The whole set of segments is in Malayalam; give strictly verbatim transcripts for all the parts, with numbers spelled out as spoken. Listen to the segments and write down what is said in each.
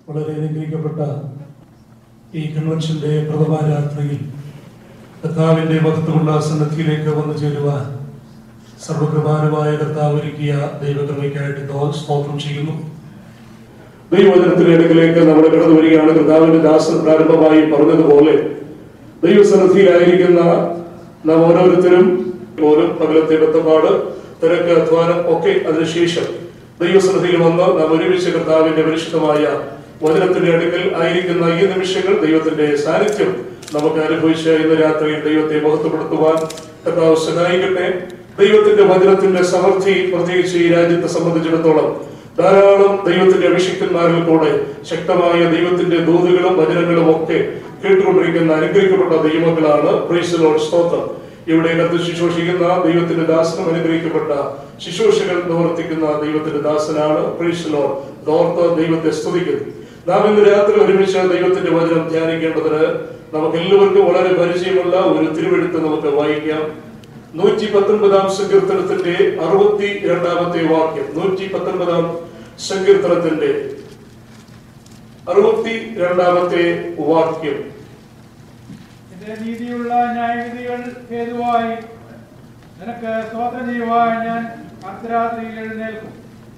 വളരെ അനുഗ്രഹിക്കപ്പെട്ട ഈ കൺവെൻഷന്റെ പ്രഥമ രാത്രിയിൽ കർത്താവിന്റെ മഹത്വമുള്ള സന്നിധിയിലേക്ക് വന്നു ചേരുവാൻ സർവകൃപാലുവായ കർത്താവ് ഒരുക്കിയ ദൈവകൃപയ്ക്കായിട്ട് സ്തോത്രം ചെയ്യുന്നു. ദൈവവചനത്തിന്റെ അടുക്കിലേക്ക് നമ്മൾ കടന്നു വരികയാണ്. കർത്താവിന്റെ ദാസൻ പ്രാരംഭമായി പറഞ്ഞതുപോലെ ദൈവസന്നിധിയിലായിരിക്കുന്ന നാം ഓരോരുത്തരും പോലും പകലത്തെ ബന്ധപ്പാട്, തിരക്ക്, അധ്വാനം ഒക്കെ അതിനുശേഷം ദൈവസന്നിധിയിൽ വന്ന് നാം ഒരുമിച്ച് കർത്താവിന്റെ പരിശുദ്ധമായ വചനത്തിന്റെ അടുക്കൽ ആയിരിക്കുന്ന ഈ നിമിഷങ്ങൾ ദൈവത്തിന്റെ സാന്നിധ്യം നമുക്ക് അനുഭവിച്ച് ഇന്ന് രാത്രിയിൽ ദൈവത്തെ മഹത്വപ്പെടുത്തുവാൻ കർത്താവ് സഹായിക്കട്ടെ. ദൈവത്തിന്റെ വചനത്തിന്റെ സമൃദ്ധി പ്രത്യേകിച്ച് ഈ രാജ്യത്തെ സംബന്ധിച്ചിടത്തോളം ധാരാളം ദൈവത്തിന്റെ അഭിഷിക്തന്മാരിൽ കൂടെ ശക്തമായ ദൈവത്തിന്റെ ദൂതുകളും വചനങ്ങളും ഒക്കെ കേട്ടുകൊണ്ടിരിക്കുന്ന അനുഗ്രഹിക്കപ്പെട്ട ദൈവങ്ങളാണ്. പ്രൈസ് ദി ലോർഡ്, സ്തോത്രം. ഇവിടെ കത്ത് ശുശ്രൂഷിക്കുന്ന ദൈവത്തിന്റെ ദാസനും അനുഗ്രഹിക്കപ്പെട്ട ശുശ്രൂഷകൾ നിവർത്തിക്കുന്ന ദൈവത്തിന്റെ ദാസനാണ്. Price the Lord. ഓർത്ത് ദൈവത്തെ സ്തുതിക്കുന്നു. നാം ഇന്ന് രാത്രി ഒരുമിച്ച് ദൈവത്തിന്റെ വചനം ധ്യാനിക്കേണ്ടതിന് നമുക്ക് എല്ലാവർക്കും വളരെ പരിചയമുള്ള ഒരു തിരുവെഴുത്ത് നമുക്ക് വായിക്കാം. നൂറ്റി പത്തൊൻപതാം സങ്കീർത്തനത്തിന്റെ അറുപത്തി രണ്ടാമത്തെ വാക്യം. നൂറ്റി പത്തൊൻപതാം സങ്കീർത്തനത്തിന്റെ അറുപത്തി രണ്ടാമത്തെ വാക്യം. നീതിയുള്ള ന്യായവിധികൾ ഹേതുവായി നിനക്ക് സ്തോത്രം ചെയ്യുവാൻ ഞാൻ അർദ്ധരാത്രിയിൽ എഴുന്നേൽക്കും.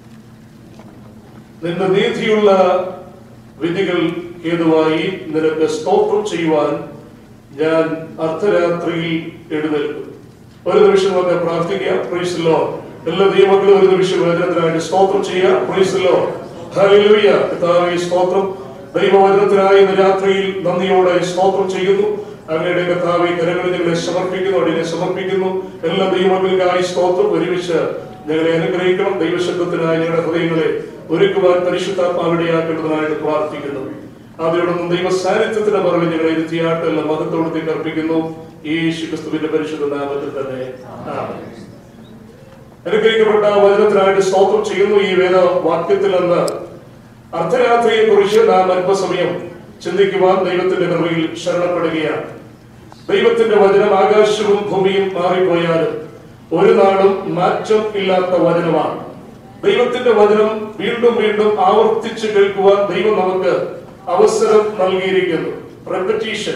നിന്റെ നീതിയുള്ള വിധികൾ ഹേതുവായി നിനക്ക് സ്തോത്രം ചെയ്യുവാൻ ഞാൻ അർദ്ധരാത്രിയിൽ എഴുന്നേൽക്കും. ഒരു നിമിഷം നമുക്ക് പ്രാർത്ഥിക്കാം. Praise the Lord. എല്ലാ ദൈവമക്കളും ഒരു നിമിഷം വചനത്തിനായിട്ട് സ്തോത്രം ചെയ്യാം. Praise the Lord. ഹല്ലേലൂയ. കർത്താവേ സ്തോത്രം. ദൈവവചനത്തിനായി ഇന്ന് രാത്രിയിൽ നന്ദിയോടെ സ്തോത്രം ചെയ്യുന്നു. അങ്ങയുടെ കർത്താവേ കരങ്ങളിൽ ഞങ്ങളെ സമർപ്പിക്കുന്നു, അടിയെ സമർപ്പിക്കുന്നു. എല്ലാ ദൈവമക്കൾക്കായി സ്തോത്രം. ഒരുമിച്ച് ഞങ്ങളെ അനുഗ്രഹിക്കണം. ദൈവശബ്ദത്തിനായി ഞങ്ങളുടെ ഹൃദയങ്ങളെ ഒരുക്കുവാൻ പരിശുദ്ധാത്മാവിടെയാക്കേണ്ടതിനായിട്ട് പ്രാർത്ഥിക്കുന്നു. അതിനോടൊന്നും ദൈവ സാന്നിധ്യത്തിന്റെ മറവിൽ ഞങ്ങളെ ഇരുത്തിയാട്ട് എല്ലാം മഹത്വത്തോടത്തേക്ക് അർപ്പിക്കുന്നു. യേശു ക്രിസ്തുവിന്റെ പരിശുദ്ധ നാമത്തിൽ തന്നെ ആമേൻ. അനുഗ്രഹിക്കപ്പെട്ട വചനത്തിനായിട്ട് സ്തോത്രം ചെയ്യുന്നു. ഈ വേദ വാക്യത്തിൽ നിന്ന് അർദ്ധരാത്രിയെ കുറിച്ച് നാം അല്പസമയം ചിന്തിക്കുവാൻ ദൈവത്തിന്റെ കൃപയിൽ ശരണപ്പെടുകയാണ്. ദൈവത്തിന്റെ വചനം ആകാശവും ഭൂമിയും മാറിപ്പോയാലും ഒരു നാളും മാറ്റം ഇല്ലാത്ത വചനമാണ്. ദൈവത്തിന്റെ വചനം വീണ്ടും വീണ്ടും ആവർത്തിച്ച് കേൾക്കുവാൻ ദൈവം നമുക്ക് അവസരം നൽകിയിരിക്കുന്നു. റെപ്പറ്റീഷൻ,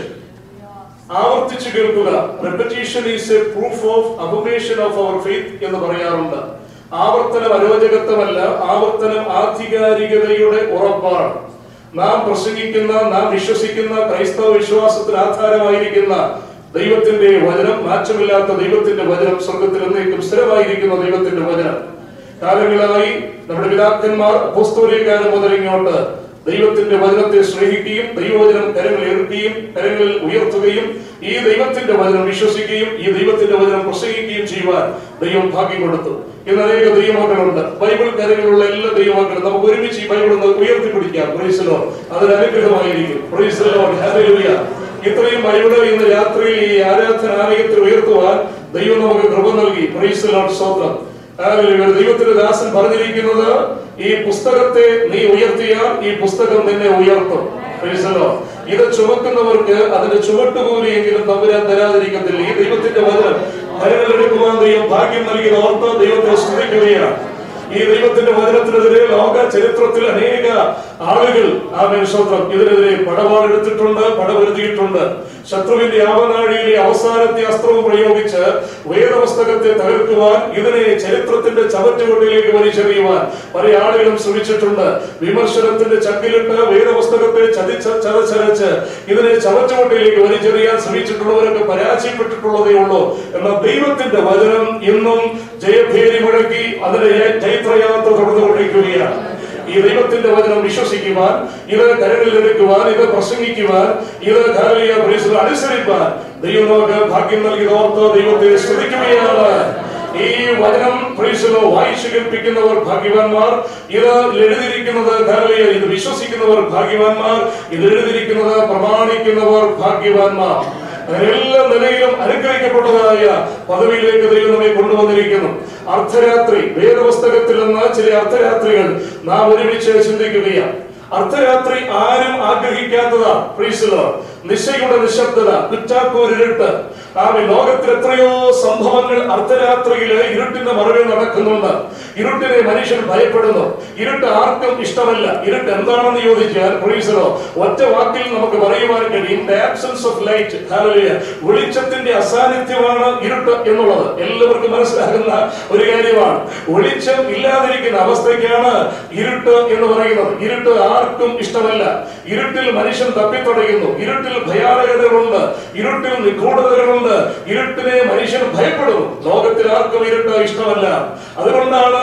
ആവർത്തിച്ച് കേൾക്കുക. Repetition is a proof of affirmation of our faith എന്ന് പറയാറുണ്ട്. ആവർത്തനം അരോചകത്വമല്ല, ആവർത്തനം ആധികാരികതയുടെ ഉറപ്പാണ്. നാം പ്രസംഗിക്കുന്ന, നാം വിശ്വസിക്കുന്ന ക്രൈസ്തവ വിശ്വാസത്തിന് ആധാരമായിരിക്കുന്ന ദൈവത്തിന്റെ വചനം, മാറ്റമില്ലാത്ത ദൈവത്തിന്റെ വചനം, സ്വർഗത്തിൽ എന്നേക്കും സ്ഥിരമായിരിക്കുന്ന ദൈവത്തിന്റെ വചനം. കാലങ്ങളായി നമ്മുടെ പിതാക്കന്മാർ അപ്പോസ്തലകാലം മുതൽ ഇങ്ങോട്ട് ദൈവത്തിന്റെ വചനത്തെ സ്നേഹിക്കുകയും ദൈവവചനം കരങ്ങളിൽ ഏൽക്കുകയും കരങ്ങളിൽ ഉയർത്തുകയും ഈ ദൈവത്തിന്റെ വചനം വിശ്വസിക്കുകയും ഈ ദൈവത്തിന്റെ വചനം പ്രസംഗിക്കുകയും ചെയ്യുവാൻ ദൈവം ഭാഗ്യം കൊടുത്തു. ഇന്ന് അനേക ദൈവമക്കളുണ്ട്. ബൈബിൾ കരങ്ങളിലുള്ള എല്ലാ ദൈവമക്കളും നമുക്ക് ഒരുമിച്ച് ഈ ബൈബിൾ ഒന്ന് ഉയർത്തിപ്പിടിക്കാം. Price the Lord. അതൊരു അനുഗ്രഹമായിരിക്കും. Praise the Lord. ഹല്ലേലൂയ. ഇത്രയും ബൈബിൾ ഇന്ന് രാത്രിയിൽ ഈ ആരാധനാലയത്തിൽ ഉയർത്തുവാൻ ദൈവം നമുക്ക് കൃപ നൽകി. Praise the Lord. സ്തോത്രം. ദൈവത്തിന്റെ ദാസൻ പറഞ്ഞിരിക്കുന്നത്, ഈ പുസ്തകത്തെ നീ ഉയർത്തിയാൽ ഈ പുസ്തകം നിന്നെ ഉയർത്തും. ഇത് ചുമക്കുന്നവർക്ക് അതിന്റെ ചുമട്ടുകൂലിയെങ്കിലും തമ്പുരാൻ തരാതിരിക്കത്തില്ല. ഈ ദൈവത്തിന്റെ വചനം കരങ്ങളിലെടുക്കുവാൻ ദൈവം ഭാഗ്യം നൽകിയത് ഓർത്ത് ദൈവത്തെ സ്തുതിക്കുകയാണ്. ഈ ദൈവത്തിന്റെ വചനത്തിനെതിരെ ലോക ചരിത്രത്തിൽ അനേക ആളുകൾ ആമേൻ സ്തോത്രം ഇതിനെതിരെ പടവാളെടുത്തിട്ടുണ്ട്, പടവരുത്തിയിട്ടുണ്ട്. ശത്രുവിന്റെ ആവനാഴിയിലെ അവസാനത്തെ അസ്ത്രവും പ്രയോഗിച്ച് വേദപുസ്തകത്തെ തകർക്കുവാൻ, ഇതിനെ ചരിത്രത്തിന്റെ ചവറ്റുകൊണ്ടിലേക്ക് വലിച്ചെറിയുവാൻ പല ആളുകളും ശ്രമിച്ചിട്ടുണ്ട്. വിമർശനത്തിന്റെ ചക്കിലിട്ട് വേദപുസ്തകത്തെ ചതിച്ച ചതച്ചരച്ച് ഇതിനെ ചവറ്റുകൊണ്ടിലേക്ക് വലിച്ചെറിയാൻ ശ്രമിച്ചിട്ടുള്ളവരൊക്കെ പരാജയപ്പെട്ടിട്ടുള്ളതേ ഉള്ളൂ. എന്നാൽ ദൈവത്തിന്റെ വചനം ഇന്നും ജയഭേരി മുഴക്കി അതിന്റെ ചൈത്രയാത്ര തുടർന്നുകൊണ്ടിരിക്കുകയാണ്. ഈ ദൈവത്തിന്റെ വചനം വിശ്വസിക്കുവാൻ, ഇത് കരങ്ങളിൽ എടുക്കുവാൻ, ഇത് പ്രസംഗിക്കുവാൻ, ഇത് അനുസരിപ്പാൻ ദൈവം നമുക്ക് ഭാഗ്യം നൽകി ഓർത്ത് ദൈവത്തെ സ്തുതിക്കുകയാണ്. ഈ വചനം വായിച്ചു കേൾപ്പിക്കുന്നവർ ഭാഗ്യവാന്മാർ. ഇത് എഴുതിയിരിക്കുന്നത് കരളിയ ഇത് വിശ്വസിക്കുന്നവർ ഭാഗ്യവാന്മാർ. ഇത് എഴുതിയിരിക്കുന്നത് പ്രമാണിക്കുന്നവർ ഭാഗ്യവാന്മാർ. എല്ലാ നിലയിലും അനുഗ്രഹിക്കപ്പെട്ടതായ പദവിയിലേക്ക് ദൈവം നമ്മെ കൊണ്ടുവന്നിരിക്കുന്നു. അർദ്ധരാത്രി വേദപുസ്തകത്തിൽ നിന്ന് ചില അർദ്ധരാത്രികൾ നാം ഒരുമിച്ച് ചിന്തിക്കുകയാണ്. അർദ്ധരാത്രി ആരും ആഗ്രഹിക്കാത്തതാ. Praise the Lord. നിശയുടെ നിശബ്ദത, കുറ്റാക്കൂരിട്ട്, ആ ലോകത്തിൽ എത്രയോ സംഭവങ്ങൾ അർദ്ധരാത്രിയില് ഇരുട്ടിന്റെ മറവിൽ നടക്കുന്നുണ്ട്. ഇരുട്ടിനെ മനുഷ്യൻ ഭയപ്പെടുന്നു. ഇരുട്ട് ആർക്കും ഇഷ്ടമല്ല. ഇരുട്ട് എന്താണെന്ന് ചോദിച്ചാൽ പ്രീസറോ ഒറ്റ വാക്കിൽ നമുക്ക് പറയുവാൻ കഴിയും, the absence of light. ഹല്ലേലൂയ. വെളിച്ചത്തിന്റെ അസാന്നിധ്യമാണ് ഇരുട്ട് എന്നുള്ളത് എല്ലാവർക്കും മനസ്സിലാകുന്ന ഒരു കാര്യമാണ്. വെളിച്ചം ഇല്ലാതിരിക്കുന്ന അവസ്ഥയ്ക്കാണ് ഇരുട്ട് എന്ന് പറയുന്നത്. ഇരുട്ട് ആർക്കും ഇഷ്ടമല്ല. ഇരുട്ടിൽ മനുഷ്യൻ തപ്പിത്തടയുന്നു. ഇരുട്ടിൽ ഭയാനകതകളുണ്ട്. ഇരുട്ടിൽ നിഗൂഢതകളുണ്ട്. ഇരുട്ടിനെ മനുഷ്യൻ ഭയപ്പെടുന്നു. ലോകത്തിൽ ആർക്കും ഇരുട്ട് ഇഷ്ടമല്ല. അതുകൊണ്ടാണ്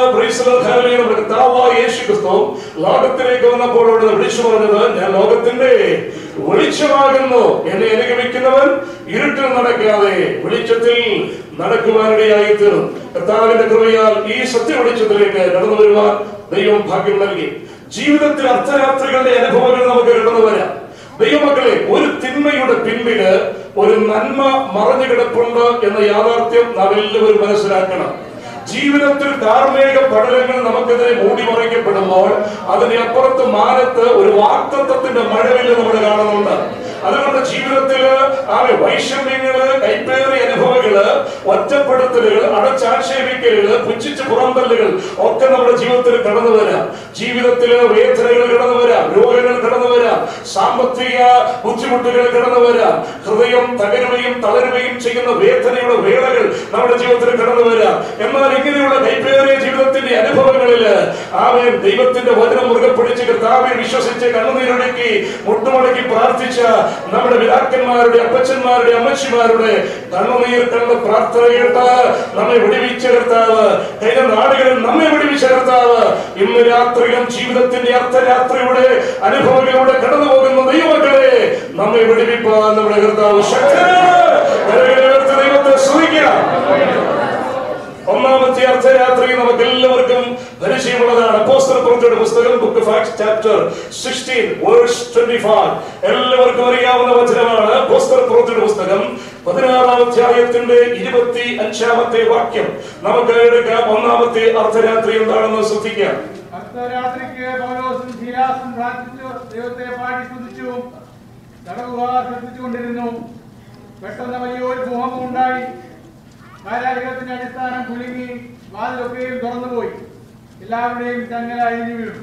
യേശു ക്രിസ്തു ലോകത്തിലേക്ക് വന്നപ്പോൾ വിളിച്ചു പറഞ്ഞത്, ഞാൻ ലോകത്തിന്റെ വെളിച്ചമാകുന്നു. എന്നെ അനുഗമിക്കുന്നവൻ ഇരുട്ടിൽ നടക്കാതെ വെളിച്ചത്തിൽ നടക്കുവാനിടയായി തീർന്നു. കർത്താവിന്റെ കൃപയാൽ ഈ സത്യ വെളിച്ചത്തിലേക്ക് കടന്നു വരുവാൻ ദൈവം ഭാഗ്യം നൽകി. ജീവിതത്തിൽ അർദ്ധരാത്രികളുടെ അനുഭവങ്ങൾ നമുക്ക് കടന്നു വരാം. ദൈവമക്കളെ, ഒരു തിന്മയുടെ പിൻപില് ഒരു നന്മ മറഞ്ഞു കിടപ്പുണ്ട് എന്ന യാഥാർത്ഥ്യം നാം എല്ലാവരും മനസ്സിലാക്കണം. ജീവിതത്തിൽ ധാർമ്മിക പഠനങ്ങൾ നമുക്കെതിരെ മൂടിമറിക്കപ്പെടുമ്പോൾ അതിനപ്പുറത്ത് മാനത്ത് ഒരു വാക്തത്വത്തിന്റെ മഴവില് നമ്മൾ കാണുന്നുണ്ട്. അതുകൊണ്ട് ജീവിതത്തില് ആ വൈഷമ്യങ്ങള്, കൈപ്പേറിയ അനുഭവങ്ങള്, ഒറ്റപ്പെടുത്തലുകൾ, അടച്ചാക്ഷേപിക്കലുകൾ, പുച്ഛിച്ച് പുറന്തല്ലുകൾ ഒക്കെ നമ്മുടെ ജീവിതത്തിൽ കടന്നു വരാം. ജീവിതത്തില് വേദനകൾ കടന്നു വരാം, രോഗങ്ങൾ കടന്നു വരാം, സാമ്പത്തിക ബുദ്ധിമുട്ടുകൾ കടന്നു വരാം, ഹൃദയം തകരുകയും തളരുകയും ചെയ്യുന്ന വേദനയുടെ വേളകൾ നമ്മുടെ ജീവിതത്തിൽ കടന്നു വരാം. എന്നാൽ ഇങ്ങനെയുള്ള കൈപ്പേറിയ ജീവിതത്തിന്റെ അനുഭവങ്ങളില് ആമേൻ ദൈവത്തിന്റെ വചനം മുറുകെ പിടിച്ച് കർത്താവിൽ വിശ്വസിച്ച് കണ്ണുനീരൊഴുക്കി മുട്ടുമടക്കി പ്രാർത്ഥിച്ച നമ്മുടെ പിതാക്കന്മാരുടെ, അപ്പച്ചന്മാരുടെ, അമ്മച്ചിമാരുടെ കണ്ണുനീർ കണ്ട പ്രാർത്ഥന കേട്ട് നമ്മെ വിടുവിച്ച കർത്താവ്, കഴിഞ്ഞ നാടുകളിൽ നമ്മെ വിടുവിച്ച കർത്താവ് ഇന്ന് രാത്രിയിലും ജീവിതത്തിന്റെ അർദ്ധരാത്രിയുടെ അനുഭവങ്ങളിലൂടെ കടന്നു പോകുന്ന ദൈവമക്കളെ നമ്മെ വിടുവിപ്പാൻ നമ്മുടെ കർത്താവ് ശക്തനാണ്. ദൈവത്തെ സ്തുതിക്കാം. ഒന്നാമത്തെ അർദ്ധരാത്രി നമുക്ക് എല്ലാവർക്കും പരിചയമുള്ളതാണ്. അപ്പോസ്തലപ്രവൃത്തിയുടെ പുസ്തകം, book of Acts chapter sixteen verse twenty five. എല്ലാവർക്കും അറിയാവുന്ന വചനമാണ്. അപ്പോസ്തലപ്രവൃത്തിയുടെ പുസ്തകം പതിനാറാം അധ്യായത്തിന്റെ ഇരുപത്തി അഞ്ചാമത്തെ വാക്യം നമുക്ക് എടുക്കാം. ഒന്നാമത്തെ അർദ്ധരാത്രി എന്താണെന്ന് ശ്രദ്ധിക്കാം. അർദ്ധരാത്രിക്ക് പൗലോസും ശീലാസും പ്രാർത്ഥിച്ചു, ദൈവത്തെ പാടി സ്തുതിച്ചു. തടവുകാർ ശ്രദ്ധിച്ചുകൊണ്ടിരുന്നു. പെട്ടെന്ന് വലിയൊരു ഭൂകമ്പം ഉണ്ടായി. കാരാഗൃഹത്തിന്റെ അടിസ്ഥാനം കുലുങ്ങി, വാതിലൊക്കെയും തുറന്നുപോയി. എല്ലാവരുടെയും ചങ്ങല അഴിഞ്ഞു വീണു.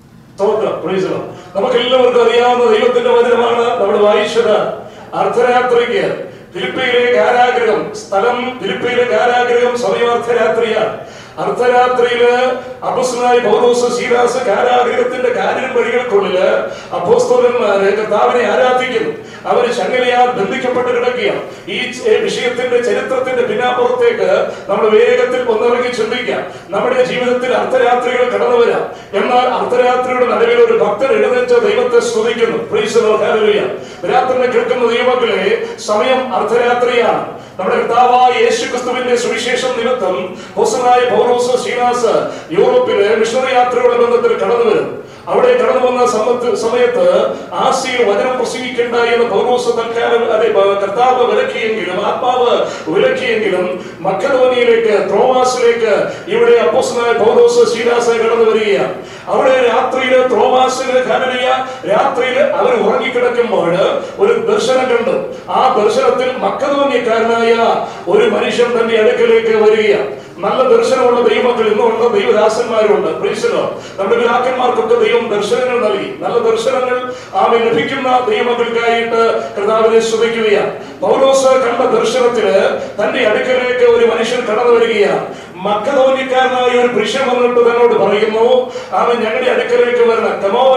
നമുക്ക് എല്ലാവർക്കും അറിയാവുന്ന ദൈവത്തിന്റെ വചനമാണ് നമ്മൾ വായിച്ചത്. അർദ്ധരാത്രിക്ക് ഫിലിപ്പിയിലെ കാരാഗൃഹം, സ്ഥലം ഫിലിപ്പിയിലെ കാരാഗൃഹം, സമയം അർദ്ധരാത്രിയാണ്. അർദ്ധരാത്രിയില് അപ്പോസ്തലനായ പൗലോസ് ശീലാസ് കാരാഗൃഹത്തിന്റെ കാര്യം വഴികൾക്കുള്ളില് അപ്പോസ്തലന്മാര് കർത്താവിനെ ആരാധിക്കുന്നു. അവര് ചങ്ങലയാൽ ബന്ധിക്കപ്പെട്ട് കിടക്കുകയാണ്. ഈ വിഷയത്തിന്റെ ചരിത്രത്തിന്റെ പിന്നാമ്പുറത്തേക്ക് നമ്മൾ വേഗത്തിൽ ഒന്നിറങ്ങി ചിന്തിക്കാം. നമ്മുടെ ജീവിതത്തിൽ അർദ്ധരാത്രികൾ കടന്നു വരാം. എന്നാൽ അർദ്ധരാത്രിയുടെ നടുവിൽ ഒരു ഭക്തൻ എഴുന്നേറ്റ് ദൈവത്തെ സ്തുതിക്കുന്നു. പ്രൈസ് ദി ലോർഡ്, ഹല്ലേലൂയ. രാത്രിനെ കേൾക്കുന്ന ദൈവമക്കളെ, സമയം അർദ്ധരാത്രിയാണ്. നമ്മുടെ കർത്താവായ യേശുക്രിസ്തുവിന്റെ സുവിശേഷം നിമിത്തം അപ്പോസ്തലനായ പൗലോസ് ശീലാസ് യൂറോപ്പിലെ മിഷണറി യാത്രയുടെ ബന്ധത്തിൽ കടന്നു വരും. അവിടെ കടന്നു വന്ന സമയത്ത് ആസിയിൽ വചനം പ്രസംഗിക്കേണ്ട എന്ന് പൗലോസ് തൽക്കാലം അതെ കർത്താവ് വിലക്കിയെങ്കിലും, ആത്മാവ് വിലക്കിയെങ്കിലും മക്കദോനിയയിലേക്ക്, ത്രോവാസിലേക്ക് ഇവിടെ അപ്പോസ്തലനായ പൗലോസ് ശീലാസ് കടന്നു വരികയാണ്. അവിടെ രാത്രിയില് ത്രോവാസില് ഹല്ലേലൂയ രാത്രിയില് അവർ ഉറങ്ങിക്കിടക്കുമ്പോൾ ഒരു ദർശനം കണ്ടു. ആ ദർശനത്തിൽ മക്കദോന്യക്കാരനായ ഒരു മനുഷ്യൻ തന്റെ അടുക്കലേക്ക് വരികയാണ്. നല്ല ദർശനമുള്ള ദൈവമക്കൾ ഇന്നുണ്ട്, ദൈവദാസന്മാരുണ്ട്. നമ്മുടെ പിതാക്കന്മാർക്കൊക്കെ ദൈവം ദർശനങ്ങൾ നൽകി. നല്ല ദർശനങ്ങൾ ആമേൻ ലഭിക്കുന്ന ദൈവമക്കൾക്കായിട്ട് കർത്താവിനെ സ്തുതിക്കുകയാണ്. പൗലോസ് കണ്ട ദർശനത്തില് തന്റെ അടുക്കലേക്ക് ഒരു മനുഷ്യൻ കടന്നു വരികയാണ്. മക്കദോന്യക്കാരനായ ഒരു പുരുഷൻ വന്നിട്ട് തന്നോട് പറയുന്നു, അവൻ ഞങ്ങളുടെ അടുക്കലേക്ക് വരണം,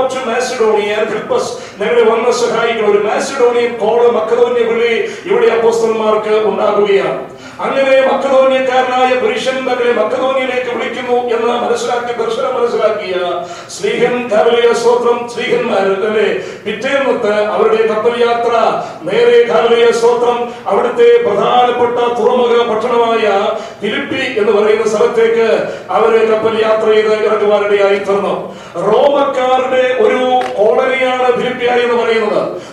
ഞങ്ങളെ വന്ന് സഹായിക്കണം. ഒരു മാസിഡോണിയൻ കോള്, മക്കദോന്യ വിളി ഇവിടെ അപ്പോസ്തലന്മാർക്ക് ഉണ്ടാകുകയാണ്. അങ്ങനെ മക്കദോന്യക്കാരനായ പുരുഷൻ തങ്ങളെ മക്കദോന്യയിലേക്ക് വിളിക്കുന്നു എന്ന് മനസ്സിലാക്കി, ദർശനം മനസ്സിലാക്കിയ സ്ലീഹൻ കാവലിയ സ്തോത്രം സ്ലീഹന്മാരല്ലേ പിറ്റേന്നത്തെ അവരുടെ കപ്പൽ യാത്ര നേരെ കാവലിയ സ്തോത്രം അവിടുത്തെ പ്രധാനപ്പെട്ട തുറമുഖ പട്ടണമായ ഫിലിപ്പി എന്ന് പറയുന്ന സ്ഥലത്തേക്ക് അവര് കപ്പൽ യാത്ര ചെയ്ത് ഇറങ്ങുവാനിടയായി തീർന്നു. റോമക്കാരുടെ ഒരു കോളനിയാണ് ഫിലിപ്പിയ എന്ന് പറയുന്നത്.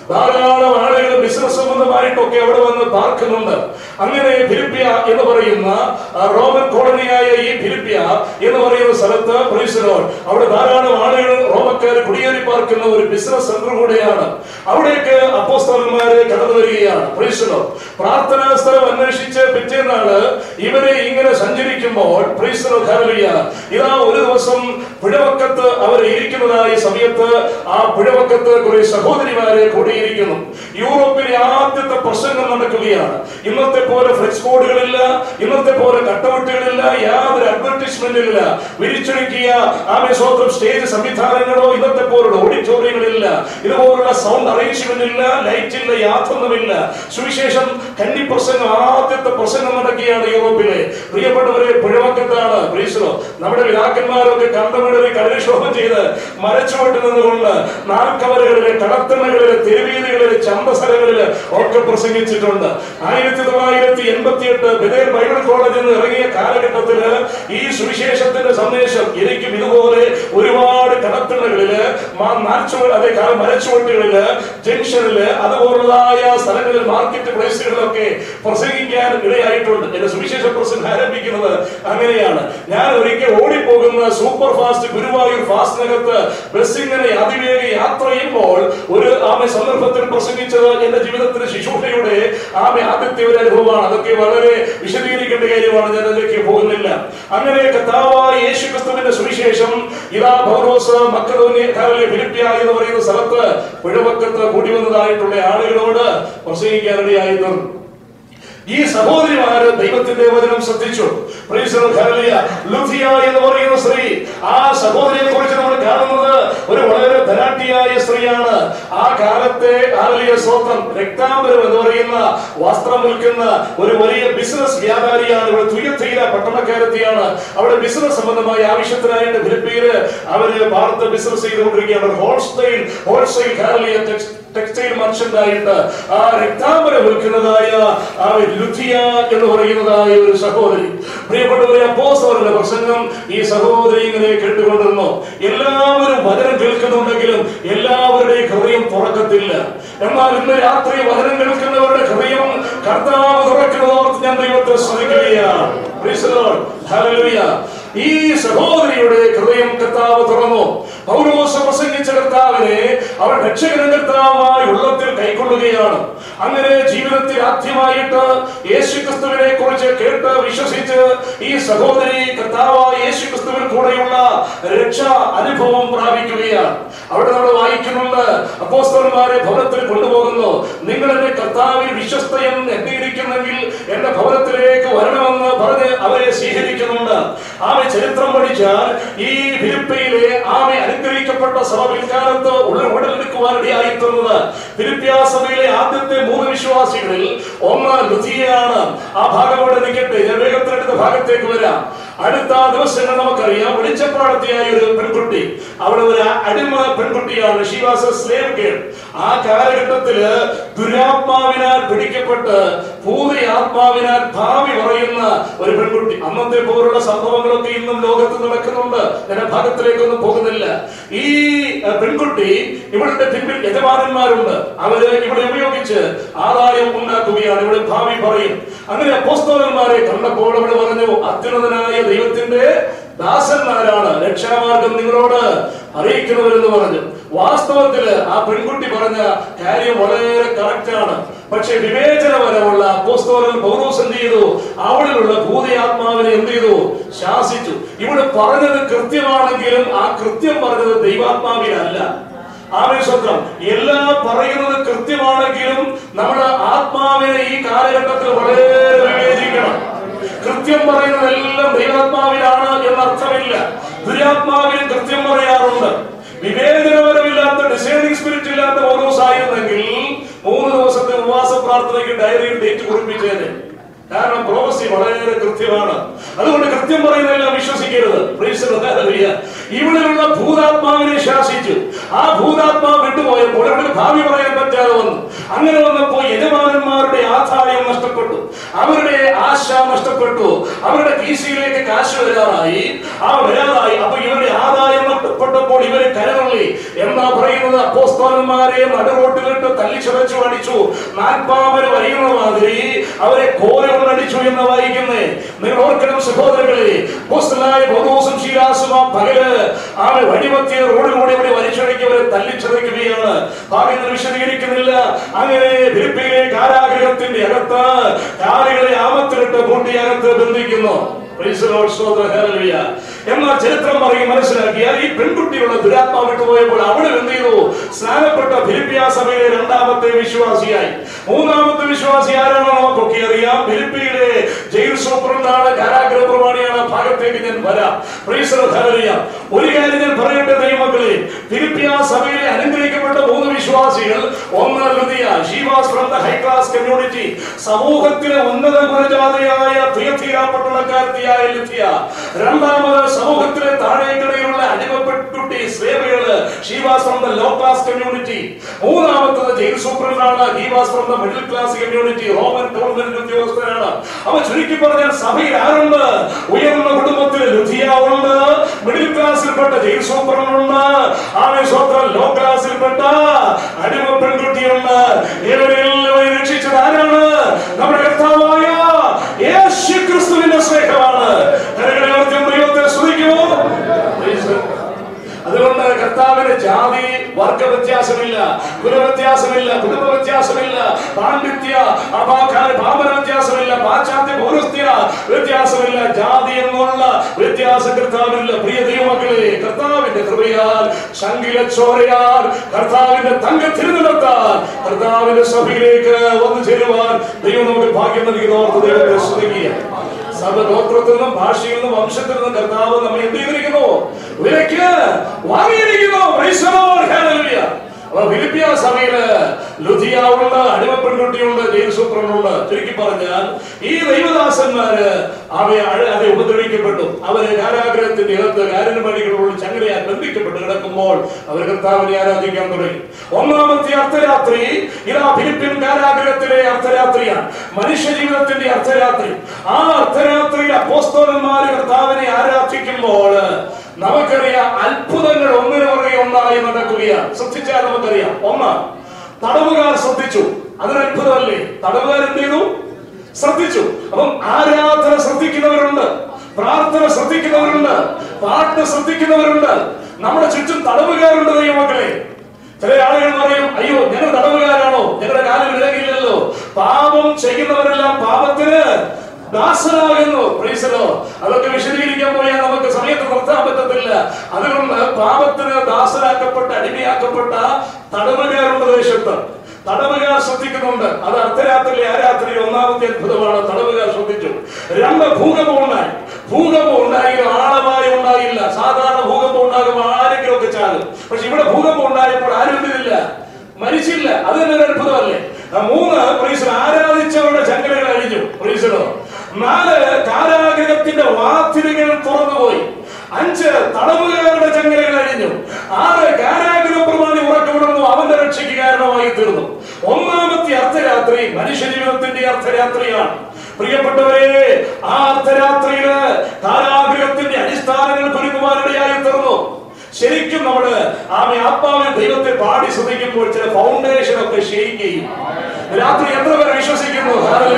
ധാരാളം ആളുകൾ ബിസിനസ് സംബന്ധമായിട്ടൊക്കെ അവിടെ വന്ന് പാർക്കുന്നുണ്ട്. അങ്ങനെ ഫിലിപ്പിയ എന്ന് പറയുന്ന റോമൻ കോളനിയായ ഈ ഫിലിപ്പിയ എന്ന് പറയുന്ന സ്ഥലത്ത് പ്രൈസ് ദി ലോർഡ് അവിടെ ധാരാളം ആളുകൾ റോമക്കാർ കുടിയേറി പാർക്കുന്ന ഒരു ബിസിനസ് സെന്റർ കൂടെയാണ്. അവിടേക്ക് അപ്പോസ്തലന്മാരെ കടന്നു വരികയാണ്. പ്രൈസ് ദി ലോർഡ് പ്രാർത്ഥനാ സ്ഥലം അന്വേഷിച്ച് പിറ്റേന്നാള് ഇവരെ ഇങ്ങനെ സഞ്ചരിക്കുമ്പോൾ പ്രൈസ് ദി ലോർഡ് ഹല്ലേലൂയ ഇതാ ഒരു ദിവസം പുഴവക്കത്ത് അവർ ഇരിക്കുന്നതായ സമയത്ത് ആ പുഴവക്കത്ത് കുറെ സഹോദരിമാരെ കൂടിയിരിക്കുന്നു. യൂറോപ്പിലെ ആദ്യത്തെ പ്രസംഗം നടക്കുകയാണ്. ഇന്നത്തെ പോലെ ഫ്ലെക്സ് ബോർഡുകളില്ല, ഇന്നത്തെ പോലെ കട്ടൗട്ടുകളില്ല, യാതൊരു അഡ്വർടൈസ്മെന്റ് ഇല്ല, വിരിച്ചൊരുക്കിയ ആമേശ്വരം സ്റ്റേജ് സംവിധാനങ്ങളോ ഇന്നത്തെ പോലുള്ള ഓഡിറ്റോറിയങ്ങളില്ല, ഇതുപോലുള്ള സൗണ്ട് അറേഞ്ച്മെന്റ് ഇല്ല, ലൈറ്റ് ഇല്ല, യാതൊന്നുമില്ല. സുവിശേഷം കന്നി പ്രസംഗം ആദ്യത്തെ പ്രസംഗം നടക്കുകയാണ് യൂറോപ്പിലെ. പ്രിയപ്പെട്ടവരെ, പുഴവക്കത്താണ് പ്രീസലോ നമ്മുടെ പിതാക്കന്മാരൊക്കെ കണ്ടമിടറി കടൽക്ഷോഭം ചെയ്ത് മരച്ചുവട്ടിൽ നിന്നുകൊണ്ട് നാൽക്കവലകളിലെ കടത്തണ്ണകളിലെ തെരുവീതികളിലെ ചന്തസ്ഥലങ്ങളില് ഒക്കെ പ്രസംഗിച്ചിട്ടുണ്ട്. ആയിരത്തി തൊള്ളായിരത്തി എൺപത്തി എട്ട് ബഥേൽ ബൈബിൾ കോളേജിൽ നിന്ന് ഇറങ്ങിയ കാലഘട്ടത്തില് ഈ സുവിശേഷത്തിന്റെ സന്ദേശം എനിക്കും ഇതുപോലെ ഒരുപാട് കടത്തണ്ണകളില് അതേ മരച്ചുവട്ടുകളില് ജംഗ്ഷനില് അതുപോലുള്ളതായ സ്ഥലങ്ങളിൽ മാർക്കറ്റ് പ്ലേസുകളിലൊക്കെ പ്രസംഗിക്കാൻ ഇടയായിട്ടുണ്ട്. എന്റെ സുവിശേഷ പ്രസംഗം ആരംഭിക്കുന്നത് അങ്ങനെയാണ്. ഞാൻ ഒരിക്കൽ ഓടിപ്പോകുന്ന സൂപ്പർ ഫാസ്റ്റ് ഗുരുവായൂർ ഫാസ്റ്റിനകത്ത് ബസ് ഇങ്ങനെ അതിവേഗ യാത്ര ചെയ്യുമ്പോൾ ഒരു ആമെ സന്ദർഭത്തിൽ പ്രസംഗിച്ചത് എന്റെ ജീവിതത്തിലെ ശിശുഷയുടെ ആമെ ആദ്യത്തെ ഒരു അനുഭവമാണ്. അതൊക്കെ വളരെ വിശദീകരിക്കേണ്ട കാര്യമാണ്, ഞാൻ അതിലേക്ക് പോകുന്നില്ല. അങ്ങനെ കർത്താവായ യേശുക്രിസ്തുവിന്റെ സുവിശേഷം ഇതാ പൗലോസ് മക്കദോന്യക്കാരിലെ ഫിലിപ്പിയ എന്ന് പറയുന്ന സ്ഥലത്ത് പുഴവക്കത്ത് കൂടി വന്നതായിട്ടുള്ള ആളുകളോട് പ്രസംഗിക്കാനിടയായി തീർന്നു. ഈ സഹോദരിമാര് ദൈവത്തിന്റെ വചനം ശ്രദ്ധിച്ചു. ലുഥിയ എന്ന് പറയുന്ന സ്ത്രീ, ആ സഹോദരിയെ കുറിച്ച് നമ്മൾ കാണുന്നത് ഒരു വളരെ ധനാഢ്യയായ സ്ത്രീയാണ്. ആ കാലത്തെ സ്വന്തം രക്താംബരം എന്ന് പറയുന്ന വസ്ത്രം വിൽക്കുന്ന ഒരു വലിയ ബിസിനസ് വ്യാപാരിയാണ്. ഇവിടെ തുയത്തീര പട്ടണക്കാരത്തിയാണ്. അവിടെ ബിസിനസ് സംബന്ധമായ ആവശ്യത്തിനായിട്ട് ഫിലിപ്പിയില് അവര് ഭാരത ബിസിനസ് ചെയ്തുകൊണ്ടിരിക്കുകയാണ്. ഹോൾസെയിൽ ഹോൾസെയിൽ ടെക്സ്റ്റൈൽ മർച്ചന്റായിട്ട് ആ രക്താംബരം വിൽക്കുന്നതായ ആ ലുഥിയ എന്ന് പറയുന്നതായ ഒരു സഹോദരി. പ്രിയപ്പെട്ടവരെ, അപ്പോസ്തലരുടെ പ്രസംഗം ഈ സഹോദരി ഇങ്ങനെ കേട്ടുകൊണ്ടിരുന്നു. എല്ലാവരും വചനം കേൾക്കുന്നുണ്ടെങ്കിലും എല്ലാവരുടെയും ഹൃദയം തുറക്കത്തില്ല. എന്നാൽ ഇന്ന് രാത്രി വചനം കേൾക്കുന്നവരുടെ ഹൃദയം കർത്താവ് തുറക്കുന്നതോർത്ത് ഞാൻ ദൈവത്തെ സ്തുതിക്കുകയാണ്. പ്രൈസ് ദി ലോർഡ്, ഹല്ലേലൂയ. ഈ സഹോദരിയുടെ ഹൃദയം കർത്താവ് തുറന്നു. പൗലോസ് പ്രസംഗിച്ച കർത്താവിനെ അവൻ രക്ഷകനും കർത്താവായി ഉള്ളത്തിൽ കൈക്കൊള്ളുകയാണ്. അങ്ങനെ ജീവിതത്തിൽ ആദ്യമായിട്ട് യേശുക്രിസ്തുവിനെ കുറിച്ച് കേട്ട് വിശ്വസിച്ച് ഈ സഹോദരി കർത്താവായ യേശുക്രിസ്തുവിൽ കൂടെയുള്ള രക്ഷാ അനുഭവം പ്രാപിക്കുകയാണ്. അവിടെ നമ്മൾ വായിക്കുന്നുണ്ട്, അപ്പോസ്തലന്മാരെ ഭവനത്തിൽ കൊണ്ടുപോകുന്നു. നിങ്ങൾ എന്റെ കർത്താവിൽ വിശ്വസ്തയും എത്തിയിരിക്കുന്നെങ്കിൽ എന്റെ ഭവനത്തിലേക്ക് വരണമെന്ന് പറഞ്ഞ് അവരെ സ്വീകരിക്കുന്നുണ്ട്. ആമെ ചരിത്രം പഠിച്ചാൽ ഈ ഫിലിപ്പിയിലെ ആമെ അനുഗ്രഹിക്കപ്പെട്ട സഭ പിൽക്കാലത്ത് ഉടലെടുക്കുവാൻ ഇടയായിത്തീർന്നത് ഫിലിപ്പിയ സഭയിലെ ആദ്യത്തെ മൂന്ന് വിശ്വാസികളിൽ ഒന്ന് ലുഥിയയാണ്. ആ ഭാഗം ഇവിടെ നിൽക്കട്ടെ, ഞാൻ വേഗത്തിലെടുത്ത ഭാഗത്തേക്ക് വരാം. അടുത്ത ദിവസങ്ങൾ നമുക്കറിയാം, വെളിച്ചപ്പാടത്തിയായ ഒരു പെൺകുട്ടി, അവിടെ ഒരു അടിമ പെൺകുട്ടിയാണ്. She was a slave girl. ആ കാലഘട്ടത്തില് ദുരാത്മാവിനാൽ പിടിക്കപ്പെട്ട് ഭൂതി ആത്മാവിനാൽ ഭാവി പറയുന്ന ഒരു പെൺകുട്ടി. അന്നത്തെ പോലുള്ള സംഭവങ്ങളൊക്കെ ഇന്നും ലോകത്ത് നടക്കുന്നുണ്ട്. ഞാൻ ആ ഭാഗത്തിലേക്കൊന്നും പോകുന്നില്ല. ഈ പെൺകുട്ടി ഇവളുടെ പിന്നിൽ യജമാനന്മാരുണ്ട്. അവര് ഇവിടെ ഉപയോഗിച്ച് ആദായം ഉണ്ടാക്കുകയാണ്. ഇവിടെ ഭാവി പറയും. അങ്ങനെ അപ്പോസ്തലന്മാരെ കണ്ടപ്പോൾ അവൾ പറഞ്ഞു, അത്യുന്നതനായ ദൈവത്തിന്റെ ദാസന്മാരാണ്, രക്ഷാമാർഗം നിങ്ങളോട് അറിയിക്കുന്നവരെന്ന് പറഞ്ഞു. വാസ്തവത്തില് ആ പെൺകുട്ടി പറഞ്ഞ കാര്യം വളരെ കറക്റ്റാണ്. പക്ഷെ വിവേചനപരമുള്ള അപ്പോസ്തലൻ പൗലോസ് എന്ത് ചെയ്തു? അവളിലുള്ള ഭൂതയാത്മാവിനെ എന്ത് ചെയ്തു? ശാസിച്ചു. ഇവിടെ പറഞ്ഞത് കൃത്യമാണെങ്കിലും ആ കൃത്യം പറഞ്ഞത് ദൈവാത്മാവിനല്ല. ആവേശത്രം എല്ലാം പറയുന്നത് കൃത്യമാണെങ്കിലും നമ്മുടെ ആത്മാവിനെ ഈ കാലഘട്ടത്തിൽ വളരെ വിവേചിക്കണം. കൃത്യം പറയുന്നതെല്ലാം ദൈവാത്മാവിലാണ് എന്നർത്ഥമില്ല. ദുരാത്മാവിന് കൃത്യം പറയാറുണ്ട്. വിവേചനപരമില്ലാത്ത ഡിസൈനിങ് സ്പിരിറ്റ് ഇല്ലാത്ത പൗലോസ് ആയിരുന്നെങ്കിൽ മൂന്ന് ദിവസത്തെ ഉപവാസ പ്രാർത്ഥനയ്ക്ക് ഡയറിയിൽ ഡേറ്റ് കുറിപ്പിച്ചേനെ. കാരണം പ്രോഫസി വളരെ കൃത്യമാണ്. അതുകൊണ്ട് കൃത്യം പറയുന്നതെല്ലാം വിശ്വസിക്കരുത്. ഇവിടെയുള്ള ഭൂതാത്മാവിനെ ശാസിച്ചു. ആ ഭൂതാത്മാവ് വിട്ടുപോയപ്പോൾ ഇവിടെ ഭാവി പറയാൻ പറ്റാതെ വന്നു. അങ്ങനെ വന്നപ്പോൾ യജമാനന്മാരുടെ ആദായം നഷ്ടപ്പെട്ടു, അവരുടെ ആശ നഷ്ടപ്പെട്ടു, അവരുടെ കീശയിലേക്ക് കാശ് വരാറായി. ആ വരാറായി അപ്പൊ ഇവരുടെ ആദായം നഷ്ടപ്പെട്ടപ്പോൾ ഇവര് കരതള്ളി. എന്താ പറയുന്നത്? അപ്പോസ്തലന്മാരെ നടുറോട്ടിലിട്ട് തല്ലിച്ചതച്ചു അടിച്ചു, നാൽപ്പാമര് വരിയുന്ന മാതിരി അവരെ കോല കൊണ്ടടിച്ചു എന്ന് വായിക്കുന്നേ. നിങ്ങൾ ഓർക്കണം സഹോദരങ്ങളെ, അപ്പോസ്തലനായ പൗലോസും ശീലാസും ആ പകല് ആ വഴിമത്തിയ റോഡിലൂടെ അവരെ വലിച്ചടക്കി അവരെ തല്ലിച്ചതയ്ക്കുകയാണ്. ഭാഗ്യങ്ങൾ വിശദീകരിക്കുന്നില്ല. അങ്ങനെ ഫിലിപ്പിയിലെ കാരാഗൃഹത്തിന്റെ അകത്ത് കാലുകളെ ആമത്തിലിട്ട് കൂട്ടി അകത്ത് ബന്ധിക്കുന്നു. എന്നാൽ ചരിത്രം പറയും മനസ്സിലാക്കിയാൽ ഈ പെൺകുട്ടിയുള്ള ദുരാത്മാ വിട്ടുപോയപ്പോൾ അവിടെ എന്ത് ചെയ്തു? സ്നാനപ്പെട്ട ഫിലിപ്പിയ സഭയിലെ രണ്ടാമത്തെ വിശ്വാസിയായി. മൂന്നാമത്തെ വിശ്വാസി ആരാണോ നമുക്കൊക്കെ അറിയാം. ഫിലിപ്പിയിലെ ജയിൽ സൂപ്രണ്ടാണ്, കാരാഗ്രഹ പ്രമാണിയാണ്. ഭാഗത്തേക്ക് ഞാൻ വരാം. ഒരു കാര്യം ഞാൻ പറയട്ടെ ദൈവമക്കളെ, ഫിലിപ്പിയ സഭയിലെ അനുഗ്രഹിക്കപ്പെട്ട മൂന്ന് വിശ്വാസികൾ, ഒന്ന് ലുദിയ, she was from the high class community, സമൂഹത്തിലെ ഉന്നത കുലജാതയായ തിയതീര പട്ടണക്കാരത്തിയായ ലുദിയ. രണ്ടാമത് സമൂഹത്തിലെ താഴേക്കടയിലുള്ള അടിമപ്പെട്ടുട്ടി സേവകള്, she was from the low class community. മൂന്നാമത്തത് ജയിൽ സൂപ്രണ്ടാണ്, he was from the middle class community, Roman government ഉദ്യോഗസ്ഥനാണ്. അവ ചുരുക്കി പറഞ്ഞാൽ സഭയിൽ ആരുണ്ട്? ഉയർന്ന കുടുംബത്തിലെ ലുദിയ ഉണ്ട്, മിഡിൽ ക്ലാസ്സിൽപ്പെട്ട ജയിൽ സൂപ്രണ്ടുണ്ട്, ആമേ സ്വന്തം ലോ ക്ലാസ്സിൽപ്പെട്ട അടിമ പെൺകുട്ടിയുണ്ട്. ഇവരെല്ലാവരും രക്ഷിച്ചത് ആരാണ്? നമ്മുടെ കർത്താവായ യേശു ക്രിസ്തുവിന്റെ സ്നേഹമാണ്. ദൈവത്തെ സ്തുതിക്കുമോ? അതുകൊണ്ട് കർത്താവിന് ജാതി വർഗ വ്യത്യാസമില്ല, കുലവ്യത്യാസമില്ല, കുടുംബ വ്യത്യാസമില്ല, പാണ്ഡിത്യ ഭാവന വ്യത്യാസമില്ല, പാശ്ചാത്യ പൗരസ്ത്യ വ്യത്യാസമില്ല, ജാതി എന്നുള്ള വ്യത്യാസം കർത്താവില്ല. പ്രിയ ദൈവമക്കളെ, കർത്താവിന്റെ കൃപയാൽ ശങ്കില ചോരയാൽ കർത്താവിന്റെ തങ്ക തിരുനിലത്താൽ കർത്താവിന്റെ സഭയിലേക്ക് വന്നു ചേരുവാൻ ദൈവം നമുക്ക് ഭാഗ്യം നൽകുന്നവർക്ക് ദൈവത്തെ സ്തുതിക്കുക. സർവഗോത്രത്തിൽ നിന്നും ഭാഷയിൽ നിന്നും വംശത്തിൽ നിന്നും കർത്താവ് നമ്മെ എന്ത് ചെയ്തിരിക്കുന്നു? വിലക്ക് വാങ്ങിയിരിക്കുന്നു. ഫിലിപ്പിയ സഭയില് ലുദിയ ഉണ്ട്, അടിമ പെൺകുട്ടിയുണ്ട്, ജയിൽ സൂപ്രണ്ടുണ്ട്. ചുരുക്കി പറഞ്ഞാൽ ഈ ദൈവദാസന്മാര് അവയെ അതെ ഉപദ്രവിക്കപ്പെട്ടു. അവര് കാരാഗ്രഹത്തിന്റെ അകത്ത് കാരണപടികളോട് ചങ്ങലയാൽ ബന്ധിക്കപ്പെട്ട് കിടക്കുമ്പോൾ അവർ കർത്താവിനെ ആരാധിക്കാൻ തുടങ്ങി. ഒന്നാമത്തെ അർദ്ധരാത്രി ഇതാ ഫിലിപ്പിൻ കാരാഗ്രഹത്തിലെ അർദ്ധരാത്രിയാണ്, മനുഷ്യ ജീവിതത്തിന്റെ അർദ്ധരാത്രി. ആ അർദ്ധരാത്രിയിൽ അപ്പോസ്തലന്മാര് കർത്താവിനെ ആരാധിക്കുമ്പോൾ നമുക്കറിയാം അത്ഭുതങ്ങൾ ഒന്നിനു പുറകെ ഒന്നായി നടക്കുകയാണ്. ശ്രദ്ധിച്ചാൽ നമുക്കറിയാം. ഒന്ന്, തടവുകാർ ശ്രദ്ധിച്ചു. അതൊരു അത്ഭുതമല്ലേ? തടവുകാർ എന്ത് ചെയ്തു? ശ്രദ്ധിച്ചു. അപ്പം ആരാധന ശ്രദ്ധിക്കുന്നവരുണ്ട്, പ്രാർത്ഥന ശ്രദ്ധിക്കുന്നവരുണ്ട്, പാട്ട് ശ്രദ്ധിക്കുന്നവരുണ്ട്. നമ്മുടെ ചുറ്റും തടവുകാരുണ്ട് ദൈവമക്കളെ. ചില ആളുകൾ പറയും, അയ്യോ ഞങ്ങൾ തടവുകാരാണോ? ഞങ്ങളുടെ കാലം വിലകില്ലല്ലോ. പാപം ചെയ്യുന്നവരെല്ലാം പാപത്തിന് ദാസനാകുന്നു. അതൊക്കെ വിശദീകരിക്കാൻ പോയാൽ നമുക്ക് സമയത്ത് നിർത്താൻ പറ്റത്തില്ല. അതുകൊണ്ട് പാപത്തിന് ദാസനാക്കപ്പെട്ട അടിമയാക്കപ്പെട്ട തടവുകാരുണ്ട് ദേശത്ത്. തടവുകാർ ശ്രദ്ധിക്കുന്നുണ്ട്. അത് അർദ്ധരാത്രി ആ രാത്രി ഒന്നാമത്തെ അത്ഭുതമാണ്. തടവുകാർ ശ്രദ്ധിച്ചു. രണ്ട്, ഭൂകമ്പം ഉണ്ടായി. ഭൂകമ്പം ഉണ്ടായെങ്കിലും ആളമായി ഉണ്ടായില്ല. സാധാരണ ഭൂകമ്പം ഉണ്ടാകുമ്പോൾ ആരെങ്കിലും ഒക്കെ ചാകും. പക്ഷെ ഇവിടെ ഭൂകമ്പം ഉണ്ടായപ്പോൾ ആരും ഇതില്ല, മരിച്ചില്ല. അത് തന്നെ ഒരു അത്ഭുതമല്ലേ? മൂന്ന്, ആരാധിച്ചവരുടെ ചങ്ങലകൾ അഴിഞ്ഞു. നാല്, കാരാഗ്രഹത്തിന്റെ വാതിലുകൾ തുറന്നുപോയി. അഞ്ച്, തടവുകാരുടെ ചങ്ങലകൾ അഴിഞ്ഞു. ആറ്, കാരാഗ്രഹ പ്രമാണി ഉറക്കമിടുന്നു, അവന്റെ രക്ഷയ്ക്ക് കാരണമായി തീർന്നു. ഒന്നാമത്തെ അർദ്ധരാത്രി മനുഷ്യ ജീവിതത്തിന്റെ അർദ്ധരാത്രിയാണ്. പ്രിയപ്പെട്ടവരെ, ആ അർദ്ധരാത്രിയില് കാരാഗ്രഹത്തിന്റെ അടിസ്ഥാനങ്ങൾ കുരുക്കുവാനിടയായി തീർന്നു. ശരിക്കും നമ്മള് ആമേ ആത്മാവിൽ ദൈവത്തെ പാടി ശ്രദ്ധിക്കുമ്പോൾ ചില ഫൗണ്ടേഷൻ ഒക്കെ ഷെയ്ക്ക് ചെയ്യും. രാത്രി എത്ര പേർ വിശ്വസിക്കുന്നു?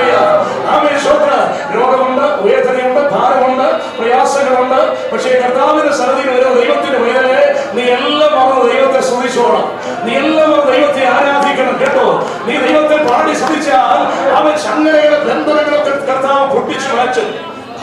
ആമേ സ്വപ്ന രോഗമുണ്ട്, വേദനയുണ്ട്, ഭാരമുണ്ട്, പ്രയാസങ്ങളുണ്ട്. പക്ഷേ കർത്താവിന്റെ സന്നിധിയിൽ വരുന്ന ദൈവത്തിന്റെ വേദനയെ നീ എല്ലാം മറന്ന് ദൈവത്തെ സ്തുതിച്ചോണം. നീ എല്ലാം ദൈവത്തെ ആരാധിക്കണം കേട്ടോ. നീ ദൈവത്തെ പാടി ശ്രദ്ധിച്ചാൽ അവൻ ചങ്ങലയുടെ ബന്ധനങ്ങളൊക്കെ കർത്താവ് പൊട്ടിച്ചു മാറ്റും.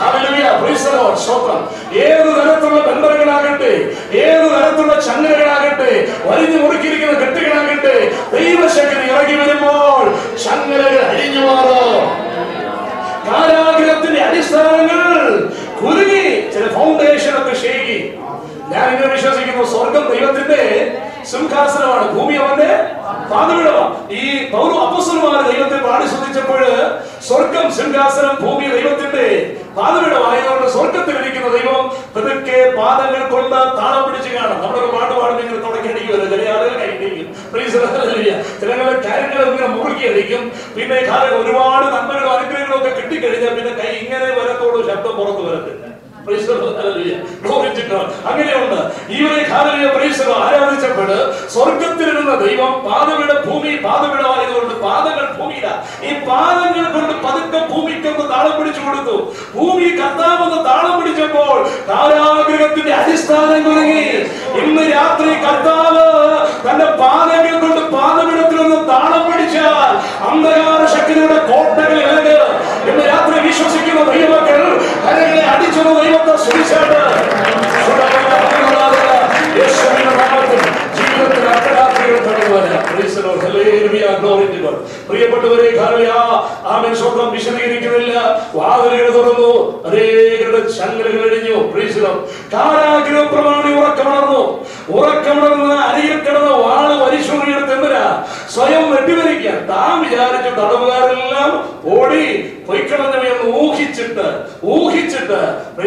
ഏത് തരത്തിലുള്ള ബന്ധനങ്ങളാകട്ടെ, ഏത് തരത്തിലുള്ള ചങ്ങലകളാകട്ടെ, വലിഞ്ഞു മുറുക്കിയിരിക്കുന്ന കെട്ടുകളാകട്ടെ, ദൈവശക്തി ഇറങ്ങി വരുമ്പോൾ ചങ്ങലകൾ അഴിഞ്ഞു മാറും. കാരാഗ്രഹത്തിന്റെ അടിസ്ഥാനങ്ങൾ കുരുങ്ങി, ചില ഫൗണ്ടേഷൻ ഒക്കെ ഷെയ്ക്കി. ഞാൻ ഇങ്ങനെ വിശ്വസിക്കുന്നു, സ്വർഗം ദൈവത്തിന്റെ സിംഹാസനമാണ്, ഭൂമി അവന്റെ പാദപീഠമാണ്. ഈ പൗര അപ്പോസ്തലന്മാർ ദൈവത്തെ പാടി ശ്രദ്ധിച്ചപ്പോൾ സ്വർഗം സിംഹാസനം, ഭൂമി ദൈവത്തിന്റെ പാദപീഠമായതുകൊണ്ട് സ്വർഗത്തിലിരിക്കുന്ന ദൈവം പതുക്കെ പാദങ്ങൾ കൊണ്ട് താളം പിടിച്ച് കാണാം. നമ്മളൊക്കെ പാട്ട് പാടുമ്പോൾ ഇങ്ങനെ തുടക്കി അടിക്കുമല്ലോ, ചില ആളുകൾ കൈടിക്കും, ചിലങ്ങളെ കാര്യങ്ങൾ ഇങ്ങനെ മുറുക്കി അടിക്കും. പിന്നെ കാലം ഒരുപാട് നന്മകളും അനുഗ്രഹങ്ങളും ഒക്കെ കിട്ടിക്കഴിഞ്ഞാൽ പിന്നെ കൈ ഇങ്ങനെ വരത്തോട് ശബ്ദം പുറത്തു വരത്തില്ല. അങ്ങനെയുണ്ട്. ഇവരെ ആരാധിച്ചപ്പോൾ സ്വർഗത്തിലിരുന്ന ദൈവം പാദവിടെ ഭൂമി പാദവിടമായതുകൊണ്ട് പാദങ്ങൾ ഭൂമിയില ഈ പാദങ്ങൾ കൊണ്ട് പതുക്കെ ഭൂമിക്കൊന്ന് താളം പിടിച്ചു കൊടുത്തു. ഭൂമി കർത്താവെന്ന് താളം പിടിച്ചപ്പോൾ കാരാഗ്രഹത്തിന്റെ അടിസ്ഥാനം തുടങ്ങി. ഇന്ന് രാത്രി കർത്താവ് തന്റെ പാദങ്ങൾ കൊണ്ട് പാദവിടത്തിൽ ഒന്ന് താളം പിടിച്ചാൽ അന്ധകാര ശക്തിയുടെ കോട്ടകൾ ഇളക്. ഇന്ന് രാത്രി വിശ്വസിക്കുന്ന ദൈവമക്കൾ കരകളെ അടിച്ചത് ദൈവത്തെ സ്തുതിച്ചാണ്. ജീവിതത്തിൽ അർദ്ധരാത്രികൾ തടയുവാനാ. പ്രിയപ്പെട്ടവരെ, ആമേൻ, സ്വന്തം വിശദീകരിക്കുന്നില്ല. വാതിലുകൾ തുറന്നു, അനേകരുടെ ചങ്ങലകൾ അഴിഞ്ഞു. കാരാഗ്രഹ പ്രമാണി ഉറക്കമുണർന്നു. ഉറക്കമുണർന്ന് അരിയിൽ കിടന്ന വാള് വലിച്ചൂറിയെടുത്ത് എന്തിനാ? സ്വയം വെട്ടിവരിക്കാൻ. താൻ വിചാരിച്ചു തടവുകാരെല്ലാം ഓടി പൊയ്ക്കളഞ്ഞവയെന്ന് ഊഹിച്ചിട്ട് ഊഹിച്ചിട്ട്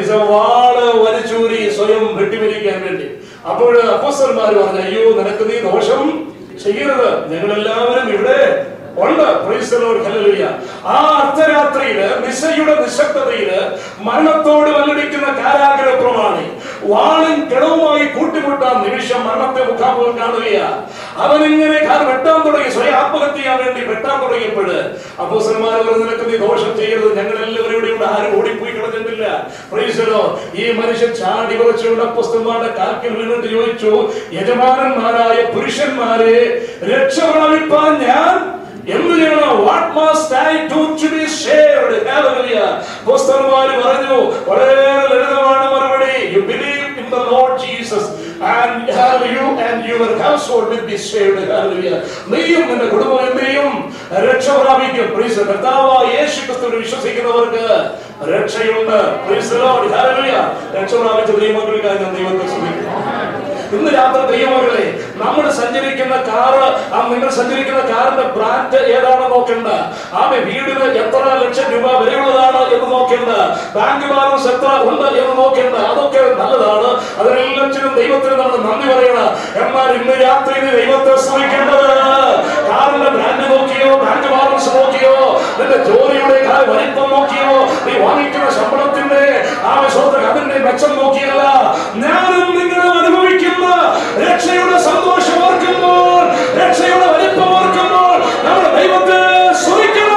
വാള് വലിച്ചൂരി സ്വയം വെട്ടിവരിക്കാൻ വേണ്ടി. അപ്പോൾ അപ്പോസ്തലന്മാർ പറഞ്ഞു, അയ്യോ നിനക്ക് നീ ദോഷം ചെയ്യരുത്, ഞങ്ങളെല്ലാവരും ഇവിടെ ഉണ്ട്. പ്രൈസ് ദി ലോർഡ്, ഹല്ലേലൂയ. ആ അർദ്ധരാത്രിയില് നിശയുടെ നിശബ്ദതയില് മരണത്തോട് വല്ലടിക്കുന്ന കാരാഗ്രഹ പ്രമാണി വാളും കിടവുമായി കൂട്ടിമുട്ടാൻ നിമിഷം മരണത്തെ മുഖാമുഖം കാണുകയാ. അവനിങ്ങനെ വെട്ടാൻ തുടങ്ങി, സ്വയം ആത്മഹത്യ ചെയ്യാൻ വേണ്ടി വെട്ടാൻ തുടങ്ങിയപ്പോൾ അപ്പോസ്തലന്മാർ പറഞ്ഞു, നിനക്ക് നീ ദോഷം ചെയ്യരുത്, ഞങ്ങൾ എല്ലാവരും ഇവിടെ ഇവിടെ ആരും ഓടിപ്പോയി കിടന്നിട്ടില്ല. Price the Lord. ഈ മനുഷ്യൻ ചാടി വിറച്ചുകൊണ്ട് അപ്പോസ്തലന്മാരുടെ കാൽക്കൽ വീണിട്ട് ചോദിച്ചു, യജമാനന്മാരായ പുരുഷന്മാരെ, രക്ഷ പ്രാപിപ്പാൻ ഞാൻ എന്ത് ചെയ്യണം? What must I do to be saved? Hallelujah. അപ്പോസ്തലന്മാർ പറഞ്ഞു, വളരെ ലളിതമാണ് മറുപടി. You believe in the Lord Jesus and you and your household will be saved. Hallelujah. നീയും നിന്റെ കുടുംബം എന്തെയും രക്ഷ പ്രാപിക്കും. Praise the Lord. കർത്താവായ യേശുക്രിസ്തുവിൽ വിശ്വസിക്കുന്നവർക്ക് രക്ഷയുണ്ട്. Praise the Lord. Hallelujah. രക്ഷ പ്രാപിച്ച ദൈവമക്കൾക്കായി ഞാൻ ദൈവത്തെ സ്തുതിക്കുന്നു. ഇന്ന് രാത്രി ദൈവമക്കളെ, നമ്മൾ സഞ്ചരിക്കുന്ന കാറ്, ആ നിങ്ങൾ സഞ്ചരിക്കുന്ന കാറിന്റെ ബ്രാൻഡ് ഏതാണെന്ന് നോക്കണ്ട. ആമേ, വീടിന് എത്ര ലക്ഷം രൂപ വിലയുള്ളതാണ് എന്ന് നോക്കണ്ട. ബാങ്ക് ബാലൻസ് എത്ര ഉണ്ട് എന്ന് നോക്കണ്ട. അതൊക്കെ നല്ലതാണ്, അതിനെല്ലാത്തിനും ദൈവത്തിന് നമ്മൾ നന്ദി പറയണം. എന്നാൽ ഇന്ന് രാത്രി ദൈവത്തെ സ്തുതിക്കേണ്ടത് കാറിന്റെ ബ്രാൻഡ് നോക്കിയോ, ബാങ്ക് ബാലൻസ് നോക്കിയോ, നിന്റെ ജോലിയുടെ വലിപ്പം നോക്കിയോ, നീ വാങ്ങിക്കുന്ന ശമ്പളത്തിന്റെ ആവശ്യത്തിന് അതിന്റെ മെച്ചം നോക്കിയല്ല. ഞാനും നിങ്ങളും അനുഭവിക്കുന്ന രക്ഷയുടെ സന്തോഷം ഓർക്കുമ്പോൾ, രക്ഷയുടെ വലിപ്പം ഓർക്കുമ്പോൾ നമ്മുടെ ദൈവത്തെ സ്തുതിക്കണം.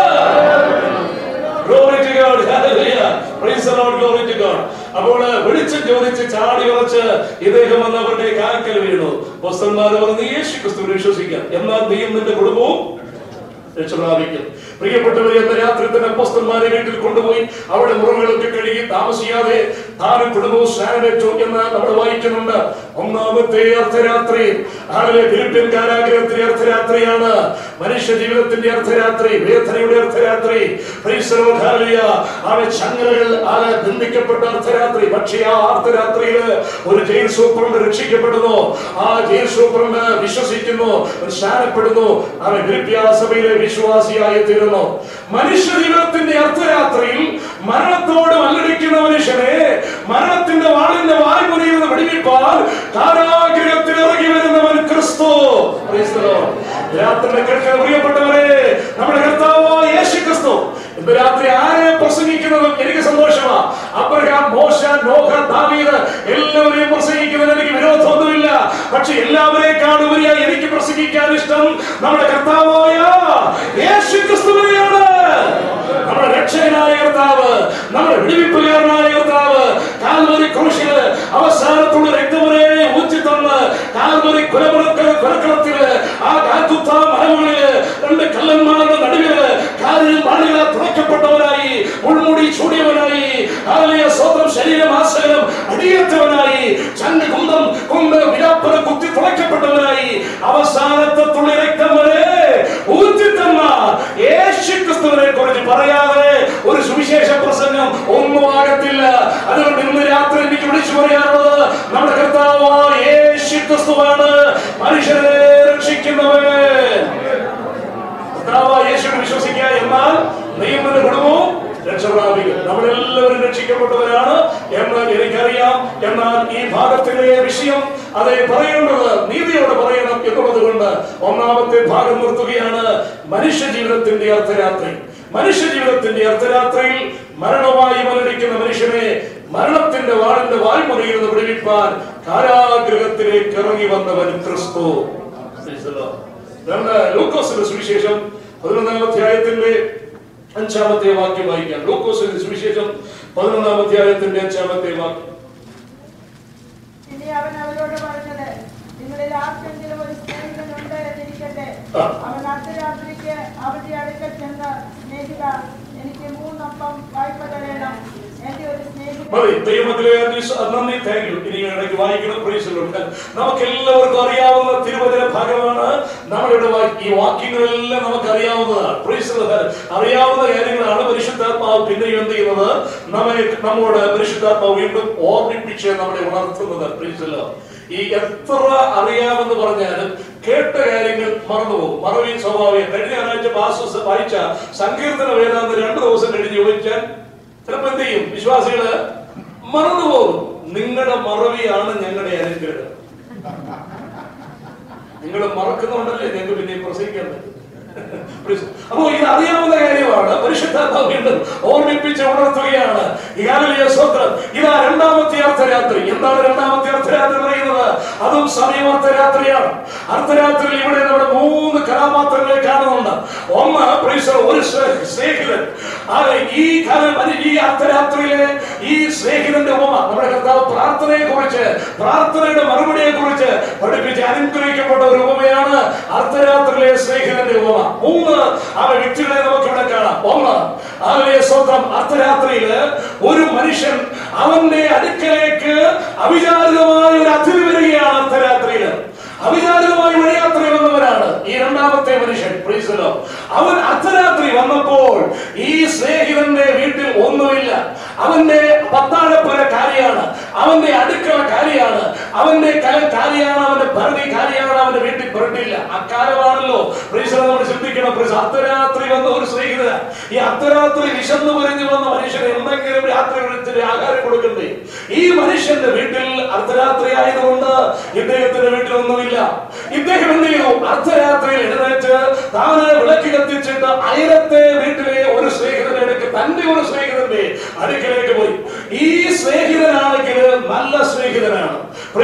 Glory to God. Hallelujah. Praise the Lord. Glory to God. അപ്പോൾ വെളിച്ചം ചോദിച്ച് ചാടി ഉറച്ച് ഇദ്ദേഹം വന്ന് അവരുടെ കാൽക്കൽ വീണു. അപ്പോസ്തലന്മാർ പറഞ്ഞു, യേശുക്രിസ്തുവിൽ വിശ്വസിക്കാം, എന്നാൽ നീയും നിന്റെ കുടുംബവും രക്ഷ പ്രാപിക്കും. പ്രിയപ്പെട്ടവരെ, എന്ന രാത്രി തന്നെ അപ്പോസ്തലന്മാരെ വീട്ടിൽ കൊണ്ടുപോയി അവിടെ മുറിവുകളൊക്കെ കഴുകി താമസിയാതെ താനും കുടുംബവും സ്നാനമേറ്റു എന്ന് നമ്മൾ വായിക്കുന്നുണ്ട്. ഒന്നാമത്തെ അർദ്ധരാത്രി, ഫിലിപ്പിയൻ കാരാഗ്രഹത്തിന്റെ അർദ്ധരാത്രിയാണ്. മനുഷ്യ ജീവിതത്തിന്റെ അർദ്ധരാത്രി, വേദനയുടെ അർദ്ധരാത്രി. അവൻ ചങ്ങലകൾ ആല ബന്ധിക്കപ്പെട്ട അർദ്ധരാത്രി. പക്ഷേ ആ അർദ്ധരാത്രിയിൽ ഒരു ജയിൽ സൂപ്രണ്ട് രക്ഷിക്കപ്പെടുന്നു. ആ ജയിൽ സൂപ്രണ്ട് വിശ്വസിക്കുന്നു, സ്നാനപ്പെടുന്നു. അവൻ ഫിലിപ്പിയ സഭയിലെ വിശ്വാസിയായി തീരുന്നു. മനുഷ്യ ജീവിതത്തിന്റെ അർദ്ധരാത്രിയിൽ മരണത്തോട് മല്ലടിക്കുന്ന മനുഷ്യനെ മരണത്തിന്റെ വാളിന്റെ വായ്പുരയിൽ നിന്ന് വെടിവെപ്പാൻ കാരാഗ്രഹത്തിൽ ഇറങ്ങി വരുന്നവൻ ക്രിസ്തു. രാത്രിയുടെ കേൾക്കാൻ പ്രിയപ്പെട്ടവരെ, നമ്മുടെ കർത്താവായ യേശുക്രിസ്തു ഇന്ന് രാത്രി ആരെ പ്രസംഗിക്കുന്നതും എനിക്ക് സന്തോഷമാണ്. അബ്രഹാം, മോശ, നോഹ, ദാവീദ് എല്ലാവരെയും പ്രസംഗിക്കുന്നതിന് എനിക്ക് വിരോധമൊന്നുമില്ല. പക്ഷെ എല്ലാവരെക്കാൾ ഉപരിയായി എനിക്ക് പ്രസംഗിക്കാൻ ഇഷ്ടം നമ്മുടെ കർത്താവായ യേശുക്രിസ്തുവിനെയാണ്. നമ്മുടെ രക്ഷകനായ കർത്താവ്, നമ്മുടെ വിടുവിപ്പുകാരനായ കർത്താവ് കാൽവരി ക്രൂശില് അവസാനത്തുള്ള രക്തവരെ ഊറ്റി തന്ന് കാൽവരി കുലമുറക്ക കുലക്കളത്തില് ആ കാൽക്കുത്ത മരങ്ങളില് രണ്ട് കല്ലന്മാരുടെ നടുവില് കാലിൽ മാളികളെ തുറക്കപ്പെട്ടവനായി, മുൾമുടി ചൂടിയവനായി, സ്വന്തം ശരീരമാസകലം അടിയേറ്റവനായി, ചണ്ട് കുന്തം കൊണ്ട് വിലാപ്പന കുത്തി തുറക്കപ്പെട്ടവനായി, അവസാനത്തെ തുള്ളി രക്തം വരെ ഊറ്റിത്തന്ന യേശുക്രിസ്തുവിനെ കുറിച്ച് പറയാതെ ഒരു സുവിശേഷ പ്രസംഗം ഒന്നും ആകത്തില്ല. അതുകൊണ്ട് ഇന്ന് രാത്രി എനിക്ക് വിളിച്ചു പറയാനുള്ളത് നമ്മുടെ കർത്താവായ യേശുക്രിസ്തുവാണ് മനുഷ്യരെ രക്ഷിക്കുന്നവൻ. കർത്താവായ യേശുവിനെ വിശ്വസിക്കുക, എന്നാൽ നിയമത്തിന്റെ ഗുണവും രക്ഷ പ്രാപിക്കും. നമ്മളെല്ലാവരും രക്ഷിക്കപ്പെട്ടവരാണ് എന്ന് എനിക്കറിയാം. എന്നാൽ ഈ ഭാഗത്തിലെ വിഷയം അതെ പറയേണ്ടത് നീതിയോടെ പറയണം എന്നുള്ളത് കൊണ്ട് ഒന്നാമത്തെ ഭാഗം നിർത്തുകയാണ്. മനുഷ്യ ജീവിതത്തിന്റെ അർദ്ധരാത്രി. മനുഷ്യ ജീവിതത്തിന്റെ അർദ്ധരാത്രിയിൽ മരണവുമായി മല്ലടിക്കുന്ന മനുഷ്യനെ മരണത്തിന്റെ വാളിന്റെ വായ്മുറിയിൽ നിന്ന് വിടുവിപ്പാൻ കാരാഗ്രഹത്തിലേക്ക് ഇറങ്ങി വന്നവൻ ക്രിസ്തു. ലൂക്കോസിന്റെ സുവിശേഷം പതിനൊന്നാം അധ്യായത്തിന്റെ അഞ്ചാമത്തെ വാക്യം വായിക്കാം. ലൂക്കോസിന്റെ സുവിശേഷം പതിനൊന്നാം അധ്യായത്തിന്റെ അഞ്ചാമത്തെ വാക്യം. പിന്നെ അവൻ അവരോട് പറഞ്ഞത്, നിങ്ങളിൽ ആർക്കെങ്കിലും ഒരു സ്നേഹിതനുണ്ട് എന്നിരിക്കട്ടെ, അവൻ അർദ്ധരാത്രിക്ക് അവരുടെ അടുക്കൽ ചെന്ന്, സ്നേഹിത, എനിക്ക് മൂന്നപ്പം വായ്പ തരണം, എന്റെ ഒരു സ്നേഹിതൻ. നമുക്ക് എല്ലാവർക്കും അറിയാവുന്ന തിരുവചന ഭാഗമാണ്. നമ്മളുടെ ഈ വാക്യങ്ങളെല്ലാം നമുക്ക് അറിയാവുന്നതാണ്. അറിയാവുന്ന കാര്യങ്ങളാണ്. പരിശുദ്ധാത്മാവ് പിന്നെയും എന്ത് ചെയ്യുന്നത്? നമ്മെ നമ്മോട് പരിശുദ്ധാത്മാവ് വീണ്ടും ഓർമ്മിപ്പിച്ച് നമ്മളെ ഉണർത്തുന്നത്. ഈ എത്ര അറിയാമെന്ന് പറഞ്ഞാലും കേട്ട കാര്യങ്ങൾ മറന്നുപോകും. മറവിയും സ്വാഭാവികം. കഴിഞ്ഞ ഞായറാഴ്ച പാസ്റ്റർ വായിച്ച സങ്കീർത്തന വേദാന്തം രണ്ടു ദിവസം കഴിഞ്ഞ് ചോദിച്ചാൽ ചിലപ്പോ എന്ത് ചെയ്യും? വിശ്വാസികള് മറന്നുപോകും. നിങ്ങളുടെ മറവിയാണ് ഞങ്ങളുടെ അനുഗ്രഹം. നിങ്ങൾ മറക്കുന്നുണ്ടല്ലേ ഞങ്ങൾക്ക് പിന്നെ പ്രസംഗിക്കാൻ പറ്റും. അപ്പോ ഇത് അറിയാവുന്ന കാര്യമാണ്. പരിശുദ്ധാത്മാവ് വീണ്ടും ഓർമ്മിപ്പിച്ച് ഉണർത്തുകയാണ്. ഇതാ രണ്ടാമത്തെ അർദ്ധരാത്രി. എന്താണ് രണ്ടാമത്തെ അർദ്ധരാത്രി പറയുന്നത്? അതും സമയം അർദ്ധരാത്രിയാണ്. അർദ്ധരാത്രിയിൽ ഇവിടെ നമ്മുടെ മൂന്ന് കഥാപാത്രങ്ങളെ കാണുന്നുണ്ട്. ഒന്ന് ഒരു സ്നേഹിതൻ. ഈ കാലം ഈ അർദ്ധരാത്രിയിലെ ഈ സ്നേഹിതന്റെ ഉപമ നമ്മുടെ കർത്താവ് പ്രാർത്ഥനയെ കുറിച്ച്, പ്രാർത്ഥനയുടെ മറുപടിയെ കുറിച്ച് പഠിപ്പിച്ച് അനുഗ്രഹിക്കപ്പെട്ട ഒരു ഉപമയാണ് അർദ്ധരാത്രിയിലെ സ്നേഹിതന്റെ ഉപമ. മൂന്ന് ആ വ്യക്തികളെ നമുക്ക് ഇവിടെ കാണാം. ഒന്ന്, അവരെ സ്വന്തം അർദ്ധരാത്രിയില് ഒരു മനുഷ്യൻ അവന്റെ അടുക്കലേക്ക് അവിചാരിതമായ ഒരു അതിഥി വരികയാണ്. അർദ്ധരാത്രിയില് അവിചാരിതമായി വഴിയാത്ര വന്നവരാണ് ഈ രണ്ടാമത്തെ മനുഷ്യൻ. അവൻ അർദ്ധരാത്രി വന്നപ്പോൾ ഈ സ്നേഹിതന്റെ വീട്ടിൽ ഒന്നുമില്ല. അവന്റെ പത്താഴപ്പുര കാലിയാണ്, അവന്റെ അടുക്കള കാലിയാണ്, അവന്റെ കല കാലിയാണ്, അവന്റെ ഭരണി കാലിയാണ്, അവന്റെ വീട്ടിൽ ബ്രെഡില്ല. അക്കാലമാണല്ലോ നമ്മൾ ചിന്തിക്കണം. അർദ്ധരാത്രി വന്ന ഒരു സ്നേഹിതന, ഈ അർദ്ധരാത്രി വിശന്നു പൊരിഞ്ഞു വന്ന മനുഷ്യന് എന്തെങ്കിലും രാത്രി വിളിച്ചിട്ട് ആഹാരം കൊടുക്കണ്ടേ? ഈ മനുഷ്യന്റെ വീട്ടിൽ അർദ്ധരാത്രി ആയതുകൊണ്ട് ഇദ്ദേഹത്തിന്റെ വീട്ടിൽ ഒന്നുമില്ല. ഇദ്ദേഹം എന്ത് ചെയ്തു? അർദ്ധരാത്രിയിൽ എഴുന്നേറ്റ് താനെ വിളക്ക് കത്തിച്ചിട്ട് അയലത്തെ വീട്ടിലെ ഒരു സ്നേഹിതന്റെ അടുക്ക്, തന്റെ ഒരു സ്നേഹിതന്റെ അടുക്കലേക്ക് പോയി. ഈ സ്നേഹിതനാണെങ്കിൽ നല്ല സ്നേഹിതനാണ്.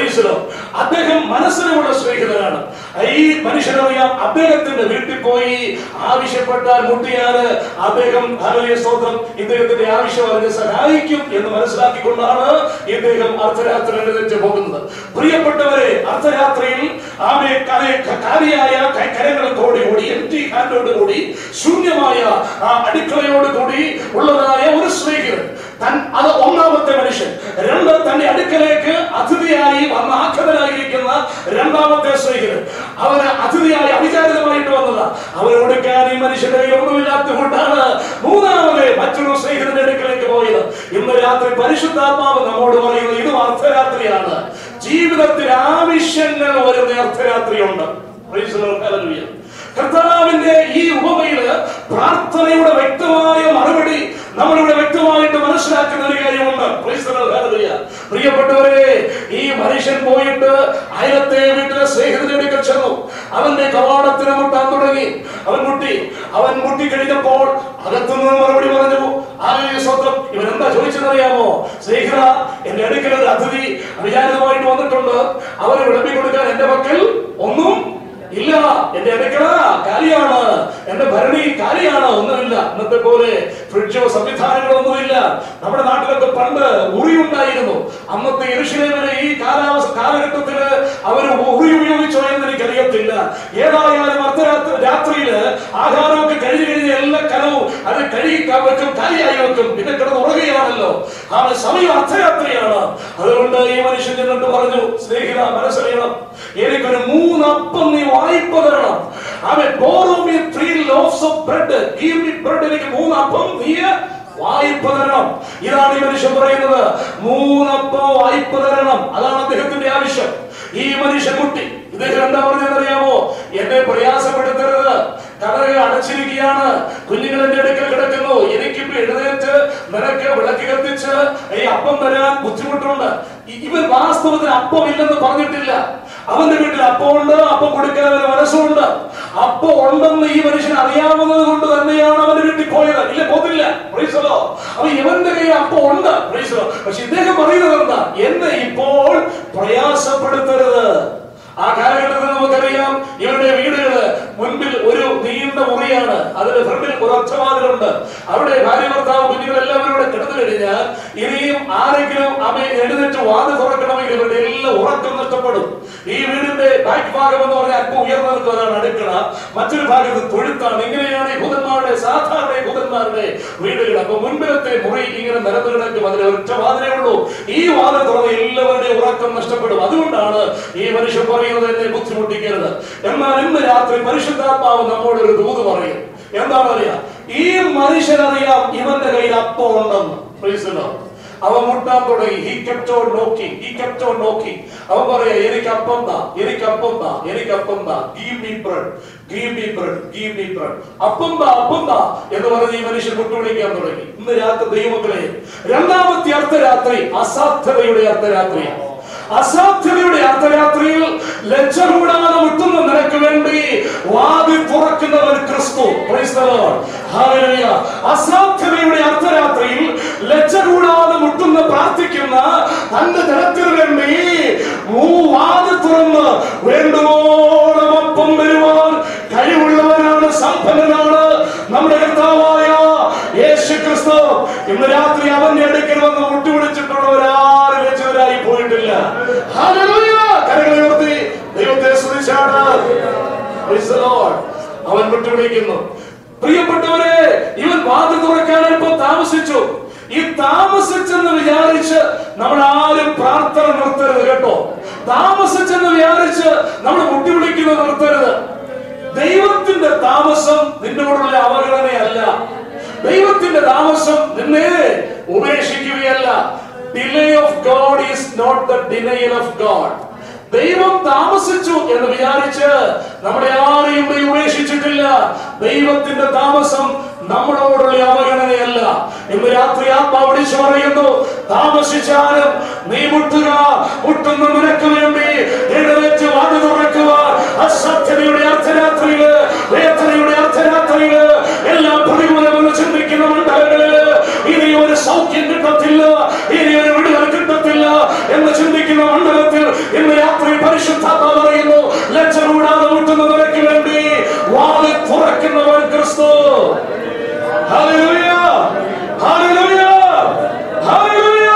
അദ്ദേഹം മനസ്സിലുള്ള സ്നേഹിതനാണ്. ഈ മനുഷ്യനറിയാം അദ്ദേഹത്തിന്റെ വീട്ടിൽ പോയി ആവശ്യപ്പെട്ടാൽ മുട്ടിയാല് അദ്ദേഹം സ്തോത്രം ഇദ്ദേഹത്തിന്റെ ആവശ്യം അറിഞ്ഞ് സഹായിക്കും എന്ന് മനസ്സിലാക്കിക്കൊണ്ടാണ് ഇദ്ദേഹം അർദ്ധരാത്രി എഴുന്നേറ്റ് പോകുന്നത്. പ്രിയപ്പെട്ടവരെ, അർദ്ധരാത്രിയിൽ ആമേ കാലിയായ കരങ്ങളോട് കൂടി, എംപ്റ്റി ഹാൻഡോട് കൂടി, ശൂന്യമായ ആ അടുക്കളയോട് കൂടി ഉള്ളതായ ഒരു സ്നേഹിതൻ. അത് ഒന്നാമത്തെ മനുഷ്യൻ. രണ്ട്, തന്റെ അടുക്കലേക്ക് അതിഥിയായി വന്ന ആഖ്യാതനായിരിക്കുന്ന രണ്ടാമത്തെ സ്നേഹിതൻ. അവന് അതിഥിയായി അവിചാരിതമായിട്ട് വന്നതാ. അവന് കൊടുക്കാൻ ഈ മനുഷ്യന്റെ കയ്യിൽ ഒന്നുമില്ലാത്തത് കൊണ്ടാണ് മൂന്നാമത് മറ്റൊരു സ്നേഹിതന്റെ അടുക്കലേക്ക് പോയത്. ഇന്ന് രാത്രി പരിശുദ്ധാത്മാവ് നമ്മോട് പറയുന്നത് ഇതും അർദ്ധരാത്രിയാണ്. ജീവിതത്തിൽ ആവശ്യങ്ങൾ വരുന്ന അർദ്ധരാത്രിയുണ്ട്. കർത്താവിന്റെ ഈ ഉപമയില് പ്രാർത്ഥനയുടെ വ്യക്തമായ മറുപടി നമ്മളിവിടെ വ്യക്തമായിട്ട് മനസ്സിലാക്കുന്ന ഒരു കാര്യമുണ്ട്. പ്രിയപ്പെട്ടവരെ, ഈ മനുഷ്യൻ പോയിട്ട് അയലത്തെ വീട്ടിലെ സ്നേഹിതന്റെ അടുക്കൽ ചെന്നു. അവന്റെ കവാടത്തിന് മുട്ടാൻ തുടങ്ങി. അവൻ മുട്ടി. അവൻ മുട്ടി കഴിഞ്ഞപ്പോൾ അകത്തുനിന്ന് മറുപടി പറഞ്ഞു. ആലയ സ്വന്തം ഇവൻ എന്താ ചോദിച്ചെന്നറിയാമോ? സ്നേഹിത, എന്റെ അടുക്കൽ ഒരു അതിഥി അവിചാരിതമായിട്ട് വന്നിട്ടുണ്ട്. അവന് വിളമ്പി കൊടുക്കാൻ എന്റെ മക്കൾ ഒന്നും ഇല്ല. എന്റെ അടുക്കള കാലിയാണ്, എന്റെ ഭരണി കാലിയാണ്, ഒന്നുമില്ല. ഇന്നത്തെ പോലെ ഫ്രിഡ്ജോ സംവിധാനങ്ങളോ ഒന്നുമില്ല. നമ്മുടെ നാട്ടിലൊക്കെ പണ്ട് ഉറി ഉണ്ടായിരുന്നു. അന്നത്തെ യെരൂശലേമിലെ ഈ കാലാവസ്ഥ കാലഘട്ടത്തില് അവർ ഉറി ഉപയോഗിച്ചോ എന്ന് എനിക്കറിയത്തില്ല. ഏതായാലും അർദ്ധരാത്രി രാത്രിയില് ആഹാരമൊക്കെ കഴിഞ്ഞു കഴിഞ്ഞ് എല്ലാ കലവും അത് കഴുകിക്കാൻ വെക്കും, കാലിയായി വെക്കും. പിന്നെ കിടന്ന് ഉറങ്ങുകയാണല്ലോ. ആ സമയം അർദ്ധരാത്രിയാണ്. അതുകൊണ്ട് ഈ മനുഷ്യൻ ചെന്നിട്ട് പറഞ്ഞു, സ്നേഹിത, മനസ്സിലാക്കണം, എനിക്കൊരു മൂന്നപ്പം നീ വായ്പ തരണം. അവൻ borrow me three loaves of bread. Give me bread. എനിക്ക് മൂന്നപ്പം നീ വായ്പ തരണം. ഇതാണ് ഈ മനുഷ്യൻ പറയുന്നത്. മൂന്നപ്പം വായ്പ തരണം. അതാണ് അദ്ദേഹത്തിന്റെ ആവശ്യം. ഈ മനുഷ്യൻ മുട്ടി. ഇദ്ദേഹം എന്താ പറഞ്ഞറിയാമോ? എന്നെ പ്രയാസപ്പെടുത്തരുത്, കടക അടച്ചിരിക്കുകയാണ്, കുഞ്ഞുങ്ങൾ എന്റെ അടുക്കൽ കിടക്കുന്നു, എനിക്കിപ്പോ എഴുന്നേറ്റ് നിനക്ക് വിളക്ക് കത്തിച്ച് ഈ അപ്പം തരാൻ ബുദ്ധിമുട്ടുണ്ട്. ഇവൻ വാസ്തവത്തിൽ അപ്പം ഇല്ലെന്ന് പറഞ്ഞിട്ടില്ല. അവന്റെ വീട്ടിൽ അപ്പമുണ്ട്, അപ്പം കൊടുക്കാൻ അവന് മനസ്സുണ്ട്. അപ്പം ഉണ്ടെന്ന് ഈ മനുഷ്യൻ അറിയാവുന്നത് കൊണ്ട് തന്നെയാണ് അവന്റെ വീട്ടിൽ പോയത്. ഇല്ല, പോകില്ല. അപ്പൊ ഇവന്റെ കയ്യിൽ അപ്പം ഉണ്ട്. പക്ഷെ ഇദ്ദേഹം പറയുന്നത് എന്താ? എന്നെ ഇപ്പോൾ പ്രയാസപ്പെടുത്തരുത്. ആ കാലഘട്ടത്തിൽ നമുക്കറിയാം, ഇവരുടെ വീടുകള് മുൻപിൽ ഒരു നീണ്ട മുറിയാണ്, അതിന് ഫ്രണ്ടിൽ ഒരു ഒറ്റവാതിലുണ്ട്. അവിടെ ഭാര്യ, ഭർത്താവ്, കുഞ്ഞുങ്ങളെല്ലാവരും ഇവിടെ കിടന്നു കഴിഞ്ഞാൽ ഇനിയും ആരെങ്കിലും അവയെ എഴുന്നേറ്റ് വാതിൽ തുറക്കണമെങ്കിൽ ഇവരുടെ എല്ലാം ഉറക്കം നഷ്ടപ്പെടും. ഈ വീടിന്റെ ബാക്ക് ഭാഗം എന്ന് പറഞ്ഞാൽ അല്പം ഉയർന്നു നിൽക്കുന്നതാണ് അടുക്കള, മറ്റൊരു ഭാഗത്ത് തൊഴുത്താണ്. ഇങ്ങനെയാണ് യഹൂദന്മാരുടെ, സാധാരണ യഹൂദന്മാരുടെ വീടുകൾ. അപ്പൊ മുൻപിലത്തെ മുറി ഇങ്ങനെ നിരന്നു കിടക്കും, അതിൽ ഒറ്റ വാതിലേ ഉള്ളൂ. ഈ വാതിൽ തുറന്ന് എല്ലാവരുടെയും ഉറക്കം നഷ്ടപ്പെടും. അതുകൊണ്ടാണ് ഈ മനുഷ്യൻ പറയുന്നത് എന്നെ ബുദ്ധിമുട്ടിക്കരുത്. എന്നാൽ ഇന്ന് രാത്രി പരിശുദ്ധാത്മാവ് നമ്മോട് ഒരു ദൂത് പറയും. എന്താണ് അറിയാ? ഈ മനുഷ്യനറിയാം ഇവന്റെ കയ്യിൽ അപ്പം ഉണ്ടെന്ന്. അവൻ മുട്ടാൻ തുടങ്ങി. He kept on knocking. He kept on knocking. അവൻ പറയാ, എനിക്ക് അപ്പം താ, എനിക്ക് അപ്പം താ, എനിക്ക് അപ്പം താ. Give me bread, give me bread, give me bread. അപ്പം താ, അപ്പം താ എന്ന് പറഞ്ഞ് ഈ മനുഷ്യൻ മുട്ടുവിളിക്കാൻ തുടങ്ങി. ഇന്ന് രാത്രി ദൈവമക്കളെ, രണ്ടാമത്തെ അർദ്ധരാത്രി അസാധ്യതയുടെ അർദ്ധരാത്രിയാണ്. അസാധ്യതയുടെ അർദ്ധരാത്രിയിൽ ലജ്ജ കൂടാതെ മുട്ടുന്ന നിനക്ക് വേണ്ടി വാതിൽ തുറക്കുന്നവൻ ക്രിസ്തു. അസാധ്യതയുടെ അർദ്ധരാത്രിയിൽ ലജ്ജ കൂടാതെ മുട്ടുന്ന പ്രാർത്ഥിക്കുന്ന തന്റെ ജനത്തിന് വേണ്ടി വാതിൽ തുറന്ന് വേണ്ടുവോളം ഒപ്പം വരുവാൻ കഴിവുള്ളവനാണ്, സമ്പന്നനാണ് നമ്മുടെ കർത്താവായ യേശു ക്രിസ്തു. ഇന്ന് രാത്രി അവന്റെ അടുക്കൽ വന്ന് മുട്ടുപിടിച്ചിട്ടുള്ളവരാരും ലജ്ജിതരായി പോയിട്ടില്ല. കരങ്ങളുയർത്തി ദൈവത്തെ സ്തുതിച്ചാണ്. അവൻ വിട്ടുപിടിക്കുന്നു. പ്രിയപ്പെട്ടവരെ, ഇവൻ വാതിൽ തുറക്കാൻ അല്പം താമസിച്ചു. ഈ താമസിച്ചെന്ന് വിചാരിച്ച് നമ്മൾ ആരും പ്രാർത്ഥന നിർത്തരുത് കേട്ടോ. താമസിച്ചെന്ന് വിചാരിച്ച് നമ്മൾ മുട്ടിവിളിക്കുന്നത് നിർത്തരുത്. ദൈവത്തിന്റെ താമസം നിന്നോടുള്ള അവഗണനയല്ല. ദൈവത്തിന്റെ താമസം നിന്നെ ഉപേക്ഷിക്കുകയല്ല. Delay of God is not the denial of God. ദൈവം താമസിച്ചു എന്ന് വിചാരിച്ച് നമ്മളെ ആരെയും ഉപേക്ഷിച്ചിട്ടില്ല. ദൈവത്തിന്റെ താമസം നമ്മളോടുള്ള അവഗണനയല്ല. ഇന്ന് രാത്രി ആത്മാവ് വിളിച്ചു പറയുന്നു, താമസിച്ചാലും നീ മുട്ടുക. മുട്ടുന്ന നിനക്ക് വേണ്ടി എഴുന്നേറ്റ് വാതിൽ തുറക്കുക. അസാധ്യതയുടെ അർദ്ധരാത്രിയില്, വേദനയുടെ അർദ്ധരാത്രിയില്, എല്ലാം പ്രതികൂലമെന്ന് ചിന്തിക്കുന്ന മണ്ഡലങ്ങളില് ഇനി ഒരു സൗഖ്യം കിട്ടത്തില്ല, ഇനി ഒരു വിടുതൽ കിട്ടത്തില്ല എന്ന് ചിന്തിക്കുന്ന മണ്ഡലത്തിൽ ഇന്ന് രാത്രി പരിശുദ്ധാത്മാവ് പറയുന്നു, ലജ്ജ കൂടാതെ മുട്ടുന്ന നിനക്ക് വേണ്ടി വാതിൽ തുറക്കുന്നവൻ ക്രിസ്തു. ഹല്ലേലൂയ, ഹല്ലേലൂയ, ഹല്ലേലൂയ.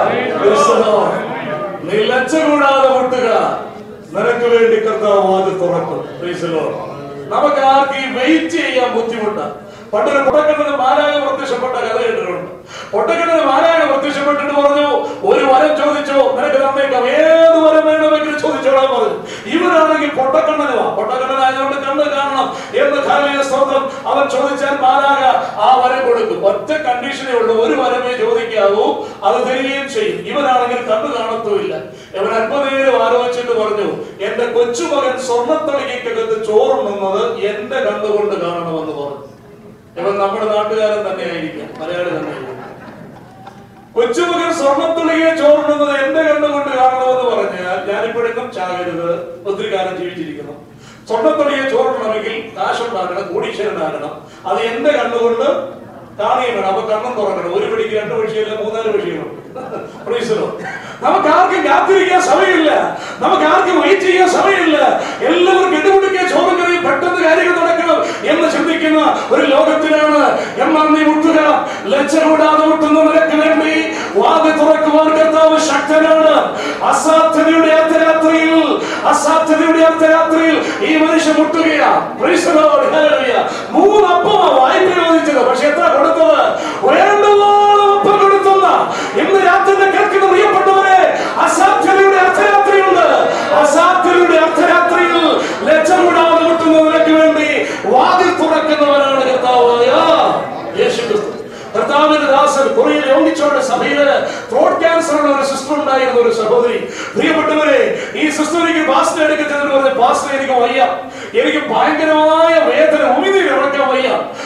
നീ ലജ്ജ കൂടാതെ മുട്ടുക, നിനക്ക് വേണ്ടി കർത്താവ് വാതിൽ തുറക്കും. നമുക്ക് ആർക്കും വെയിറ്റ് ചെയ്യാൻ ബുദ്ധിമുട്ടാണ്. പണ്ടൊരു പൊട്ടക്കണ്ണന് മാലാഖ പ്രത്യക്ഷപ്പെട്ട കഥ കേട്ടിട്ടുണ്ട്. പൊട്ടക്കണ്ണന് മാലാഖ പ്രത്യക്ഷപ്പെട്ടിട്ട് പറഞ്ഞു, ഒരു വരം ചോദിച്ചോ, നിനക്ക് തന്നേക്കാം, ഏത് വരം വേണമെങ്കിലും ചോദിച്ചോളാൻ പറഞ്ഞു. ഇവരാണെങ്കിൽ പൊട്ടക്കണ്ണനുവാ, പൊട്ടക്കണ്ണനായതുകൊണ്ട് കണ്ണ് കാണണം എന്ന് ധാർമ്മിക സ്തോത്രം. അവൻ ചോദിച്ചാൽ മാലാഖ ആ വരം കൊടുക്കും. ഒറ്റ കണ്ടീഷനേ ഉള്ളൂ, ഒരു വരമേ ചോദിക്കാവൂ, അത് തരികയും ചെയ്യും. ഇവനാണെങ്കിൽ കണ്ണ് കാണത്തുമില്ല. ഇവൻ അല്പനേരം ആലോചിച്ചിട്ട് പറഞ്ഞു, എന്റെ കൊച്ചുമകൻ സ്വർണ്ണത്തളികക്കകത്ത് ചോറുണ്ണുന്നത് എന്റെ കണ്ണുകൊണ്ട് കാണണമെന്ന് പറഞ്ഞു. ഇവൻ നമ്മുടെ നാട്ടുകാരൻ തന്നെ ആയിരിക്കാം, മലയാളി തന്നെ ആയിരിക്കും. കൊച്ചുമകൻ സ്വർണ്ണത്തുള്ളിയെ ചോറുന്നത് എന്റെ കണ്ണുകൊണ്ട് കാണണമെന്ന് പറഞ്ഞാൽ ഞാനിപ്പോഴെങ്കിലും ചാകരുത്, ഒത്തിരി കാലം ജീവിച്ചിരിക്കണം. സ്വർണ്ണത്തുള്ളിയെ ചോറുണ്ടെങ്കിൽ കാശുണ്ടാകണം, കോടീശ്വരനാകണം, അത് എന്റെ കണ്ണുകൊണ്ട് കാണുകയാണ്. അപ്പൊ കണ്ണും തുറക്കണം. ഒരു പിടിക്ക് രണ്ട് പക്ഷിയല്ല, മൂന്നാല് പക്ഷികളുണ്ട്. നമുക്ക് ആർക്കും കാത്തിരിക്കാൻ സമയമില്ല, നമുക്ക് ആർക്കും വെയിറ്റ് ചെയ്യാൻ സമയമില്ല. എല്ലാവർക്കും ഇടപെടുക്കാൻ ചോറും കറിയും പെട്ടെന്ന് കാര്യങ്ങൾ നടക്കണം എന്ന് ചിന്തിക്കുന്ന ഒരു ലോകത്തിലാണ്. എന്നാൽ നീ മുട്ടുക, ലജ്ജ കൂടാതെ മുട്ടുന്ന നിനക്ക് വേണ്ടി വാതിൽ തുറക്കുവാൻ കർത്താവ് ശക്തനാണ്. അസാധ്യതയുടെ അർദ്ധരാത്രിയിൽ, അസാധ്യതയുടെ അർദ്ധരാത്രിയിൽ ഈ മനുഷ്യൻ മുട്ടുകയാ. മൂന്ന് അപ്പമാ വായ്പ ചോദിച്ചത്, പക്ഷെ എത്ര കൊടുത്തത്? വേണ്ടവോളം ഒപ്പം കൊടുത്തുന്ന ഇന്ന് രാത്രി കേൾക്കുന്ന പ്രിയപ്പെട്ടവരെ, അസാധ്യതയുടെ അർദ്ധരാത്രിയുണ്ട്. അസാധ്യതയുടെ അർദ്ധരാത്രിയിൽ ലജ്ജ കൂടാതെ മുട്ടുന്നവർക്ക് വേണ്ടി വാതിൽ തുറക്കുന്നവരാണ് കർത്താവായ യേശു ക്രിസ്തു. കർത്താവിന്റെ ദാസൻ കൊറിയയിൽ യോനിച്ചോടെ സഭയില് ത്രോട്ട് ക്യാൻസർ ഉള്ള ഒരു സിസ്റ്റർ ഉണ്ടായിരുന്ന ഒരു സഹോദരി. പ്രിയപ്പെട്ടവരെ, ഈ സിസ്റ്ററിക്ക് പാസ്റ്റർ എടുക്കുന്നത് പറഞ്ഞ പാസ്റ്റർ എനിക്ക് വയ്യ, എനിക്ക് ഭയങ്കരമായ വേദന, ഉമിനീര് ഇറക്കാൻ വയ്യ,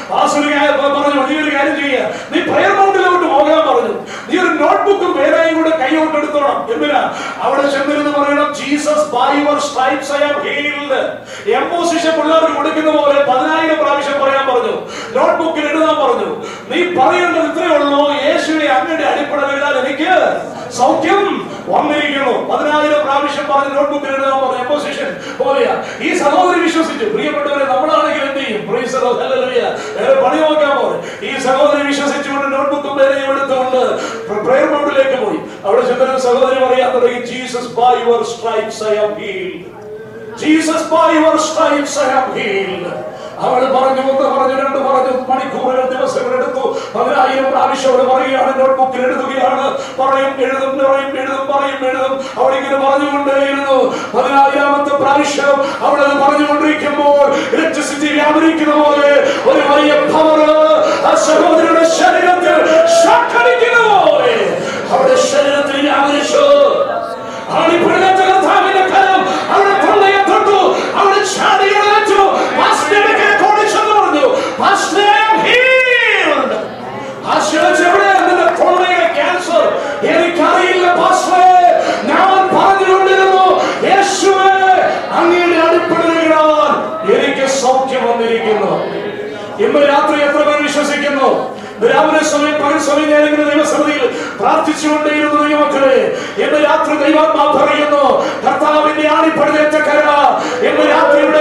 പറഞ്ഞു നീ ഒരു കാര്യം ചെയ്യുക, നീ പ്രയർ മൗണ്ടിലോട്ട് പോകാൻ പറഞ്ഞു. നീ ഒരു നോട്ട്ബുക്കും പേരായും കൂടെ കൈയോട്ട് എടുത്തോണം. എന്തിനാ? അവിടെ ചെന്നിരുന്ന് പറയണം, Jesus by your stripes I am healed. Imposition പിള്ളേർക്ക് കൊടുക്കുന്ന പോലെ പതിനായിരം പ്രാവശ്യം പറയാൻ പറഞ്ഞു. നോട്ട്ബുക്കിൽ എഴുതാൻ പറഞ്ഞു. നീ പറയേണ്ടത് ഇത്രയേ ഉള്ളൂ, യേശുവിനെ അങ്ങയുടെ അടിപ്പടവിലാൽ എനിക്ക് സൗഖ്യം വന്നിരിക്കുന്നു. പതിനായിരം പ്രാവശ്യം പറഞ്ഞ് നോട്ട്ബുക്കിൽ എഴുതാൻ പറഞ്ഞു. എംപോസിഷൻ പോലെയാ. ഈ സഹോദരി വിശ്വസിച്ചു. പ്രിയപ്പെട്ടവരെ, നമ്മളാണെങ്കിൽ എന്ത് ചെയ്യും? പ്രൈസ് ദി ലോർഡ്, ഹല്ലേലൂയ. വേറെ പണി നോക്കാൻ പോലെ ഈ സഹോദരി വിശ്വസിച്ചുകൊണ്ട് നോട്ട്ബുക്കും പേരെയും എടുത്തുകൊണ്ട് പ്രയർ മൗണ്ടിലേക്ക് പോയി. അവിടെ ചെന്ന സഹോദരി പറയാൻ തുടങ്ങി, Jesus by your stripes I am healed. Jesus by your stripes I am healed. അവൾ പറഞ്ഞു, ഒന്ന് പറഞ്ഞു, രണ്ട് പറഞ്ഞു, മണിക്കൂറുകൾ ദിവസങ്ങൾ എടുത്തു. പതിനായിരം പ്രാവശ്യം അവൾ പറയുകയാണ്, നോട്ട്ബുക്കിൽ എഴുതുകയാണ്. പറയും എഴുതും, പറയും എഴുതും, പറയും എഴുതും. അവൾ ഇങ്ങനെ പറഞ്ഞുകൊണ്ടേയിരുന്നു. പതിനായിരാമത്തെ പ്രാവശ്യം അവൾ അത് പറഞ്ഞുകൊണ്ടിരിക്കുമ്പോൾ ഇലക്ട്രിസിറ്റി വ്യാപരിക്കുന്ന പോലെ ഒരു വലിയ പവർ ആ സഹോദരിയുടെ ശരീരത്തിൽ ഷോക്കടിക്കുന്ന പോലെ അവളുടെ ശരീരത്തിൽ വ്യാപരിച്ചു. ആണിപ്പിടിച്ച കർത്താവിന്റെ കരം അവളുടെ തൊണ്ടയെ തൊട്ടു. അവളെ ചാടി എഴുന്നേറ്റു. പാസ്റ്ററുടെ കോടിച്ചെന്ന് പറഞ്ഞു, പാസ്റ്റർ ഐ ആം ഹീൽഡ്. ആശ്ചര്യപ്പെടെ നിന്റെ തൊണ്ടയിലെ ക്യാൻസർ എനിക്കറിയില്ല പാസ്റ്ററെ, ഞാൻ പറഞ്ഞുകൊണ്ടിരുന്നു യേശുവേ അങ്ങയുടെ അടിപ്പിടുകയാൽ എനിക്ക് സൗഖ്യം വന്നിരിക്കുന്നു. ഇന്ന് രാത്രി എത്ര പേർ വിശ്വസിക്കുന്നു? രാവിലെ സമയം പകൽ സമയം ഞാനിങ്ങനെ ദൈവസന്നിധിയിൽ പ്രാർത്ഥിച്ചുകൊണ്ടേയിരുന്നു. ദൈവമക്കളെ, ഇന്ന് രാത്രി ദൈവാത്മാ പറയുന്നു, കർത്താവിന്റെ ആണിപ്പടുതേറ്റ കര ഇന്ന് രാത്രിയുടെ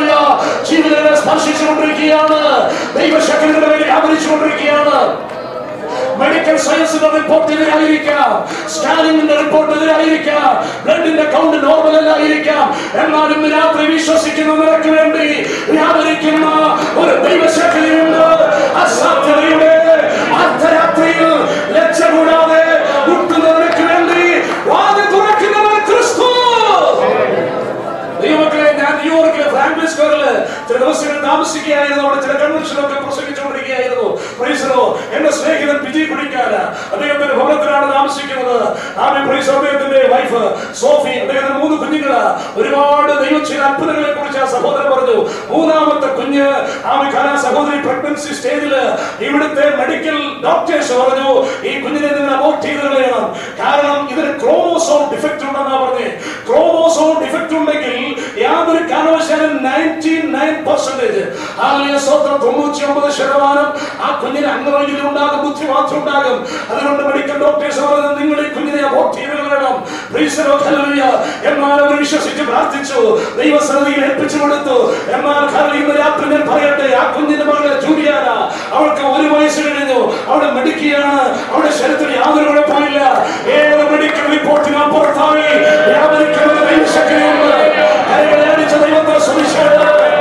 ജീവിതത്തെ സ്പർശിച്ചുകൊണ്ടിരിക്കുകയാണ്. ദൈവശക്തിയുടെ മേൽ വ്യാപരിച്ചുകൊണ്ടിരിക്കുകയാണ്. മെഡിക്കൽ സയൻസിന്റെ റിപ്പോർട്ട് എതിരായിരിക്കാം, സ്കാനിങ്ങിന്റെ റിപ്പോർട്ട് എതിരായിരിക്കാം, ബ്ലഡിന്റെ കൗണ്ട് നോർമൽ അല്ലായിരിക്കാം. എന്നാൽ ഇന്ന് രാത്രി വിശ്വസിക്കുന്നവർക്ക് വേണ്ടി വ്യാപരിക്കുന്ന ഒരു ദൈവശക്തിയുണ്ട്. അസാധ്യതയുടെ അർദ്ധരാത്രിയിൽ ലജ്ജ കൂടാതെ മുട്ടുന്നവർക്ക് വേണ്ടി വാതിൽ തുറക്കുന്നവർ ക്രിസ്തു. ദൈവമക്കളെ, ഞാൻ ന്യൂയോർക്കിലെ ഫ്രാങ്ക്ലിൻ സ്ക്വയറില് ചില ദിവസങ്ങൾ താമസിക്കുകയായിരുന്നു. അവിടെ ചില കൺവെൻഷനൊക്കെ പ്രസംഗിച്ചുകൊണ്ടിരിക്കുകയായിരുന്നു. എന്റെ സ്നേഹിതൻ വിജയ് കുടിക്കാല അദ്ദേഹത്തിന്റെ ഭവനത്തിലാണ് താമസിക്കുന്നത്. അദ്ദേഹത്തിന്റെ വൈഫ് സോഫി, അദ്ദേഹത്തിന് മൂന്ന് കുഞ്ഞുങ്ങള്. ഒരുപാട് ദൈവം ചെയ്ത അത്ഭുതങ്ങളെ കുറിച്ച് ആ സഹോദരൻ പറഞ്ഞു. മൂന്നാമത്തെ കുഞ്ഞ് ആ സഹോദരി പ്രഗ്നൻസി സ്റ്റേജില് ഇവിടുത്തെ മെഡിക്കൽ ഡോക്ടേഴ്സ് പറഞ്ഞു, ഈ കുഞ്ഞിനെ നിങ്ങൾ അബോർട്ട് ചെയ്ത് കളയണം. കാരണം ഇതിന് ക്രോമോസോം ഡിഫക്റ്റ് ഉണ്ടെന്നാ പറഞ്ഞേ. ക്രോമോസോം ഡിഫക്റ്റ് ഉണ്ടെങ്കിൽ യാതൊരു കാരണവശാലും നയൻറ്റി നയൻ പെർസെന്റേജ് തൊണ്ണൂറ്റി ഒമ്പത് ശതമാനം ആ കുഞ്ഞിന് അംഗവൈകല്യം ഉണ്ടാകും, ബുദ്ധി മാത്രം ഉണ്ടാകും. അതുകൊണ്ട് മെഡിക്കൽ ഡോക്ടേഴ്സ് പറഞ്ഞു, നിങ്ങൾ ഈ കുഞ്ഞിനെ അബോർട്ട് ചെയ്ത് കളയണം. എന്നാൽ അവർ വിശ്വസിച്ച് പ്രാർത്ഥിച്ചു, ദൈവസന്നിധിയിൽ ഏൽപ്പിച്ചു കൊടുത്തു. എന്നാൽ ഇന്ന് രാത്രി ഞാൻ പറയട്ടെ, ആ കുഞ്ഞിന്റെ മകളെ ജൂലിയാന, അവൾക്ക് ഒരു വയസ്സ് കഴിഞ്ഞു. അവിടെ മെഡിക്കുകയാണ്. അവിടെ ശരീരത്തിൽ യാതൊരു കുഴപ്പമില്ല. ഏത് മെഡിക്കൽ റിപ്പോർട്ടിന് അപ്പുറത്തായി വ്യാപരിക്കുന്ന ദൈവശക്തിയുണ്ട്. അടിച്ച ദൈവത്തെ സുവിശേഷം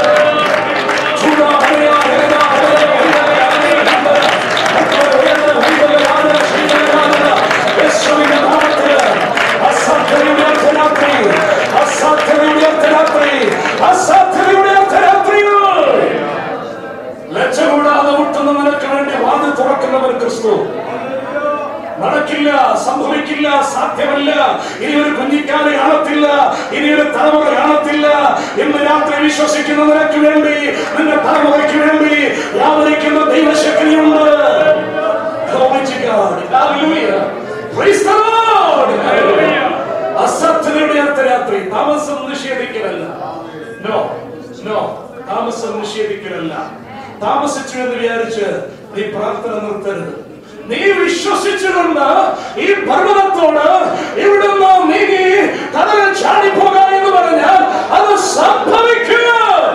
ലജ്ജകൂടാതെ മുട്ടുന്ന നിനക്ക് വേണ്ടി വാതിൽ തുറക്കുന്നവർ ക്രിസ്തു. നടക്കില്ല, സംഭവിക്കില്ല, സാധ്യമല്ല. ഇനി ഒരു കുഞ്ഞിക്കാലെ കാണത്തില്ല, ഇനി ഒരു തലമുറ കാണത്തില്ല. ഇന്ന് രാത്രി വിശ്വസിക്കുന്ന നിനക്ക് വേണ്ടി, നിന്റെ തലമുറയ്ക്ക് വേണ്ടി വ്യാപരിക്കുന്ന ദൈവശക്തിയുണ്ട്. അസാധ്യതയുടെ അർദ്ധരാത്രി താമസം നിഷേധിക്കലല്ല. നോ നോ താമസം നിഷേധിക്കലല്ല. താമസിച്ചു എന്ന് വിചാരിച്ച് നീ പ്രാർത്ഥന നിർത്തരുത്. നീ വിശ്വസിച്ചുകൊണ്ട് ഈ പർവ്വതത്തോട് ഇവിടുന്ന് നീങ്ങി കടലിൽ ചാടിപ്പോക എന്ന് പറഞ്ഞാൽ അത് സംഭവിക്കുക.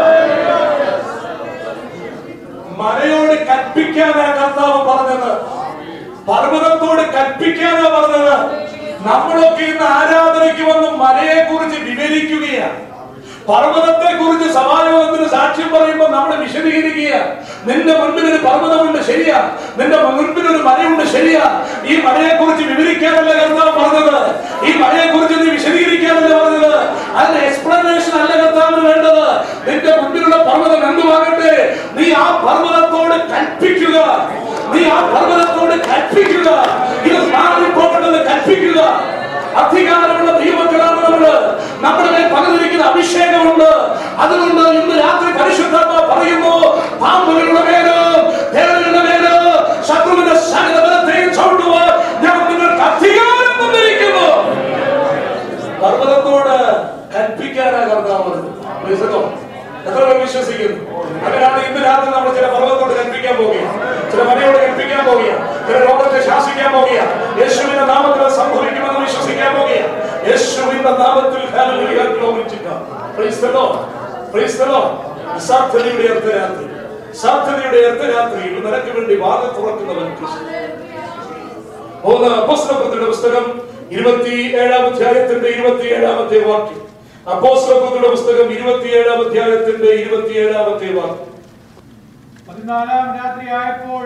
മലയോട് കൽപ്പിക്കാനാ കർത്താവ് പറഞ്ഞത്, പർവ്വതത്തോട് കൽപ്പിക്കാനാ പറഞ്ഞത്. നമ്മളൊക്കെ ഇന്ന് ആരാധനയ്ക്ക് വന്ന് മലയെ കുറിച്ച് വിവരിക്കുകയാണ്. പർവ്വതത്തെ കുറിച്ച് സമായോഗത്തിന് സാക്ഷ്യം പറയുമ്പോൾ നമ്മൾ വിശദീകരിക്കുക. നിന്റെ മുൻപിൽ ഒരു പർവ്വതമുണ്ട്, ശരിയാ. നിന്റെ മുൻപിൽ ഒരു മലയുണ്ട്, ശരിയാ. ഈ മലയെ കുറിച്ച് വിവരിക്കാനല്ല കർത്താവ് പറഞ്ഞത്. ഈ മലയെ കുറിച്ച് നീ വിശദീകരിക്കാനല്ല പറഞ്ഞത്. അതിന്റെ എക്സ്പ്ലനേഷൻ അല്ല കർത്താവിന് വേണ്ടത്. നിന്റെ മുൻപിലുള്ള പർവ്വതം എന്തുവാകട്ടെ, നീ ആ പർവ്വതത്തോട് കൽപ്പിക്കുക. നീ ആ പർവ്വതത്തോട് കൽപ്പിക്കുക. ഇത് മാറിപ്പോകേണ്ടത് കൽപ്പിക്കുക. അധികാരമുള്ള ദൈവമക്കളാണ് നമ്മള്. നമ്മുടെ മേൽ പകർന്നിരിക്കുന്ന അഭിഷേകമുണ്ട്. അതുകൊണ്ട് ഇന്ന് രാത്രി പരിശുദ്ധാത്മാവ് പറയുന്നു, പാമ്പുകളുടെ മേലും എത്ര പേർ വിശ്വസിക്കുന്നു? അങ്ങനെയാണ് ഇന്ന് രാത്രി നമ്മൾ ചില പർവ്വതത്തോട് കൽപ്പിക്കാൻ പോവുകയാണ്, ചില മലയോട് കൽപ്പിക്കാൻ പോവുകയാണ്, ചില രോഗത്തെ ശാസിക്കാൻ പോവുകയാണ്. യേശുവിന്റെ നാമത്തിൽ സംഭവിക്കുമെന്ന് വിശ്വസിക്കാൻ പോവുകയാണ്. യേശുവിന്റെ നാമത്തിൽ ഹല്ലേലൂയ, glory to God, praise the Lord, praise the Lord. സാധ്യതയുടെ അർദ്ധരാത്രി, സാധ്യതയുടെ അർദ്ധരാത്രിയിൽ നിനക്ക് വേണ്ടി വാതിൽ തുറക്കുന്നവൻ ക്രിസ്തു. മൂന്ന് അപ്പോസ്തലപ്രവൃത്തിയുടെ പുസ്തകം ഇരുപത്തി ഏഴാം അധ്യായത്തിന്റെ ഇരുപത്തി ഏഴാമത്തെ വാക്യം. അപ്പോസ്തലപ്രവൃത്തിയുടെ പുസ്തകം ഇരുപത്തിയേഴാം അധ്യായത്തിന്റെ ഇരുപത്തിയേഴാമത്തെ വാക്യം. പതിനാലാം രാത്രി ആയപ്പോൾ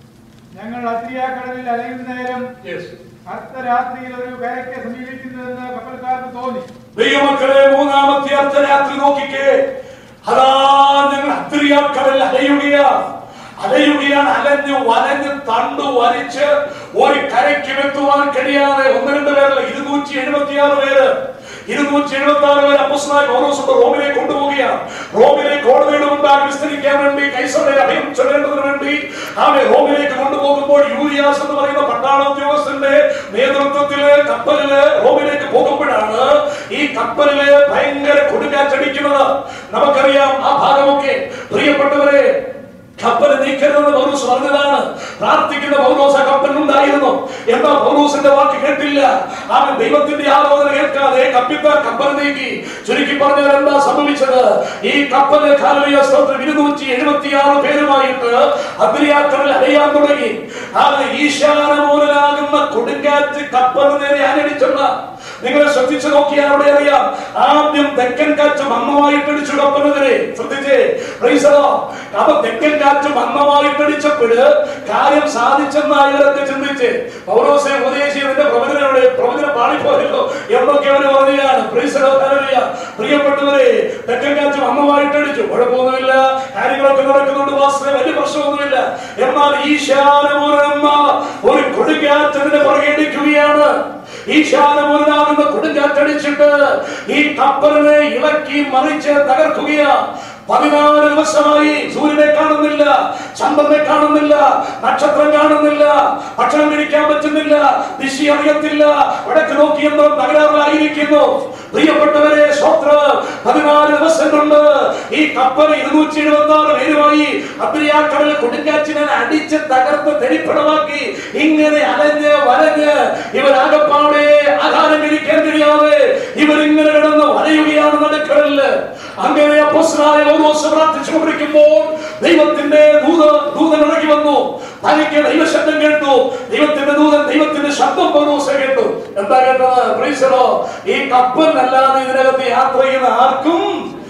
ഞങ്ങൾ അദ്രിയാക്കടലിൽ അലയുന്ന നേരം അർദ്ധരാത്രിയിൽ ഒരു കരയ്ക്ക് സമീപിക്കുന്നതെന്ന് കപ്പൽക്കാർക്ക് തോന്നി. ദൈവമക്കളെ, മൂന്നാമത്തെ അർദ്ധരാത്രി നോക്കിക്കേ. അതാ ഞങ്ങൾ അദ്രിയാക്കടലിൽ അലയുകയാ അലയുകയാണ് അലഞ്ഞ് വലഞ്ഞ് തണ്ടു വലിച്ച് ഒരു കരയ്ക്ക് എത്തുവാൻ കഴിയാതെ ഒന്ന് രണ്ട് പേരല്ല, ഇരുന്നൂറ്റി എഴുപത്തി ആറ് പേര് ഇരുന്നൂറ്റി എഴുപത്തി ആറ് പേര് അപ്പോസ്തലനായ പൗലോസ് റോമിലേക്ക് കൊണ്ടുപോവുകയാണ്. റോമിലെ കോടതിയുടെ മുമ്പാകെ വിസ്തരിക്കാൻ വേണ്ടി, കൈസറുടെ അഭയം ചൊല്ലേണ്ടതിന് വേണ്ടി അവരെ റോമിലേക്ക് കൊണ്ടുപോകുമ്പോൾ യൂലിയാസ് എന്ന് പറയുന്ന പട്ടാള ഉദ്യോഗസ്ഥന്റെ നേതൃത്വത്തില് കപ്പലില് റോമിലേക്ക് പോകുമ്പോഴാണ് ഈ കപ്പലില് ഭയങ്കര കൊടുങ്കാറ്റടിക്കുന്നത്. നമുക്കറിയാം ആ ഭാഗമൊക്കെ. പ്രിയപ്പെട്ടവരെ, കപ്പൽ നീക്കരുതെന്ന് പൗലോസ് പറഞ്ഞതാണ്. പ്രാർത്ഥിക്കുന്ന പൗലോസ് ആ കപ്പലിനുണ്ടായിരുന്നു. എന്നാൽ പൗലോസിന്റെ വാക്ക് കേട്ടില്ല. അവൻ ദൈവത്തിന്റെ ആലോചന കേൾക്കാതെ കപ്പിത്താൻ കപ്പൽ നീക്കി. ചുരുക്കി പറഞ്ഞാൽ എന്താ സംഭവിച്ചത്? ഈ കപ്പലിൽ ഹല്ലേലൂയ സ്തോത്രം ഇരുന്നൂറ്റി എഴുപത്തി ആറ് പേരുമായിട്ട് അദ്രിയാക്കടലിൽ അലയാൻ തുടങ്ങി. അത് ഈശാനമൂലനാകുന്ന കൊടുങ്കാറ്റ് കപ്പലിന് നേരെ ആഞ്ഞടിച്ചെന്ന് നിങ്ങൾ ശ്രദ്ധിച്ചു നോക്കിയാൽ അവിടെ അറിയാം. ആദ്യം തെക്കൻ കാറ്റ് മന്ദമായിട്ടടിച്ചു കപ്പലിനെതിരെ. ശ്രദ്ധിച്ചേ, പ്രൈസ് ദി ലോർഡ്. അപ്പൊ തെക്കൻ കാറ്റ് മന്ദമായിട്ടടിച്ചപ്പോൾ കാര്യം സാധിച്ചെന്നാണ് ഇവരൊക്കെ ചിന്തിച്ച്. പൗലോസെ ഉപദേശിച്ചതിന്റെ പ്രവചനയുടെ പ്രവചനം പാളിപ്പോയല്ലോ എന്നൊക്കെ അവർ പറയുകയാണ്. പ്രൈസ് ദി ലോർഡ്, ഹല്ലേലൂയ. പ്രിയപ്പെട്ടവരെ, തെക്കൻ കാറ്റ് മന്ദമായിട്ടടിച്ചു, കുഴപ്പമൊന്നുമില്ല, കാര്യങ്ങളൊക്കെ നടക്കുന്നുണ്ട്, വാസ്തവ വലിയ പ്രശ്നമൊന്നുമില്ല. എന്നാൽ ഈശാനമൂലം ഒരു കൊടുങ്കാറ്റിനെ പുറകെടിക്കുകയാണ്. ഈശാനമൂലനാകുന്ന കൊടുങ്കാറ്റടിച്ചിട്ട് ഈ കപ്പലിനെ ഇളക്കി മറിച്ച് തകർക്കുകയാ. പതിനാല് ദിവസമായി സൂര്യനെ കാണുന്നില്ല, ചന്ദ്രനെ കാണുന്നില്ല, നക്ഷത്രം കാണുന്നില്ല, ഭക്ഷണം കഴിക്കാൻ പറ്റുന്നില്ല, ദിശ അറിയത്തില്ല, വടക്ക് നോക്കിയെന്നും തകരാറിലായിരിക്കുന്നു. പ്രിയപ്പെട്ടവരെ, സ്തോത്രം, പതിനാല് ദിവസം കൊണ്ട് ഈ കപ്പൽ ഇരുന്നൂറ്റി എഴുപത്തി ആറ് പേരുമായി അദ്രിയാക്കടലിൽ കൊടുങ്കാറ്റിനെ അടിച്ച് തകർത്ത് തെരിപ്പണമാക്കി ഇങ്ങനെ അലഞ്ഞ് വലഞ്ഞ് ഇവരാകപ്പാടെ ആഹാരം കഴിക്കാൻ കഴിയാതെ ഇവരിങ്ങനെ കിടന്ന് വലയുകയാണ് നടുക്കടലില്. അങ്ങനെ അപ്പോസ്തലനായ പൗലോസ് പ്രാർത്ഥിച്ചുകൊണ്ടിരിക്കുമ്പോൾ ദൈവത്തിന്റെ ദൂത ദൂതൻ ഇറങ്ങി വന്നു. തനിക്ക് ദൈവശബ്ദം കേട്ടു. ദൈവത്തിന്റെ ദൂതൻ ദൈവത്തിന്റെ ശബ്ദം പൗലോസ് കേട്ടു. എന്താ കേട്ടത്? Praise the Lord. ഈ കപ്പലിനല്ലാതെ ഇതിനകത്ത് യാത്ര ചെയ്യുന്ന ആർക്കും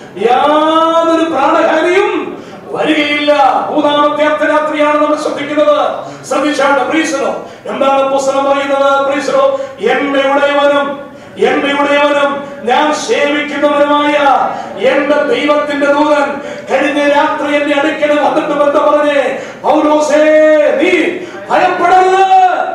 യാതൊരു പ്രാണഹാനിയും വരികയില്ല. മൂന്നാമത്തെ അർദ്ധരാത്രിയാണ് നമ്മൾ ശ്രദ്ധിക്കുന്നത്. ശ്രദ്ധിച്ചാണ്. Praise the Lord. എന്താണ് പുസ്തകം പറയുന്നത്? Praise the Lord. എന്റെ ഉടയവനും എന്റെ ഉടയവനും ഞാൻ സേവിക്കുന്നവനുമായ എന്റെ ദൈവത്തിന്റെ ദൂതൻ കഴിഞ്ഞ രാത്രി എന്റെ അടുക്കൽ വന്നിട്ട് ബന്ധ പറഞ്ഞേ, പൗലോസേ, നീ ഭയപ്പെടരുത്.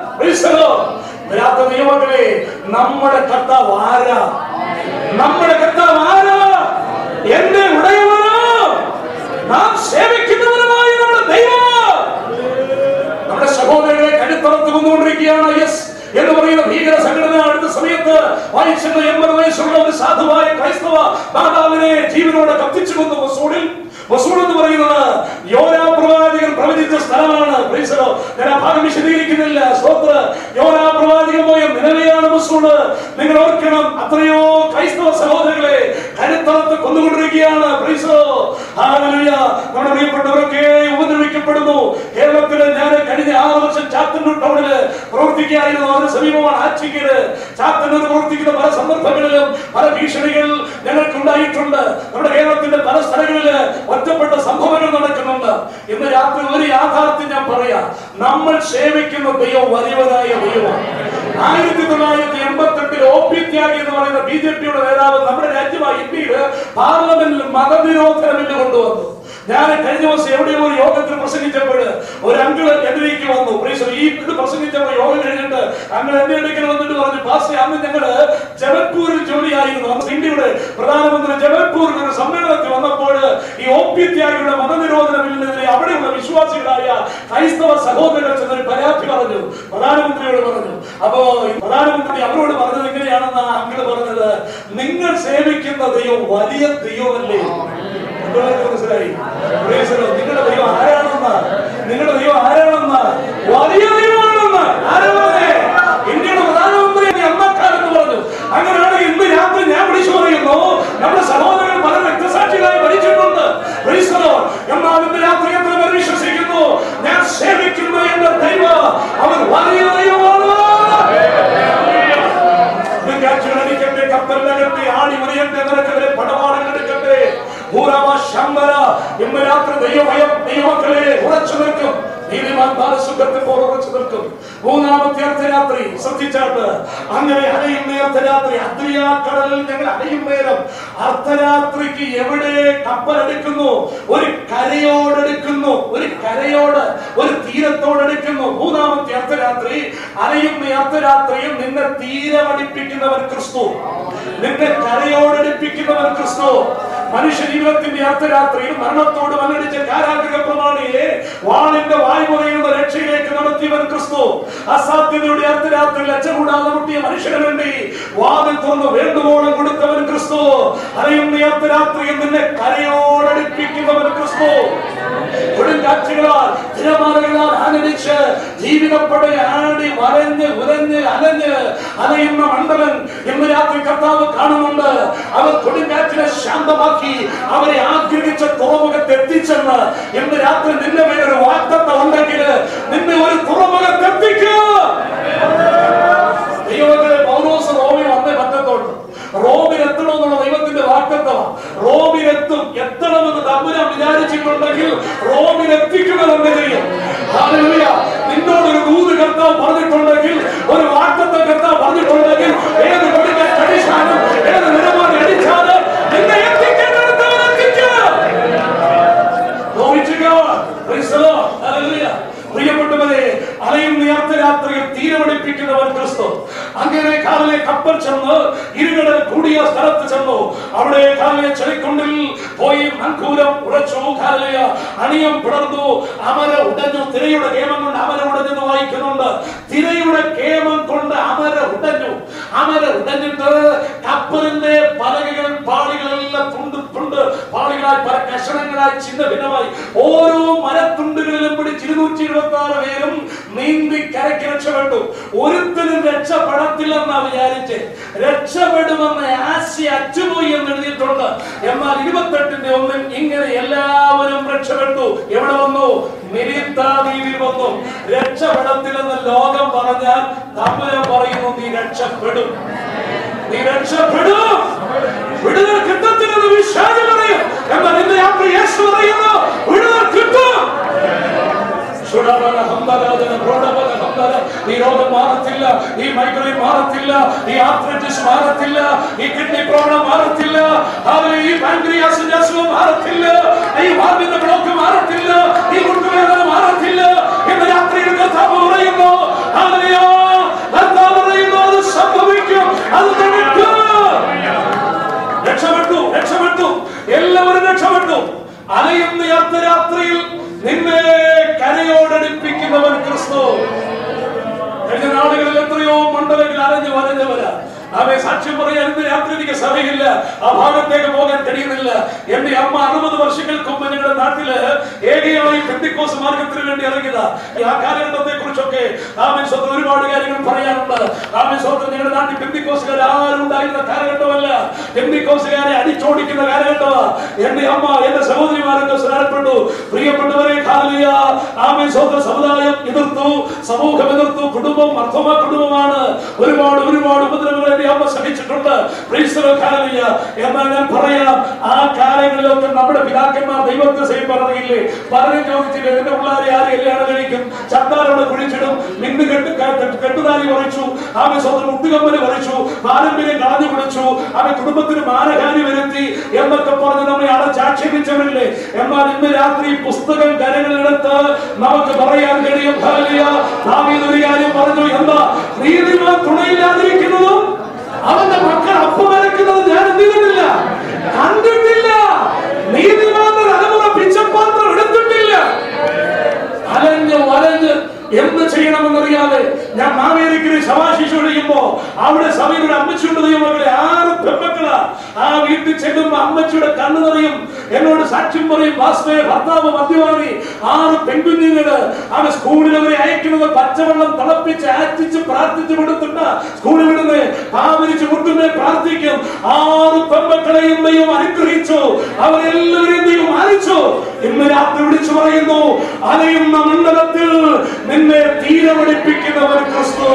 ദൈവമക്കളെ, നമ്മുടെ കർത്താവ് ആരാ? നമ്മുടെ കർത്താവ് ആരാ? എന്റെ ഉടയവനോ നാം സേവിക്കുന്നവനുമായ നമ്മുടെ ദൈവം. നമ്മുടെ സഹോദരങ്ങളെ കഴുത്തറത്ത് കൊണ്ടുകൊണ്ടിരിക്കുകയാണ് യെസ് എന്ന് പറയുന്ന ഭീകര സംഘടന. അടുത്ത സമയത്ത് വായിച്ചത് എൺപത് വയസ്സുള്ള ഒരു സാധുവായ ക്രൈസ്തവ മാതാവിനെ ജീവനോടെ കത്തിച്ചു കൊന്നു. മൊസൂളിൽ മൊസൂൾ എന്ന് പറയുന്നത് യോനാ പ്രവാചകൻ പ്രവചിച്ച സ്ഥലമാണ്. Praise the Lord. ഞാൻ ആ ഭാഗം വിശദീകരിക്കുന്നില്ല. സ്തോത്രം. യോനാ പ്രവാചകൻ പോയ നിലവയാണ് മൊസൂള്. നിങ്ങൾ ഓർക്കണം, അത്രയോ ക്രൈസ്തവ സഹോദരങ്ങളെ കഴുത്തറത്ത് കൊന്നുകൊണ്ടിരിക്കുകയാണ്. Praise the Lord, hallelujah. നമ്മുടെ പ്രിയപ്പെട്ടവരൊക്കെ ഉപദ്രവിക്കപ്പെടുന്നു. കേരളത്തിൽ ഞാൻ കഴിഞ്ഞ ആറ് വർഷം ചാത്തന്നൂർ ടൗണില് പ്രവർത്തിക്കുകയായിരുന്നു. അതിന് സമീപമാണ് ആച്ചിക്കല്. ചാത്തന്നൂർ പ്രവർത്തിക്കുന്ന പല സന്ദർഭങ്ങളിലും പല ഭീഷണികൾ ഞങ്ങൾക്ക് ഉണ്ടായിട്ടുണ്ട്. നമ്മുടെ കേരളത്തിന്റെ പല സ്ഥലങ്ങളില് ഒറ്റപ്പെട്ട സംഭവങ്ങൾ നടക്കുന്നുണ്ട്. ഇന്ന് രാത്രി ഒരു യാഥാർത്ഥ്യം ഞാൻ പറയാം. നമ്മൾ സേവിക്കുന്ന ദൈവം വലിയവനായ ദൈവമാണ്. ആയിരത്തി തൊള്ളായിരത്തി എൺപത്തി എട്ടിൽ ഒ പി ത്യാഗി എന്ന് പറയുന്ന ബി ജെ പിയുടെ നേതാവ് നമ്മുടെ രാജ്യമായ ഇന്ത്യയിൽ പാർലമെന്റിൽ മതനിരോധന ബില്ല് കൊണ്ടുവന്നു. ഞാൻ കഴിഞ്ഞ ദിവസം എവിടെയോ ഒരു യോഗത്തിൽ പ്രസംഗിച്ചപ്പോൾ ഒരു അങ്കിൾ എന്നിലേക്ക് വന്നു. ഈ ഇത് പ്രസംഗിച്ചപ്പോൾ യോഗം കഴിഞ്ഞിട്ട് അങ്ങൾ എന്റെ അടുക്കൽ വന്നിട്ട് പറഞ്ഞു, പാസ്റ്റർ, അന്ന് ഞങ്ങള് ജബൽപൂരിൽ ജോലിയായിരുന്നു. അന്ന് ഇന്ത്യയുടെ പ്രധാനമന്ത്രി ജബൽപൂരിൽ ഒരു സമ്മേളനത്തിൽ വന്നപ്പോൾ ഈ ഒ പി ത്യാഗിയുടെ മതനിരോധന ബില്ലിനെതിരെ അവിടെയുള്ള വിശ്വാസികളായ ക്രൈസ്തവ സഹോദരങ്ങൾ ചെന്നൊരു പരാതി പറഞ്ഞു, പ്രധാനമന്ത്രിയോട് പറഞ്ഞു. അപ്പോ പ്രധാനമന്ത്രി അവരോട് പറഞ്ഞത് എങ്ങനെയാണെന്ന് അങ്കിൾ പറഞ്ഞത്, നിങ്ങൾ സേവിക്കുന്ന ദൈവം വലിയ ദൈവമല്ലേ? മനസ്സിലായി? നിങ്ങളുടെ ദൈവം ആരാണെന്ന്, നിങ്ങളുടെ ദൈവം ആരാണെന്ന്, വലിയ ദൈവമാണെന്ന് ആരാണേ? ഇന്ത്യയുടെ പ്രധാനമന്ത്രി അമ്മക്കാരെന്ന് പറഞ്ഞു. അങ്ങനെയാണെങ്കിൽ ഇന്ന് രാത്രി ഞാൻ വിളിച്ചു പറയുന്നു, നമ്മുടെ സഹോദരൻ പല രക്തസാക്ഷികളായി മരിച്ചിട്ടുണ്ട്. എന്നാൽ ഇന്ന് രാത്രി എത്ര പേർ വിശ്വസിക്കുന്നു, ഞാൻ സേവിക്കുന്ന എന്റെ ദൈവം അവൻ വലിയ ദൈവമാണ്. ടിക്കട്ടെ, കപ്പലിനകത്തെ ആടി മറിയട്ടെ, നിനക്കെതിരെ പടവാളങ്ങൾ എടുക്കട്ടെ. ഇന്ന് രാത്രി ദൈവഭയം ദൈവമക്കളെ ഉറച്ചു നിൽക്കും. നീതിമാൻ ബാലസുഖത്തെ പോലെ ഉറച്ചു നിൽക്കും. മൂന്നാമത്തെ അർദ്ധരാത്രി ശ്രദ്ധിച്ചാട്ട്, അങ്ങനെ അലയുന്ന അർദ്ധരാത്രി, അദ്രിയാക്കടലിൽ ഞങ്ങൾ അലയും നേരം അർദ്ധരാത്രിക്ക് എവിടെ കപ്പലെടുക്കുന്നു? ഒരു കരയോടെടുക്കുന്നു, ഒരു കരയോട്, ഒരു തീരത്തോടെടുക്കുന്നു. മൂന്നാമത്തെ അർദ്ധരാത്രി, അലയുന്ന അർദ്ധരാത്രിയിൽ നിന്നെ തീരമടിപ്പിക്കുന്നവൻ ക്രിസ്തു, നിന്നെ കരയോടടുപ്പിക്കുന്നവൻ ക്രിസ്തു. മനുഷ്യ ജീവിതത്തിന്റെ അർദ്ധരാത്രിയിൽ മരണത്തോട് മല്ലടിച്ച കാരാഗ്രഹ പ്രമാണിയെ വാളിന്റെ വായ് പറയുന്ന രക്ഷയിലേക്ക് നടത്തിയവൻ ക്രിസ്തു. അസാധ്യതയുടെ അർദ്ധരാത്രിയിൽ അച്ചകൂടാതെ മുട്ടിയ മനുഷ്യന് വേണ്ടി വാതിൽ തുറന്ന് വേണ്ടുവോളം കൊടുത്തവൻ ക്രിസ്തു. അറിയുന്ന അർദ്ധരാത്രിയിൽ നിന്നെ കരയോടടുപ്പിക്കുന്നവൻ ക്രിസ്തു. കൊടുങ്കാറ്റുകളാൽ തിരമാലകളാൽ ആനടിച്ച് ജീവിതപ്പട ആടി വരഞ്ഞ് ഉരഞ്ഞ് അലഞ്ഞ് അലയുന്ന മണ്ഡലൻ ഇന്ന് രാത്രി കർത്താവ് കാണുന്നുണ്ട്. അവർ കൊടുങ്കാറ്റിനെ ശാന്തമാക്കി അവരെ ആഗ്രഹിച്ച തുറമുഖത്ത് എത്തിച്ചെന്ന് ഇന്ന് രാത്രി നിന്റെ മേലൊരു വാഗ്ദത്തം ഉണ്ടെങ്കിൽ നിന്നെ ഒരു തുറമുഖത്ത് എത്തിക്കുക. ദൈവത്തിലെ പൗലോസ് റോമിൽ വന്നേ പറ്റത്തുള്ളൂ. റോമിൽ എത്തണമെന്നുള്ള ദൈവത്തിന്റെ വാഗ്ദത്തമാണ്. റോമിലെത്തും, എത്തണമെന്ന് തമ്പുരാൻ വിചാരിച്ചിട്ടുണ്ടെങ്കിൽ റോമിൽ എത്തിക്കുക തന്നെ ചെയ്യും. ഹല്ലേലൂയ. നിന്നോടൊരു ദൂത് കർത്താവ് പറഞ്ഞിട്ടുണ്ടെങ്കിൽ, ഒരു വാഗ്ദത്തം കർത്താവ് പറഞ്ഞിട്ടുണ്ടെങ്കിൽ, ഏത് കൊടുങ്കാറ്റ് അടിച്ചാലും ഏത് നിലപാട് അടിച്ചാലും നിന്നെ എത്തിക്കേണ്ടടുത്തവൻ എത്തിക്കുക. പ്രിയപ്പെട്ടവരെ, അലയുന്ന അർദ്ധരാത്രിയിൽ തീരമടിപ്പിക്കുന്നവൻ ക്രിസ്തു. അങ്ങനെ കാലിലെ കപ്പൽ ചെന്ന് ഇരുകടൽ കൂടിയ സ്ഥലത്ത് ചെന്നു. അവിടെ കാലിലെ ചെളിക്കുണ്ടിൽ പോയി മൺകൂരം ഉറച്ചു. കാലിലെ അണിയം പിളർന്നു, അമര ഉടഞ്ഞു. തിരയുടെ കേമം കൊണ്ട് അമര ഉടഞ്ഞെന്ന് വായിക്കുന്നുണ്ട്. തിരയുടെ കേമം കൊണ്ട് അമര ഉടഞ്ഞു. അമര ഉടഞ്ഞിട്ട് കപ്പലിന്റെ പലകകൾ പാളികളെല്ലാം തുണ്ട് തുണ്ട് പാളികളായി പല കഷണങ്ങളായി ചിന്ന ഭിന്നമായി ഓരോ മരത്തുണ്ടുകളിലും പിടിച്ച് ഇരുന്നൂറ്റി ഇരുപത്തി ആറ് പേരും നീന്തി കരയ്ക്ക് രക്ഷപ്പെട്ടു. ഒരുത്തരും രക്ഷപ്പെടത്തില്ലെന്നാ വിചാരിച്ച്, രക്ഷപ്പെടുമെന്ന് ആശ അറ്റുപോയി എന്ന് എഴുതിയിട്ടുണ്ട്. എന്നാൽ ഇരുപത്തെട്ടിന്റെ ഒന്നിൽ ഇങ്ങനെ എല്ലാവരും രക്ഷപ്പെട്ടു. എവിടെ വന്നു? മെരീത്താ ദ്വീപിൽ വന്നു. രക്ഷപ്പെടത്തില്ലെന്ന് ലോകം പറഞ്ഞാൽ തമ്പുരാൻ പറയുന്നു, നീ രക്ഷപ്പെടും, നീ രക്ഷപ്പെടും. വിടുതൽ കിട്ടത്തില്ലെന്ന് വിശ്വാസം പറയും. എന്നാൽ ഇന്ന് യാത്ര യേശു പറയുന്നു, വിടുതൽ കിട്ടും. ഈ രോഗം മാറത്തില്ല, ഈ മൈഗ്രൈൻ മാറത്തില്ല, ഈ ആർത്രൈറ്റിസ് മാറത്തില്ല, ഈ കിഡ്നി പ്രോബ്ലം മാറത്തില്ല, ഈ പാൻക്രിയാസിന്റെ അസുഖം മാറത്തില്ല, ഈ വാൽവിന്റെ ബ്ലോക്ക് മാറത്തില്ല, ഈ മുട്ടുവേദന മാറത്തില്ല. ഇന്ന് രാത്രിയിൽ കർത്താവ് പറയുന്നു, കർത്താവ് പറയുന്നു, അത് സംഭവിക്കും, അത് നടക്കും. രക്ഷപ്പെട്ടു, രക്ഷപ്പെട്ടു, എല്ലാവരും രക്ഷപ്പെട്ടു. അലയുന്ന അർദ്ധരാത്രിയിൽ നിന്നെ കരയോടടുപ്പിക്കുന്നവൻ ക്രിസ്തു. കഴിഞ്ഞ നാളുകളിൽ എത്രയോ മണ്ഡലങ്ങളിൽ അലഞ്ഞു വരഞ്ഞവരാ. അവയെ സാക്ഷ്യം പറയാൻ ഇന്ന് രാത്രി എനിക്ക് സമയമില്ല, ആ ഭാഗത്തേക്ക് പോകാൻ കഴിയുന്നില്ല. എന്റെ അമ്മ അറുപത് വർഷങ്ങൾക്ക് മുമ്പ് ഞങ്ങളുടെ നാട്ടില് ഏകയായി പെന്തിക്കോസ് മാർഗത്തിന് വേണ്ടി ഇറങ്ങിയതാ. ആ കാലഘട്ടത്തെ കുറിച്ചൊക്കെ ആമേശ്വരത്തിൽ ഒരുപാട് കാര്യങ്ങൾ പറയാനുണ്ട്. ആമേശ്വരത്തിൽ ഞങ്ങളുടെ നാട്ടിൽ പെന്തിക്കോസുകാർ ആരും ഉണ്ടായിരുന്ന കാലഘട്ടമല്ല, പെന്തിക്കോസുകാരെ അടിച്ചോടിക്കുന്ന കാലഘട്ടമാ. എന്റെ അമ്മ എന്റെ സഹോദരിമാരൊക്കെ സ്നാനപ്പെട്ടു. പ്രിയപ്പെട്ടവരെ, ഹല്ലേലൂയ. ആമേശ്വരത്തിൽ സമുദായം എതിർത്തു, സമൂഹം എതിർത്തു, കുടുംബം അർത്ഥമാ കുടുംബമാണ്. ഒരുപാട് ഒരുപാട് ഉപദ്രവങ്ങൾ അമ്മ സഹിച്ചിട്ടുണ്ട്. എന്നാൽ ഞാൻ പറയാം, ആ കാലങ്ങളിലൊക്കെ നമ്മുടെ പിതാക്കന്മാർ ദൈവത്തെ സേവ പറഞ്ഞില്ലേ, പറഞ്ഞു ചോദിച്ചില്ലേ, എന്റെ പിള്ളേരെ ആര് കല്യാണം കഴിക്കും? ചത്താരോട് കുഴിച്ചിടും, നിന്ന് കെട്ട് കെട്ടുതാലി പറിച്ചു, ആമെ സ്വന്തം മുട്ടുകമ്പല് പറിച്ചു, പാരമ്പര്യം കളഞ്ഞു കുടിച്ചു, ആമെ കുടുംബത്തിന് മാനഹാനി വരുത്തി എന്നൊക്കെ പറഞ്ഞ് നമ്മെ അടച്ചാക്ഷേപിച്ചവരില്ലേ. എന്നാൽ ഇന്ന് രാത്രി പുസ്തകം കരങ്ങളിലെടുത്ത് നമുക്ക് പറയാൻ കഴിയും, ദാവീദ് ഒരു കാര്യം പറഞ്ഞു, എന്താ? നീതിമാൻ തുണയില്ലാതിരിക്കുന്നതും അവന്റെ മക്കൾ അപ്പം വരയ്ക്കുന്നത് ഞാൻ എന്തില്ല, കണ്ടിട്ടില്ല. നീതിമാന്റെ തലമുറ പിച്ചപ്പാത്രം എടുത്തിട്ടില്ല. അലഞ്ഞ് വലഞ്ഞ് എന്ത് ചെയ്യണമെന്നറിയാതെ ഞാൻ മാവേലിക്കരി ശവാശിഷ ഒഴിയുമ്പോ അവിടെ സഭയുടെ അമ്മച്ചുണ്ട് ദൈവമകളെ ചെല്ലുമ്പോ അമ്മച്ചിയുടെ കണ്ണു നിറയും, എന്നോട് സാക്ഷ്യം പറയും, വാസ്തവ ഭർത്താവ് മദ്യപാനി, ആറ് പെൺകുഞ്ഞുങ്ങള്, അവൻ സ്കൂളിൽ അവരെ അയക്കുന്നത് പച്ചവെള്ളം തിളപ്പിച്ച് ആറ്റിച്ച് പ്രാർത്ഥിച്ചു വിടുത്തുണ്ട് സ്കൂളിൽ വിടുന്നേ, പാവരിച്ച് മുട്ടുന്നേ പ്രാർത്ഥിക്കും. ആറ് പെൺമക്കളെയും ദൈവം അനുഗ്രഹിച്ചു, അവരെല്ലാവരെയും ദൈവം മാനിച്ചു. ഇന്ന് രാത്രി വിളിച്ചു പറയുന്നു, അലയുന്ന മണ്ഡലത്തിൽ നിന്നെ തീരമടിപ്പിക്കുന്നവൻ ക്രിസ്തു.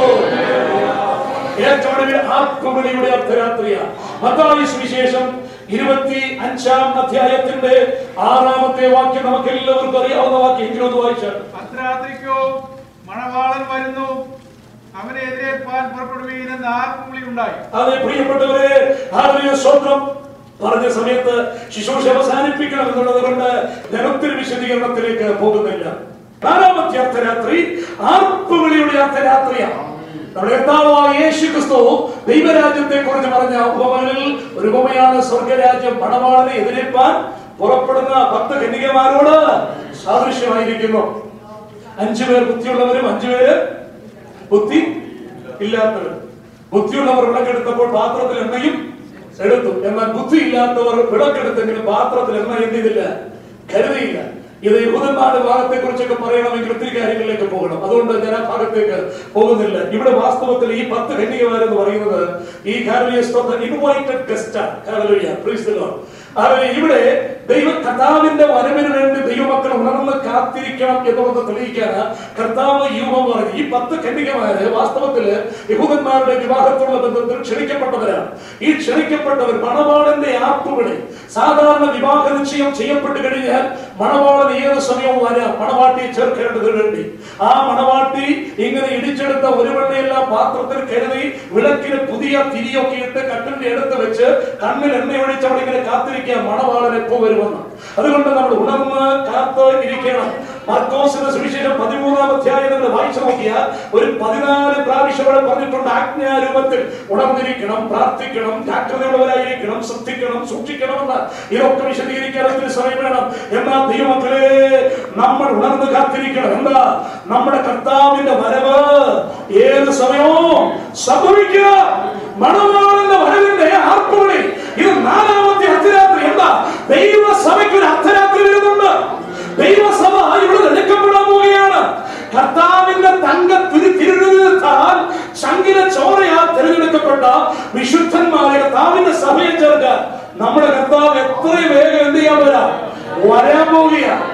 ഏറ്റവും ആത്മബലിയുടെ അർദ്ധരാത്രിയാണ്. മത്തായി സുവിശേഷം ഇരുപത്തി അഞ്ചാം അധ്യായത്തിന്റെ ആറാമത്തെ വാക്യം നമുക്ക് എല്ലാവർക്കും അറിയാവുന്ന വാക്യം. എങ്കിലും ഒന്ന് വായിച്ചാൽ, അർദ്ധരാത്രിക്കോ മണവാളൻ വരുന്നു, അവനെ എതിരേൽപ്പാൻ പുറപ്പെടുവീനെന്ന് ആർപ്പുവിളി ഉണ്ടായി. അതെ പ്രിയപ്പെട്ടവരെ, ഹല്ലേലൂയ സ്തോത്രം. പറഞ്ഞ സമയത്ത് ശുശ്രൂഷ അവസാനിപ്പിക്കണം എന്നുള്ളത് കൊണ്ട് ഞാൻ ഒത്തിരി വിശദീകരണത്തിലേക്ക് പോകുന്നില്ല. നാലാമത്തെ അർദ്ധരാത്രി ആർപ്പുവിളിയുടെ അർദ്ധരാത്രിയാണ്. നമ്മുടെ കർത്താവായ യേശു ക്രിസ്തു ദൈവരാജ്യത്തെ കുറിച്ച് പറഞ്ഞ ഉപമകളിൽ ഒരു ഉപമയാണ് സ്വർഗരാജ്യം മണവാളനെ എതിരേൽപ്പാൻ പുറപ്പെടുന്ന പത്ത് കന്യകമാരോട് സാദൃശ്യമായിരിക്കുന്നു. അഞ്ചുപേർ ബുദ്ധിയുള്ളവരും അഞ്ചുപേര് ബുദ്ധി ഇല്ലാത്തവരും. ബുദ്ധിയുള്ളവർ വിളക്കെടുത്തപ്പോൾ പാത്രത്തിൽ എണ്ണയും എടുത്തു, എന്നാൽ ബുദ്ധി ഇല്ലാത്തവർ വിളക്കെടുത്തെങ്കിലും പാത്രത്തിൽ എണ്ണ എന്ത് ചെയ്തില്ല, കരുതിയില്ല. ഇത് യഹൂദന്മാരുടെ ഭാഗത്തെ കുറിച്ചൊക്കെ പറയണമെങ്കിൽ ഒത്തിരി കാര്യങ്ങളിലേക്ക് പോകണം, അതുകൊണ്ട് ഞാൻ ആ ഭാഗത്തേക്ക് പോകുന്നില്ല. ഇവിടെ വാസ്തവത്തിൽ ഈ പത്ത് കന്യകമാരെന്ന് പറയുന്നത് ഈ ഇൻവൈറ്റഡ് ഗസ്റ്റാണ്. ഇവിടെ ദൈവ കർത്താവിന്റെ വരവിന് വേണ്ടി ദൈവമക്കൾ ഉണർന്ന് കാത്തിരിക്കണം എന്നുള്ളത് തെളിയിക്കാണ് കർത്താവ് യൂഹം പറഞ്ഞു. ഈ പത്ത് കന്യകമാര് വാസ്തവത്തില് യഹൂദന്മാരുടെ വിവാഹത്തോടുള്ള ബന്ധത്തിൽ ക്ഷണിക്കപ്പെട്ടവരാണ്. ഈ ക്ഷണിക്കപ്പെട്ടവർ മണവാളന്റെ ആർപ്പുവിളി. സാധാരണ വിവാഹ നിശ്ചയം ചെയ്യപ്പെട്ടു കഴിഞ്ഞാൽ മണവാളൻ ഏത് സമയവും വരാം മണവാട്ടിയെ ചേർക്കേണ്ടതിന് വേണ്ടി. ആ മണവാട്ടി ഇങ്ങനെ ഇടിച്ചെടുത്ത ഒരു വെണ്ണയെല്ലാം പാത്രത്തിൽ കരുതി വിളക്കിന് പുതിയ തിരിയൊക്കെ ഇട്ട് കട്ടിലിന്റെ അടുത്ത് വെച്ച് കണ്ണിൽ എണ്ണയൊഴിച്ച് അവിടെ ഇങ്ങനെ കാത്തിരിക്കുക മണവാളൻ എപ്പോ വരുമെന്ന്. അതുകൊണ്ട് നമ്മൾ ഉണർന്ന് കാത്ത് ഇരിക്കണം. മർക്കോസിന്റെ സുവിശേഷം പതിമൂന്നാം അധ്യായം നിങ്ങൾ വായിച്ചു നോക്കിയാൽ ഒരു പതിനാല് പ്രാവശ്യം അവിടെ പറഞ്ഞിട്ടുണ്ട് ആജ്ഞാരൂപത്തിൽ ഉണർന്നിരിക്കണം, പ്രാർത്ഥിക്കണം, ജാഗ്രതയുള്ളവരായിരിക്കണം, ശ്രദ്ധിക്കണം, സൂക്ഷിക്കണമെന്ന്. ഇതൊക്കെ വിശദീകരിക്കാൻ ഒത്തിരി സമയം വേണം. എന്നാൽ ദൈവമക്കളെ നമ്മൾ ഉണർന്ന് കാത്തിരിക്കണം. എന്താ? നമ്മുടെ കർത്താവിന്റെ വരവ് ഏത് സമയവും സംഭവിക്കുക. മണവാളന്റെ വരവിന്റെ ആർപ്പുവിളി. ഇത് നാലാമത്തെ അർദ്ധരാത്രി. എന്താ? ദൈവസഭയ്ക്ക് ഒരു അർദ്ധരാത്രി വരുന്നുണ്ട്. ദൈവസഭ ഇവിടെ എടുക്കപ്പെടാൻ പോവുകയാണ്. കർത്താവിന്റെ തങ്ക തിരുത്താൽ ചങ്കില ചോരയാൽ തിരഞ്ഞെടുക്കപ്പെട്ട വിശുദ്ധന്മാരെ കർത്താവിന്റെ സഭയെ ചേർക്കാൻ നമ്മുടെ കർത്താവ് എത്ര വേഗം എന്ത് ചെയ്യാൻ വരാം വരാൻ പോവുകയാണ്.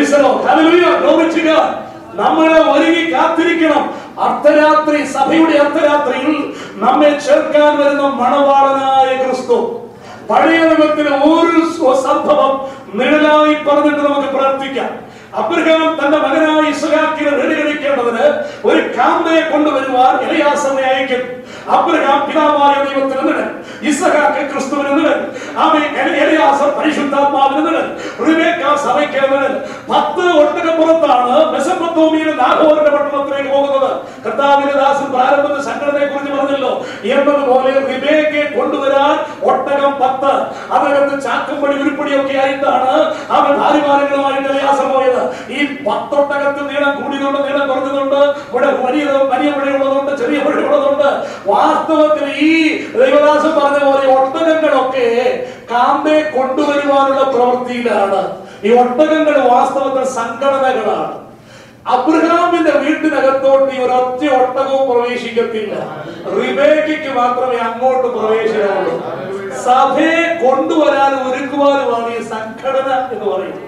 നമ്മളെ ഒരുങ്ങി കാത്തിരിക്കണം. അർദ്ധരാത്രി, സഭയുടെ അർദ്ധരാത്രിയിൽ നമ്മെ ചേർക്കാൻ വരുന്ന മണവാളനായ ക്രിസ്തു. പഴയ നിയമത്തിലെ ഒരു സംഭവം നിഴലായി പറഞ്ഞിട്ട് നമുക്ക് പ്രാർത്ഥിക്കാം. അബ്രഹാം തന്റെ മകനായ ഇസ്ഹാക്കിനെ വീടുകഴിക്കേണ്ടതിന് ഒരു കാന്തയെ കൊണ്ടുവരുവാൻ എലയാസറിനെ അയക്കും. അബ്രഹാം പിതാവായ ദൈവത്തിന് നിഴൽ, ഇസ്ഹാക്ക് ക്രിസ്തുവിന് നിഴൽ, എലയാസർ പരിശുദ്ധാത്മാവിന് നിഴൽ, റിബേക്ക സഭയ്ക്ക് നിഴൽ. പത്ത് ഒട്ടകപ്പുറത്താണ് മെസൊപ്പൊത്താമിയയിലെ നാഹോറിന്റെ പട്ടണത്തിലേക്ക് പോകുന്നത്. കർത്താവിന്റെ ദാസൻ പ്രാരംഭത്തിൽ സംഘടനയെ കുറിച്ച് പറഞ്ഞല്ലോ. എന്നതുപോലെ റിബേക്കയെ കൊണ്ടുവരാൻ ഒട്ടകം പത്ത്, അതിനകത്ത് ചാക്കുംപടി ഉരുപ്പടിയൊക്കെ ആയിട്ടാണ് അവൻ ഭാര്യമാരങ്ങളുമായിട്ട് എലയാസർ പോയത്. ഈ പത്തൊട്ടകത്തിൽ നീളം കൂടിയതുകൊണ്ട് നീളം കുറഞ്ഞതുകൊണ്ട്, ഇവിടെ വലിയ വലിയ പുഴയുള്ളതുകൊണ്ട് ചെറിയ പുഴയുള്ളതുകൊണ്ട്, വാസ്തവത്തിൽ ഈ ദൈവദാസൻ പറഞ്ഞ പോലെ ഒട്ടകങ്ങളൊക്കെ കാന്തയെ കൊണ്ടുവരുവാനുള്ള പ്രവൃത്തിയിലാണ്. ഈ ഒട്ടകങ്ങൾ വാസ്തവത്തിൽ സംഘടനകളാണ്. അബ്രഹാമിന്റെ വീട്ടിനകത്തോട്ട് ഈ ഒരൊറ്റ ഒട്ടകവും പ്രവേശിക്കത്തില്ല. റിബേക്കയ്ക്ക് മാത്രമേ അങ്ങോട്ട് പ്രവേശനമുള്ളൂ. സഭയെ കൊണ്ടുവരാനും ഒരുക്കുവാനുമാണ് ഈ സംഘടന എന്ന് പറയുന്നത്.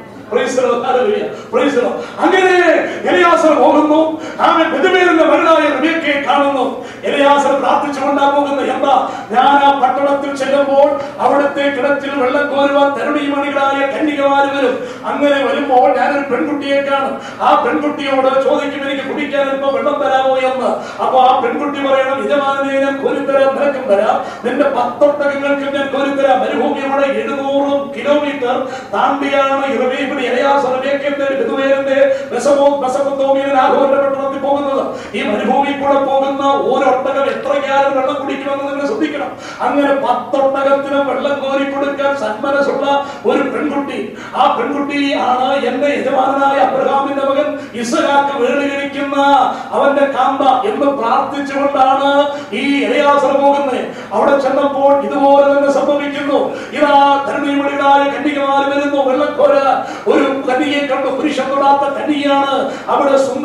അങ്ങനെ എലയാസർ പോകുന്നു. അവൻ ബെഥൂവേലിന്റെ മകളായ റിബേക്കയെ കാണുന്നു. എലയാസർ പ്രാർത്ഥിച്ചുകൊണ്ടാ പോകുന്നത്. എന്താ? ഞാൻ ആ പട്ടണത്തിൽ ചെല്ലുമ്പോൾ അവിടുത്തെ കിണറ്റിൽ വെള്ളം കോരുവാൻ തരുണീമണികളായ കന്യകമാര് വരും. അങ്ങനെ വരുമ്പോൾ ഞാനൊരു പെൺകുട്ടിയെ കാണും. ആ പെൺകുട്ടിയോട് ചോദിക്കും, എനിക്ക് കുടിക്കാൻ ഇപ്പൊ വെള്ളം തരാമോ എന്ന്. അപ്പൊ ആ പെൺകുട്ടി പറയണം, യജമാനനെ ഞാൻ കോരിത്തരാം, നിനക്കും തരാം, നിന്റെ പത്തൊട്ടകങ്ങൾക്കും ഞാൻ കോരിത്തരാം. മരുഭൂമിയുടെ എഴുന്നൂറ് കിലോമീറ്റർ താണ്ടിയാണ് പട്ടണത്തിൽ പോകുന്നത്. ഈ മരുഭൂമി കൂടെ പോകുന്ന ഓരോ ഒട്ടകം എത്ര ഗ്യാലൻ വെള്ളം കുടിക്കുമെന്ന് നിങ്ങൾ ശ്രദ്ധിക്കണം. അങ്ങനെ പത്തൊട്ടകത്തിനും വെള്ളം കോരി കൊടുക്കാൻ സന്മനസ്സുള്ള ഒരു പെൺകുട്ടി. ആ പെൺകുട്ടി ആണ് എന്റെ യജമാനായ അബ്രഹാമിന്റെ മകൻ ഇസ്ഹാക്ക് വീടുകഴിക്കുന്ന അവന്റെ കാന്ത എന്ന് പ്രാർത്ഥിച്ചുകൊണ്ടാണ് ഈ എലയാസർ പോകുന്നത്. അവിടെ ചെന്നപ്പോൾ ഇതുപോലെ തന്നെ സംഭവിക്കുന്നു. ഇതാ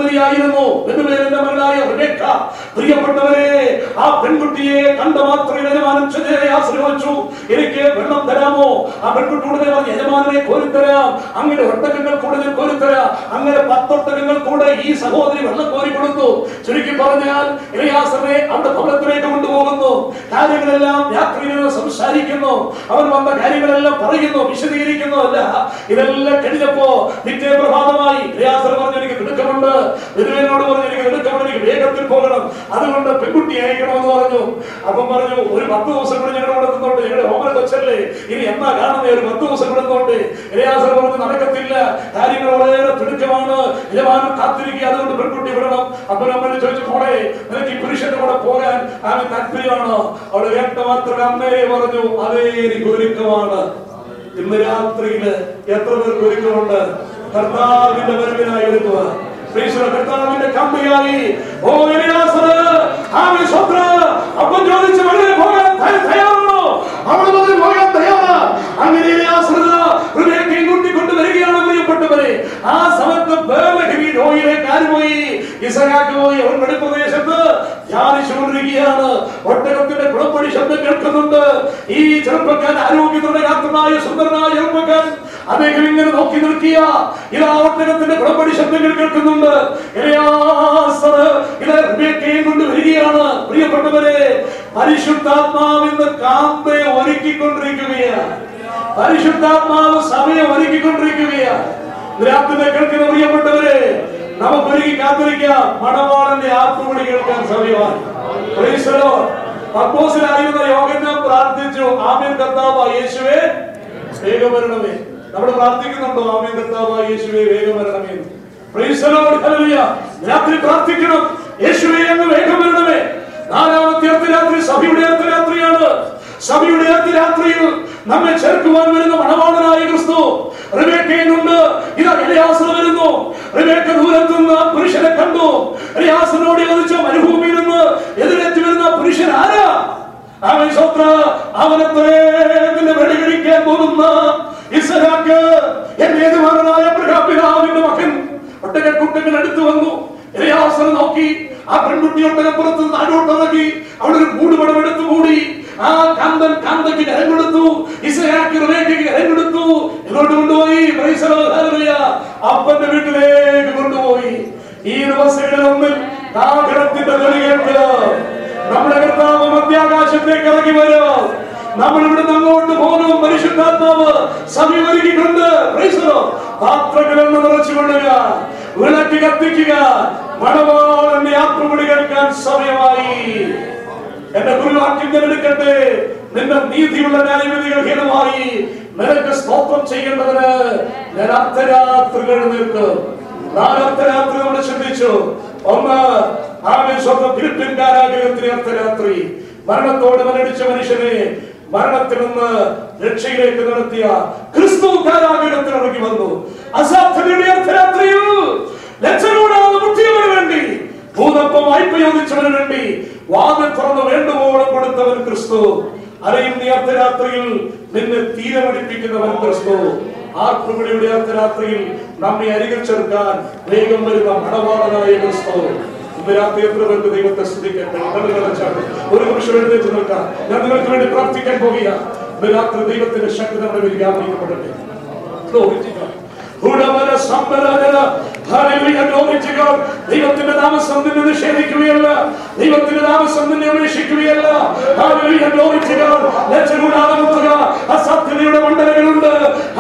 സുന്ദരിയായിരുന്നു. ബെഥുവേലിന്റെ മകളായ റിബേക്ക. പ്രിയപ്പെട്ടവരെ, ആ പെൺകുട്ടിയെ കണ്ട മാത്രം യജമാനൻ ആശ്രയിച്ചു. എനിക്ക് വെള്ളം തരാമോ? ആ പെൺകുട്ടിയോട് പറഞ്ഞു, യജമാനെ കോരിത്തരാം, അങ്ങനെ ഒട്ടകങ്ങൾ കൂടെ ഞാൻ കോരിത്തരാം. അങ്ങനെ പത്തൊട്ടകങ്ങൾ കൂടെ ഈ സഹോദരി വെള്ളം കോരി കൊടുത്തു. ചുരുക്കി പറഞ്ഞാൽ എലിയാസറിനെ അവിടെ ഭവനത്തിലേക്ക് കൊണ്ടുപോകുന്നു. കാര്യങ്ങളെല്ലാം യാത്രികർ സംസാരിക്കുന്നു. അവൻ വന്ന കാര്യങ്ങളെല്ലാം പറയുന്നു, വിശദീകരിക്കുന്നു. അല്ല, ഇതെല്ലാം കഴിഞ്ഞപ്പോ നിത്യ പ്രഭാതമായി എലിയാസർ പറഞ്ഞു, എനിക്ക് തിടുക്കമുണ്ട്. ബെഥുവേലിനോട് പറഞ്ഞു, എനിക്ക് തിടുക്കമുണ്ട്, എനിക്ക് വേഗത്തിൽ പോകണം, അതുകൊണ്ട് പെൺകുട്ടി അയക്കണമെന്ന് പറഞ്ഞു. അപ്പം പറഞ്ഞു, ഒരു പത്ത് ദിവസം കൂടെ ഞങ്ങളുടെ ഇവിടെ നിന്നോണ്ട്, ഞങ്ങളുടെ ഹോമന കൊച്ചല്ലേ, ഇനി എന്നാ കാണുന്നേ, ഒരു പത്ത് ദിവസം കൂടെ നിന്നോണ്ട്. എലിയാസർ പറഞ്ഞു, നടക്കത്തില്ല, കാര്യങ്ങൾ വളരെ തിടുക്കമാണ്, യജമാനൻ കാത്തിരിക്കുക, അതുകൊണ്ട് പെൺകുട്ടി വിടണം. അപ്പൻ അമ്മനെ ചോദിച്ചു, മോളെ നിനക്ക് ഈ പുരുഷന്റെ കൂടെ പോകാൻ അവന് താല്പര്യമാണോ? അവള് കേട്ട മാത്രം അമ്മയെ പറഞ്ഞു, അതേ എനിക്ക് ഒരുക്കമാണ്. ഇന്ന് രാത്രിയില് എത്ര പേർക്ക് ഒരുക്കമുണ്ട്? കർത്താവിന്റെ വരവിനായി ഒരുക്കുക. കർത്താവിന്റെ കമ്പിയായി ഓ എലിയാസർ ആമേൻ സ്വത്ര അപ്പൻ ചോദിച്ചു, വളരെ പോകാൻ തയ്യാറാണോ? അവൾ വളരെ പോകാൻ തയ്യാറാ. അങ്ങനെ എലിയാസർ റിബേക്കയെ കൂട്ടിക്കൊണ്ട് വരികയാണ്. പ്രിയപ്പെട്ടവരെ, ആ സമയത്ത് ബേർലഹേമിൽ ഓയിലേക്ക് ആര് പോയി? ഇസഹാക്ക് പോയി. അവൻ വെളിപ്രദേശത്ത് ധ്യാനിച്ചുകൊണ്ടിരിക്കുകയാണ്. ഒട്ടകത്തിന്റെ കുളപ്പടി ശബ്ദം കേൾക്കുന്നുണ്ട്. ഈ ചെറുപ്പക്കാരൻ ആരോഗ്യത്തോടെ സുന്ദരനായ ചെറുപ്പക്കാരൻ അദ്ദേഹം ഇങ്ങനെ നോക്കി നിൽക്കുക. ഇതാ ഒട്ടകത്തിന്റെ കുളപ്പടി ശബ്ദങ്ങൾ കേൾക്കുന്നുണ്ട്. എലിയാസർ ഇത് റിബേക്കയെ കൊണ്ട് വരികയാണ്. പ്രിയപ്പെട്ടവരെ, പരിശുദ്ധാത്മാവിന്ന് കാന്തയെ ഒരുക്കിക്കൊണ്ടിരിക്കുകയാണ്. പരിശുദ്ധാത്മാവ് സമയം ഒരുക്കിക്കൊണ്ടിരിക്കുകയാണ്. രാത്രി കേൾക്കുന്ന പ്രിയപ്പെട്ടവരെ, നമുക്ക് ഒരുക്കി കാത്തിരിക്കാം. മണവാളന്റെ ആത്മവിളി കേൾക്കാൻ സമയമായി. പത്മോസിലായിരുന്ന യോഹന്നാൻ പ്രാർത്ഥിച്ചു, ആമേൻ കർത്താവായ യേശുവേ വേഗം വരണമേ. നമ്മൾ പ്രാർത്ഥിക്കുന്നുണ്ടോ? ആമേൻ കർത്താവായ യേശുവേ വേഗം വരണമേ. Praise the Lord, hallelujah. രാത്രി പ്രാർത്ഥിക്കണം, യേശുവേ അങ്ങ് വേഗം വരണമേ. നാലാമത്തെ അർദ്ധരാത്രി സഭയുടെ അർദ്ധരാത്രിയാണ്. സഭയുടെ അർദ്ധരാത്രിയിൽ നമ്മെ ചേർക്കുവാൻ വരുന്ന മണവാളനായ ക്രിസ്തു റിബേക്കയുണ്ട്. ഇതാ എലിയാസർ വരുന്നു. റിബേക്ക ദൂരത്തു നിന്ന് പുരുഷനെ കണ്ടു. എലിയാസറിനോട് ചോദിച്ചു, മരുഭൂമിയിൽ നിന്ന് എതിരേറ്റ് വരുന്ന പുരുഷൻ ആരാ? അവൻ സ്വത്ര അവനത്രേതിന്റെ വെടികഴിക്കാൻ പോകുന്ന ഇസഹാക്ക്, എന്റെ യജമാനനായ പിതാവിന്റെ മകൻ. ഒട്ടകക്കൂട്ടങ്ങൾ അടുത്തു വന്നു. എലിയാസർ നോക്കി. ആ പെൺകുട്ടി ഒട്ടകപ്പുറത്ത് നാടോട്ടിറങ്ങി. അവിടെ ഒരു മൂടുപടം എടുത്തു മൂടി. ആ കാന്തൻ കാന്തയ്ക്ക് കരം കൊടുത്തു. ഇസഹാക്ക് റിബേക്കയ്ക്ക് കരം കൊടുത്തു. ഇങ്ങോട്ട് കൊണ്ടുപോയി. Praise the Lord, hallelujah. അപ്പന്റെ വീട്ടിലേക്ക് കൊണ്ടുപോയി. ഈ ദിവസങ്ങളിലൊന്നിൽ കാഹളത്തിന്റെ ധ്വനി കേൾക്കുക. നമ്മുടെ കർത്താവ് മധ്യാകാശത്തേക്ക് ഇറങ്ങി വരും. നമ്മൾ ഇവിടുന്ന് അങ്ങോട്ട് പോകും. പരിശുദ്ധാത്മാവ് സമയം ഒരുക്കിക്കൊണ്ട് പ്രൈസ് ദി ലോർഡ് പാത്രങ്ങളെന്ന് നിറച്ചുകൊള്ളുക, വിളക്ക് കത്തിക്കുക. മണവാളന്റെ ആത്മവിളി കേൾക്കാൻ സമയമായി. എന്റെ ഗുരുവാക്യം ഞാൻ എടുക്കട്ടെ. നിന്റെ നീതിയുള്ള ന്യായവിധികൾ ഹീനമായി നിനക്ക് സ്തോത്രം ചെയ്യേണ്ടതിന് ഞാൻ അർദ്ധരാത്രികൾ എഴുന്നേൽക്കും. നാല് അർദ്ധരാത്രി നമ്മൾ ചിന്തിച്ചു. ഒന്ന്, ആമേൻ സ്വന്തം ഫിലിപ്പിൻ കാരാഗൃഹത്തിലെ അർദ്ധരാത്രി. മരണത്തോട് മരടിച്ച മനുഷ്യനെ മരണത്തിൽ നിന്ന് രക്ഷയിലേക്ക് നടത്തിയ ക്രിസ്തു കാരാഗൃഹത്തിൽ ഇറങ്ങി വന്നു. അസാധ്യതയുടെ അർദ്ധരാത്രിയിൽ ലക്ഷണോടാതെ മുട്ടിയവന് വേണ്ടി, ഭൂതപ്പം വായ്പയോദിച്ചവന് വേണ്ടി വാതിൽ തുറന്ന് വേണ്ടുവോളം കൊടുത്തവൻ ക്രിസ്തു. അറിയും നീ അർദ്ധരാത്രിയിൽ നിന്നെ തീരമടിപ്പിക്കുന്നവൻ ക്രിസ്തു. ആത്മവിളിയുടെ അർദ്ധരാത്രിയിൽ നമ്മെ അരികിൽ ചേർക്കാൻ വേഗം വരുന്ന മണവാളനായ ക്രിസ്തു. രാത്രി എത്ര പേർക്ക് ദൈവത്തെ സ്തുതിക്കട്ടെ. ഒരു നിമിഷം എഴുന്നേറ്റ് നിൽക്കാം. ഞാൻ നിങ്ങൾക്ക് വേണ്ടി പ്രാർത്ഥിക്കാൻ പോകുകയാണ്. രാത്രി ദൈവത്തിന്റെ ശക്തി നമ്മുടെ മേൽ വ്യാപരിക്കപ്പെടട്ടെ. ദൈവത്തിന്റെ താമസം നിന്നെ നിഷേധിക്കുകയല്ല. ദൈവത്തിന്റെ താമസം നിന്നെ ഉപേക്ഷിക്കുകയല്ല. അസാധ്യതയുടെ മണ്ഡലങ്ങളുണ്ട്.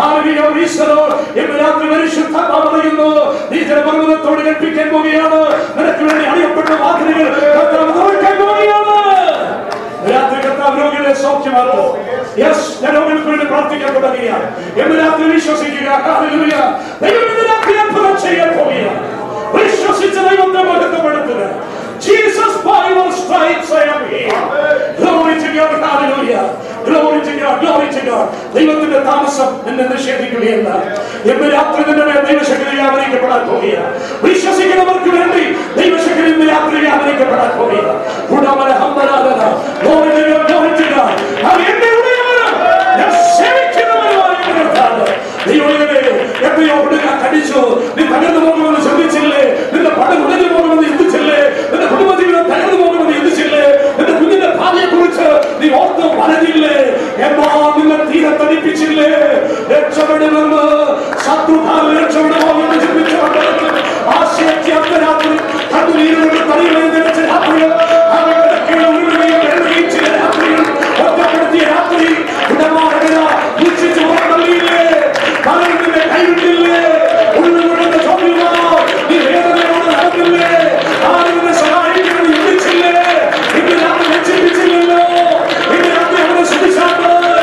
പറയുന്നു, നീ ജനപർവ്വതത്തോട് കൽപ്പിക്കാൻ പോവുകയാണ്. നിനക്ക് വേണ്ടി അറിയപ്പെട്ട വാതിലുകൾ തുറക്കാൻ പോവുകയാണ്. രാത്രി കർത്താവ് രോഗികളെ സൗഖ്യമാക്കും. യെസ്, ഞാൻ രോഗികൾക്ക് വേണ്ടി പ്രാർത്ഥിക്കാൻ തുടങ്ങിയാണ്. എന്ന് രാത്രി വിശ്വസിക്കുക. ഹല്ലേലൂയ. ദൈവം ഇന്ന് രാത്രി അത്ഭുതം ചെയ്യാൻ പോവുകയാണ്. വിശ്വസിച്ച ദൈവത്തെ മഹത്വപ്പെടുത്തുക. Jesus by your stripes I am healed. Glory to God. Hallelujah. Glory to God. Glory to God. ദൈവത്തിന്റെ താമസം നിന്നെ നിഷേധിക്കുകയല്ല. എന്ന് രാത്രി നിന്റെ മേൽ ദൈവശക്തി വ്യാപരിക്കപ്പെടാൻ പോവുകയാണ്. വിശ്വസിക്കുന്നവർക്ക് വേണ്ടി ദൈവശക്തി ഇന്ന് രാത്രി വ്യാപരിക്കപ്പെടാൻ പോവുകയാണ്. ഉടമല ഹംബലാദന. Glory to God. Glory to God. അത് എന്റെ ഉടയവനാണ്. ഞാൻ സേവിക്കുന്നവനുമാണ് കർത്താവ്. ദൈവമേ, എത്രയോ ഉടനെ കടിച്ചു. നീ തകർന്നു പോകുമെന്ന് ശ്രദ്ധിച്ചില്ലേ? നിന്റെ പടം രക്ഷപ്പെടുമെന്ന് ശത്രുഭാവം രക്ഷപ്പെടുമോ എന്ന് ചിന്തിച്ച മണ്ഡലത്തിൽ ആശയത്തെ അർദ്ധരാത്രി കണ്ണുനീരുകൊണ്ട് തലയിൽ നിറച്ച രാത്രികൾ അവരുടെ കീഴിൽ ഉരുളുകയും വെള്ളുകയും ചെയ്ത രാത്രികൾ ഒറ്റപ്പെടുത്തിയ രാത്രി ഉടമാറകന വീക്ഷിച്ചു പോകണ്ടല്ലേ പലരുടെ കൈവിട്ടില്ലേ ഉള്ളുകൊടുത്ത ചോദ്യമോ നീ വേദനയോട് നടന്നില്ലേ ആരുടെ സഹായിക്കുന്നത് ചിന്തിച്ചില്ലേ ഇന്ന് രാത്രി ലക്ഷിപ്പിച്ചില്ലല്ലോ ഇന്ന് രാത്രി അവരെ ശ്രദ്ധിച്ചാണ്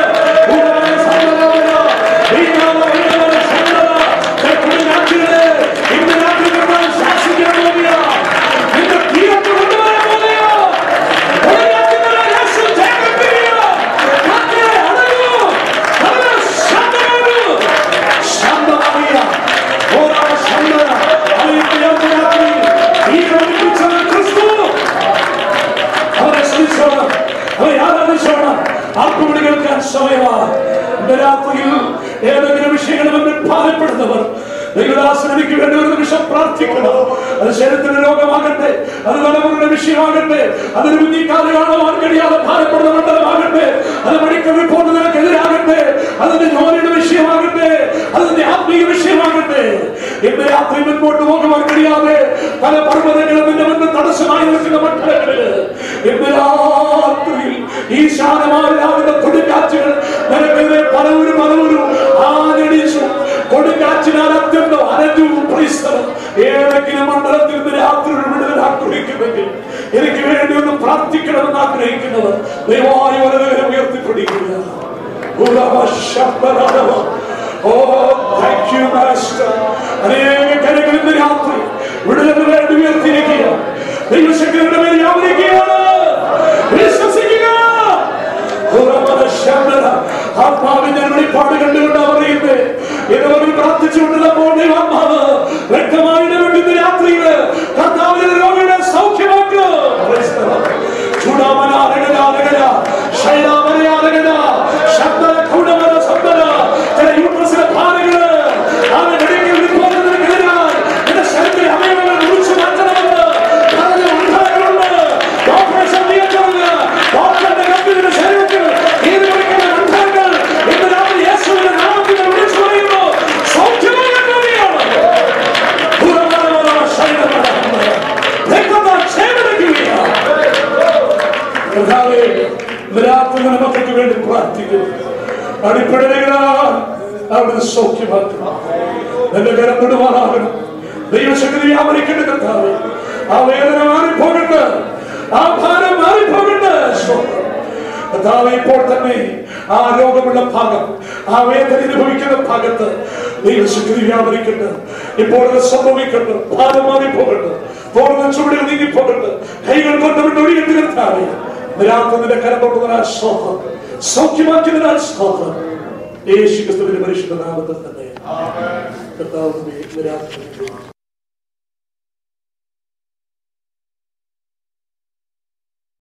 രാത്രിയിൽ ഏതെങ്കിലും വിഷയങ്ങൾ ഭാരപ്പെടുന്നവർ ദൈവദാസനിക്ക് വേണ്ടി ഒരു നിമിഷം പ്രാർത്ഥിക്കണം. അത് ശരീരത്തിന്റെ രോഗമാകട്ടെ, അത് തലമുറയുടെ വിഷയമാകട്ടെ, അതൊരു കുഞ്ഞിക്കാല് കാണുവാൻ കഴിയാതെ ഭാരപ്പെടുന്ന മണ്ഡലമാകട്ടെ, അത് മെഡിക്കൽ റിപ്പോർട്ട് നിനക്കെതിരാകട്ടെ, അതിന്റെ ജോലിയുടെ വിഷയമാകട്ടെ, അതിന്റെ ആത്മീയ വിഷയമാകട്ടെ, ഇന്ന് രാത്രി മുൻപോട്ട് പോകുവാൻ കഴിയാതെ പല പർവ്വതങ്ങളും നിന്റെ മുന്നിൽ തടസ്സമായി നിൽക്കുന്ന മണ്ഡലങ്ങളില് ഇന്ന് രാത്രിയിൽ ഈ ശാനമായ കൊടുങ്കാറ്റുകൾ നിനക്കെതിരെ പലവരും പലവരും ആനടിച്ചു. കൊടുങ്കാറ്റിനാൽ അത്യന്തം അനജു ക്രൈസ്തവം ഏതെങ്കിലും മണ്ഡലത്തിൽ നിന്ന് രാത്രി വിടുതൽ ആഗ്രഹിക്കുമെങ്കിൽ എനിക്ക് വേണ്ടി ഒന്ന് പ്രാർത്ഥിക്കണമെന്ന് ആഗ്രഹിക്കുന്നവർ ദയവായി വളരെ ഉയർത്തിപ്പിടിക്കുക. അനേക കരകൾ ഇന്ന് രാത്രി വിടുതലിന് വേണ്ടി ഉയർത്തിയിരിക്കുക. ദൈവശക്തിയുടെ മേൽ വ്യാപരിക്കുകയാണ്. വിശ്വസിക്കുക. ആത്മാവിന്റെ വെളിപ്പാട് കണ്ടുകൊണ്ട് അറിയുന്നത് ഇതുവരെ പ്രാർത്ഥിച്ചുകൊണ്ടിരുന്നപ്പോൾ ദൈവാത്മാവ് വ്യക്തമായി ഇടപെടുന്ന രാത്രിയില് കർത്താവിന്റെ രോഗികളെ സൗഖ്യമാക്കുക. ചൂടാമനാരകനാരകന ശൈലാമനയാരകന ശബ്ദ കൗടമന ശബ്ദന ചില യൂട്രസിലെ ഭാരങ്ങള് അത് മെഡിക്കൽ റിപ്പോർട്ടിനെതിരായി എന്റെ ശരീരത്തിലെ അവയവങ്ങൾ മുറിച്ചു മാറ്റണമെന്ന് പറഞ്ഞ ഉണ്ടാകുന്നുണ്ട്. ഓപ്പറേഷൻ ചെയ്യണമെന്ന് ഡോക്ടറുടെ കമ്പിയുടെ ശരീരത്തിൽ മക്കൾക്ക് വേണ്ടി പ്രാർത്ഥിക്കുന്നു. അടിപ്പടലുകളാൽ അവിടെ സൗഖ്യമാക്കണം. എന്റെ കരം വിടുവാനാകണം. ദൈവശക്തി വ്യാപരിക്കേണ്ട കർത്താവ്. ആ വേദന മാറിപ്പോകട്ടെ, ആ ഭാരം മാറിപ്പോകട്ടെ. കർത്താവ് ഇപ്പോൾ തന്നെ ആ രോഗമുള്ള ഭാഗം, ആ വേദന അനുഭവിക്കുന്ന ഭാഗത്ത് ദൈവശക്തി വ്യാപരിക്കട്ടെ. ഇപ്പോൾ അത് സംഭവിക്കട്ടെ. ഭാരം മാറിപ്പോകട്ടെ, തോന്നുന്ന ചുവടുകൾ നീങ്ങിപ്പോകട്ടെ, കൈകൾ കൊണ്ടുവിട്ട് ഒഴിയെത്തി കർത്താവേ നിന്റെ കരം തൊട്ടുന്ന സ്തോത്രം, സൗഖ്യമാക്കിയതിനാൽ സ്തോത്രം. യേശു ക്രിസ്തുവിന്റെ പരിശുദ്ധ നാമത്തിൽ തന്നെ കർത്താവിന്റെ